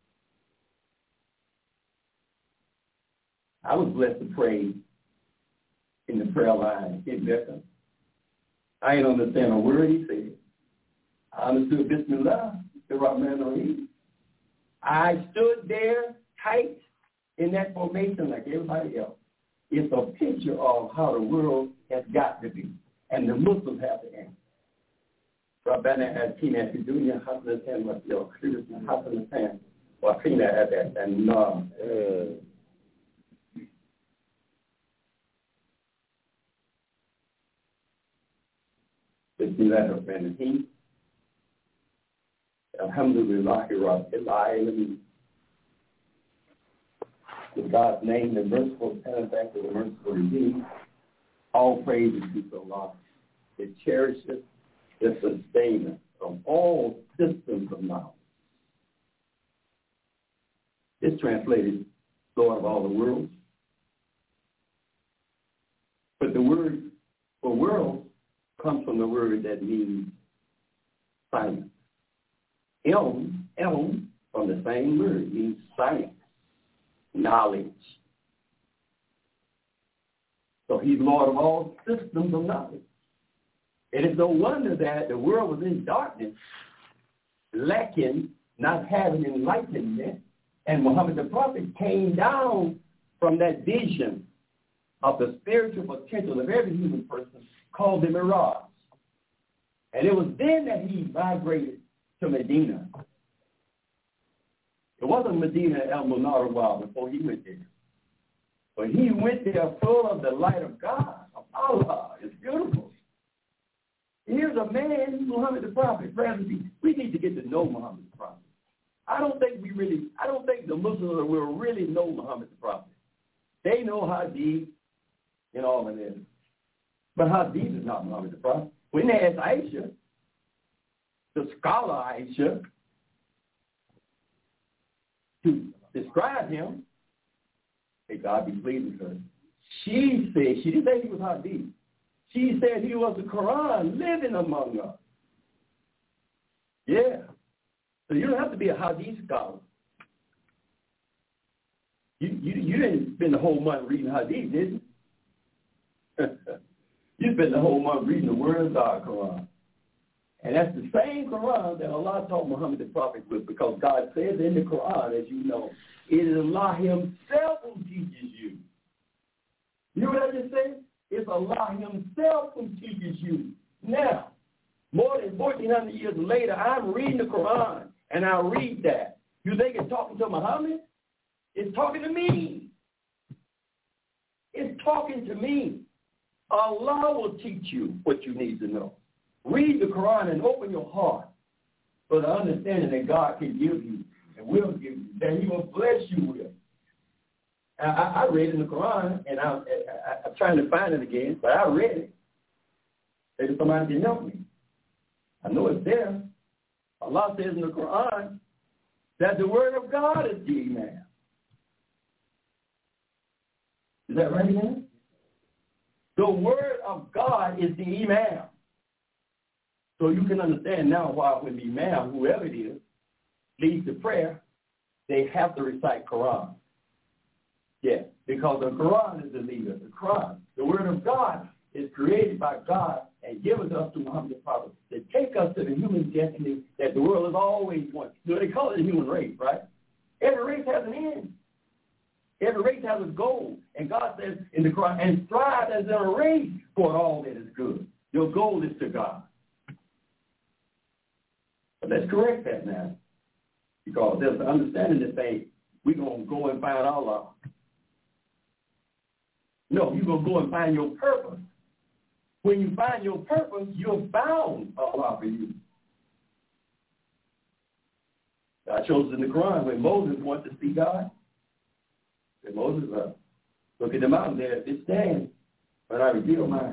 I was blessed to pray in the prayer line in Beckham. I ain't understand a word he said. I understood Bismillah, the Rahman Rahim. I stood there tight in that formation like everybody else. It's a picture of how the world has got to be, and the Muslims have to answer. Rabbana atina fid dunya hasanatan wa fil akhirati hasanatan wa qina adhaban nar. Bismillahirrahmanirrahim. Alhamdulillahi Rabbil Alamin. In God's name, the merciful, benefactor, the merciful redeemed, all praises to Allah, the cherisher, the sustainer of all systems of knowledge. It's translated Lord of all the worlds. But the word for world comes from the word that means science. Elm, elm, from the same word, means science, knowledge. So he's Lord of all systems of knowledge. It is no wonder that the world was in darkness, lacking, not having enlightenment, and Muhammad the Prophet came down from that vision of the spiritual potential of every human person called the Miraj. And it was then that he migrated to Medina. It wasn't Medina al-Munawwara before he went there. But he went there full of the light of God, of Allah. It's beautiful. Here's a man, Muhammad the Prophet, presently. We need to get to know Muhammad the Prophet. I don't think we really, I don't think the Muslims will really know Muhammad the Prophet. They know Hadith and all of this. But Hadith is not Muhammad the Prophet. When they asked Aisha, the scholar Aisha, to describe him, may God be pleased with her, she said, she didn't say he was Hadith. She said he was the Quran living among us. Yeah. So you don't have to be a Hadith scholar. You, you, you didn't spend the whole month reading Hadith, did you? You spent the whole month reading the Word of God, Quran. And that's the same Quran that Allah taught Muhammad the Prophet with, because God says in the Quran, as you know, it is Allah himself who teaches you. You know what I just said? It's Allah himself who teaches you. Now, More than fourteen hundred years later, I'm reading the Quran, and I read that. You think it's talking to Muhammad? It's talking to me. It's talking to me. Allah will teach you what you need to know. Read the Quran and open your heart for the understanding that God can give you and will give you, that he will bless you with. I, I read in the Quran, and I, I, I'm trying to find it again, but I read it. Maybe somebody can help me. I know it's there. Allah says in the Quran that the word of God is the Imam. Is that right, man? The word of God is the Imam. So you can understand now why when the Imam, whoever it is, leads the prayer, they have to recite Quran. Yeah, because the Quran is the leader. The Quran, the word of God, is created by God and given us to Muhammad the Prophet to take us to the human destiny that the world has always wanted. So they call it the human race, right? Every race has an end. Every race has a goal. And God says in the Quran, and strive as in a race for all that is good. Your goal is to God. But let's correct that now. Because there's an understanding that say, we're going to go and find Allah. No, you're going to go and find your purpose. When you find your purpose, you're bound Allah for you. God shows in the Quran when Moses wanted to see God. Said Moses, uh, look at the mountain there. It stands, but I reveal my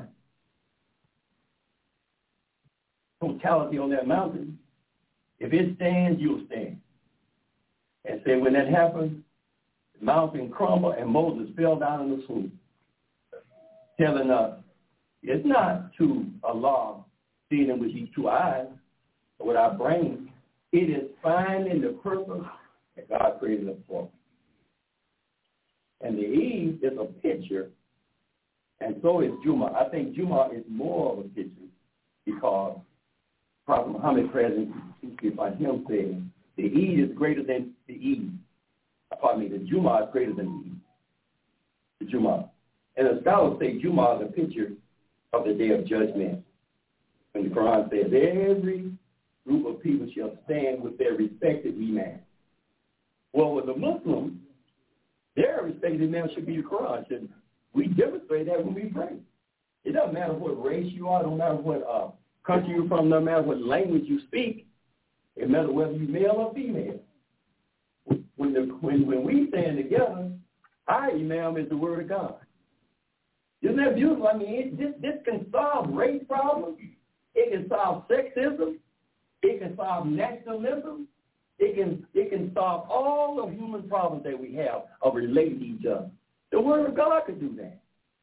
totality on that mountain. If it stands, you'll stand. And said when that happened, the mountain crumbled and Moses fell down in the swoon, telling us, it's not to Allah seeing with these two eyes or with our brains. It is finding the purpose that God created us for. And the Eid is a picture, and so is Juma. I think Juma is more of a picture because Prophet Muhammad, present, by him saying, the Eid is greater than the Eid. Pardon me, the Juma is greater than the Eid. The Juma. And the scholars say Juma is a picture of the day of judgment. When the Quran says, every group of people shall stand with their respective imam. Well, with the Muslims, their respective imam should be the Quran, shouldn't it? We demonstrate that when we pray. It doesn't matter what race you are, it don't matter what uh, country you're from, no matter what language you speak. It matters whether you're male or female. When, the, when, when we stand together, our imam is the word of God. Isn't that beautiful? I mean, it, this, this can solve race problems. It can solve sexism. It can solve nationalism. It can, it can solve all the human problems that we have of relating to each other. The Word of God can do that.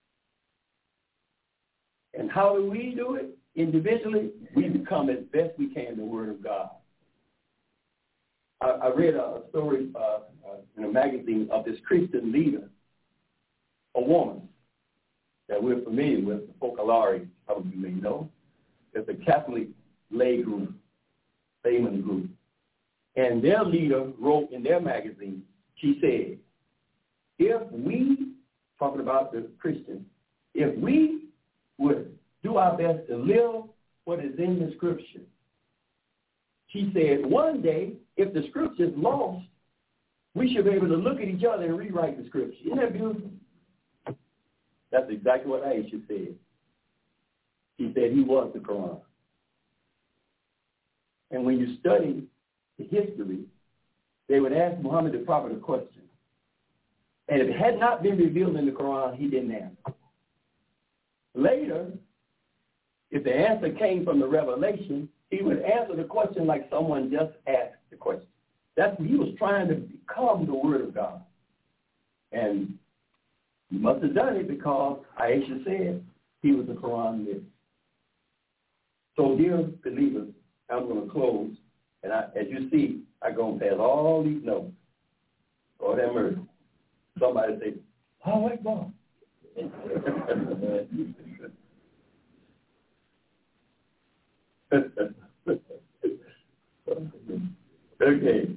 And how do we do it? Individually, we become as best we can the Word of God. I, I read a story uh, uh, in a magazine of this Christian leader, a woman that we're familiar with, the Focolari, some of you may know. It's a Catholic lay group, layman group. And their leader wrote in their magazine, she said, if we, talking about the Christians, if we would do our best to live what is in the Scripture, she said, one day, if the Scripture is lost, we should be able to look at each other and rewrite the Scripture. Isn't that beautiful? That's exactly what Aisha said. She said he was the Quran. And when you study the history, they would ask Muhammad the Prophet a question. And if it had not been revealed in the Quran, he didn't answer. Later, if the answer came from the revelation, he would answer the question like someone just asked the question. That's what he was trying to become the Word of God. And he must have done it because Aisha said he was the Quran living. So, dear believers, I'm going to close. And I, as you see, I go and pass all these notes. Lord have mercy. Somebody say, oh, wait, Bob. Okay.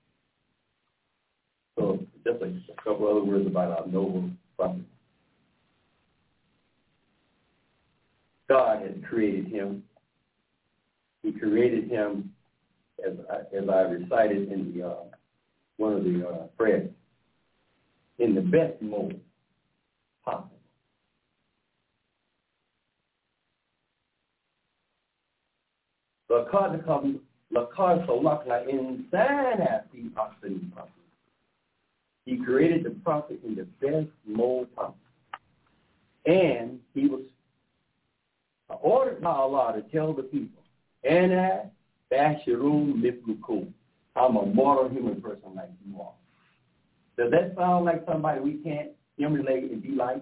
So just like a couple other words about our noble prophet. God has created him created him, as I, as I recited in the uh, one of the uh, prayers, in the best mode possible. لقد خلقنا إنسانا في أحسن تقويم. He created the prophet in the best mode possible. And he was ordered by Allah to tell the people, Ana Basharun Mithlukum. I'm a mortal human person like you are. Does that sound like somebody we can't emulate and be like?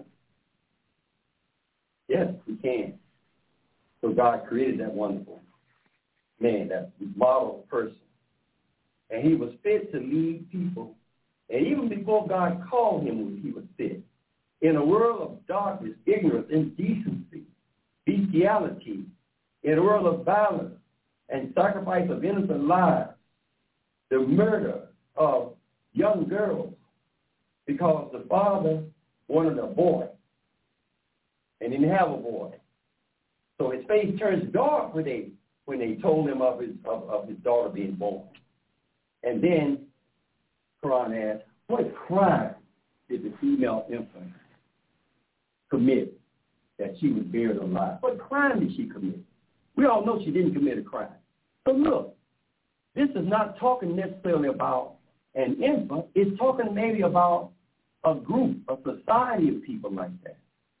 Yes, we can. So God created that wonderful man, that model person. And he was fit to lead people. And even before God called him, he was fit. In a world of darkness, ignorance, indecency, bestiality, in a world of violence and sacrifice of innocent lives, the murder of young girls because the father wanted a boy and didn't have a boy. So his face turns dark when they when they told him of his of, of his daughter being born. And then Quran asked, what crime did the female infant commit that she was buried alive? What crime did she commit? We all know she didn't commit a crime. So look, this is not talking necessarily about an infant. It's talking maybe about a group, a society of people like that.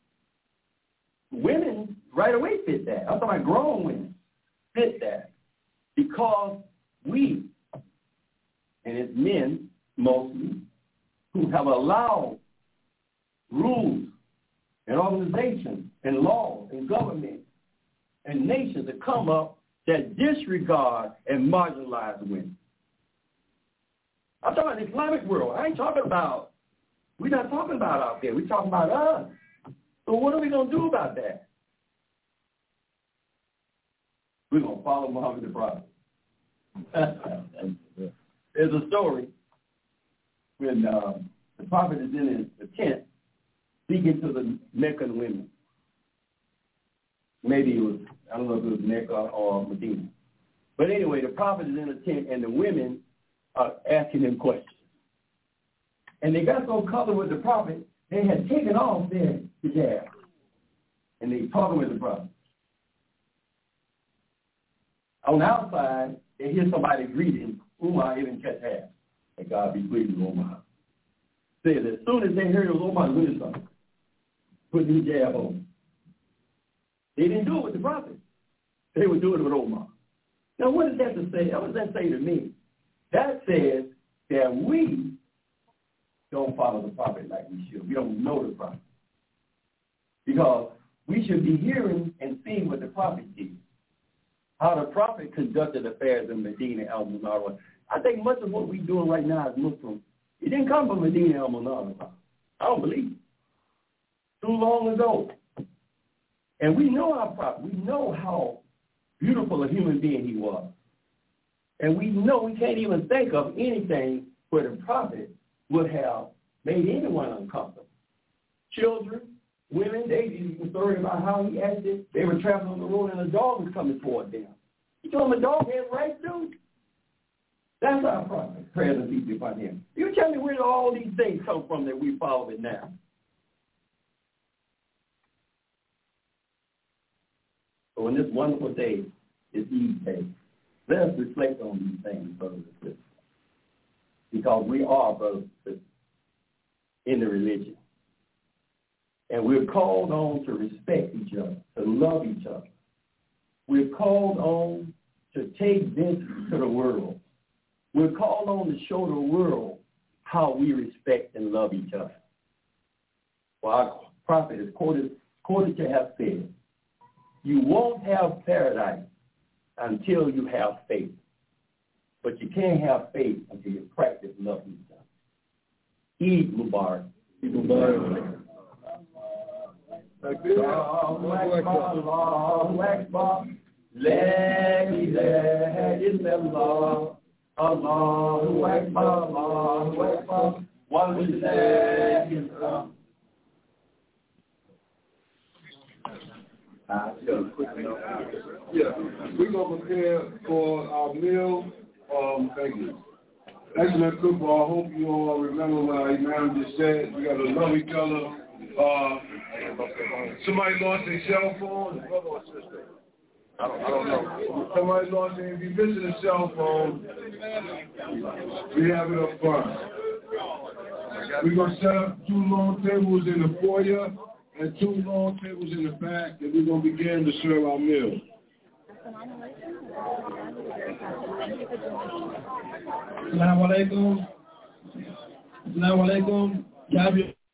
Women right away fit that. I'm talking about grown women fit that because we, and it's men mostly, who have allowed rules and organizations and laws and government and nations to come up that disregard and marginalize women. I'm talking about the Islamic world. I ain't talking about, we're not talking about out there. We're talking about us. So what are we going to do about that? We're going to follow Muhammad the Prophet. There's a story when uh, the prophet is in his tent speaking to the Meccan women. Maybe it was, I don't know if it was Mecca or Medina. But anyway, the prophet is in a tent and the women are asking him questions. And they got so covered with the prophet, they had taken off their hijab. And they talking with the prophet. On the outside, they hear somebody greeting Umar ibn Khattab. And God be pleased with Umar. Says as soon as they heard it was Umar doing something, put the hijab on. They didn't do it with the prophet. They were doing it with Omar. Now, what does that to say? What does that say to me? That says that we don't follow the prophet like we should. We don't know the prophet. Because we should be hearing and seeing what the prophet did. How the prophet conducted affairs in Medina al-Munawwara. I think much of what we're doing right now as Muslims, it didn't come from Medina al-Munawwara. I don't believe it. Too long ago. And we know our prophet. We know how beautiful a human being he was. And we know we can't even think of anything where the prophet would have made anyone uncomfortable. Children, women, they even worried about how he acted. They were traveling on the road and a dog was coming toward them. He told them a dog had rights too. That's our prophet. Prayers and peace be upon him. You tell me where all these things come from that we follow it now. So in this wonderful day, this Eid day, let us reflect on these things, brothers and sisters. Because we are brothers and sisters in the religion. And we're called on to respect each other, to love each other. We're called on to take this to the world. We're called on to show the world how we respect and love each other. Well, our prophet is quoted, quoted to have said, you won't have paradise until you have faith. But you can't have faith until you practice love each other. Eid Mubarak. Eid Mubarak. Allahu Akbar, Allahu Akbar, La ilaha illallah, Allahu Akbar, Allahu Akbar, Walillahi alhamd. Uh, yeah, we're going to prepare for our meal. Um, thank you. Excellent football. I hope you all remember what our Imam just said. We got to love each other. Uh, somebody lost their cell phone, brother or sister? I don't, I don't know. Somebody lost their, if you missing a cell phone, we have it up front. We're going to set up two long tables in the foyer and two long tables in the back, and we're going to begin to serve our meal. Assalamu alaikum. Assalamu alaikum.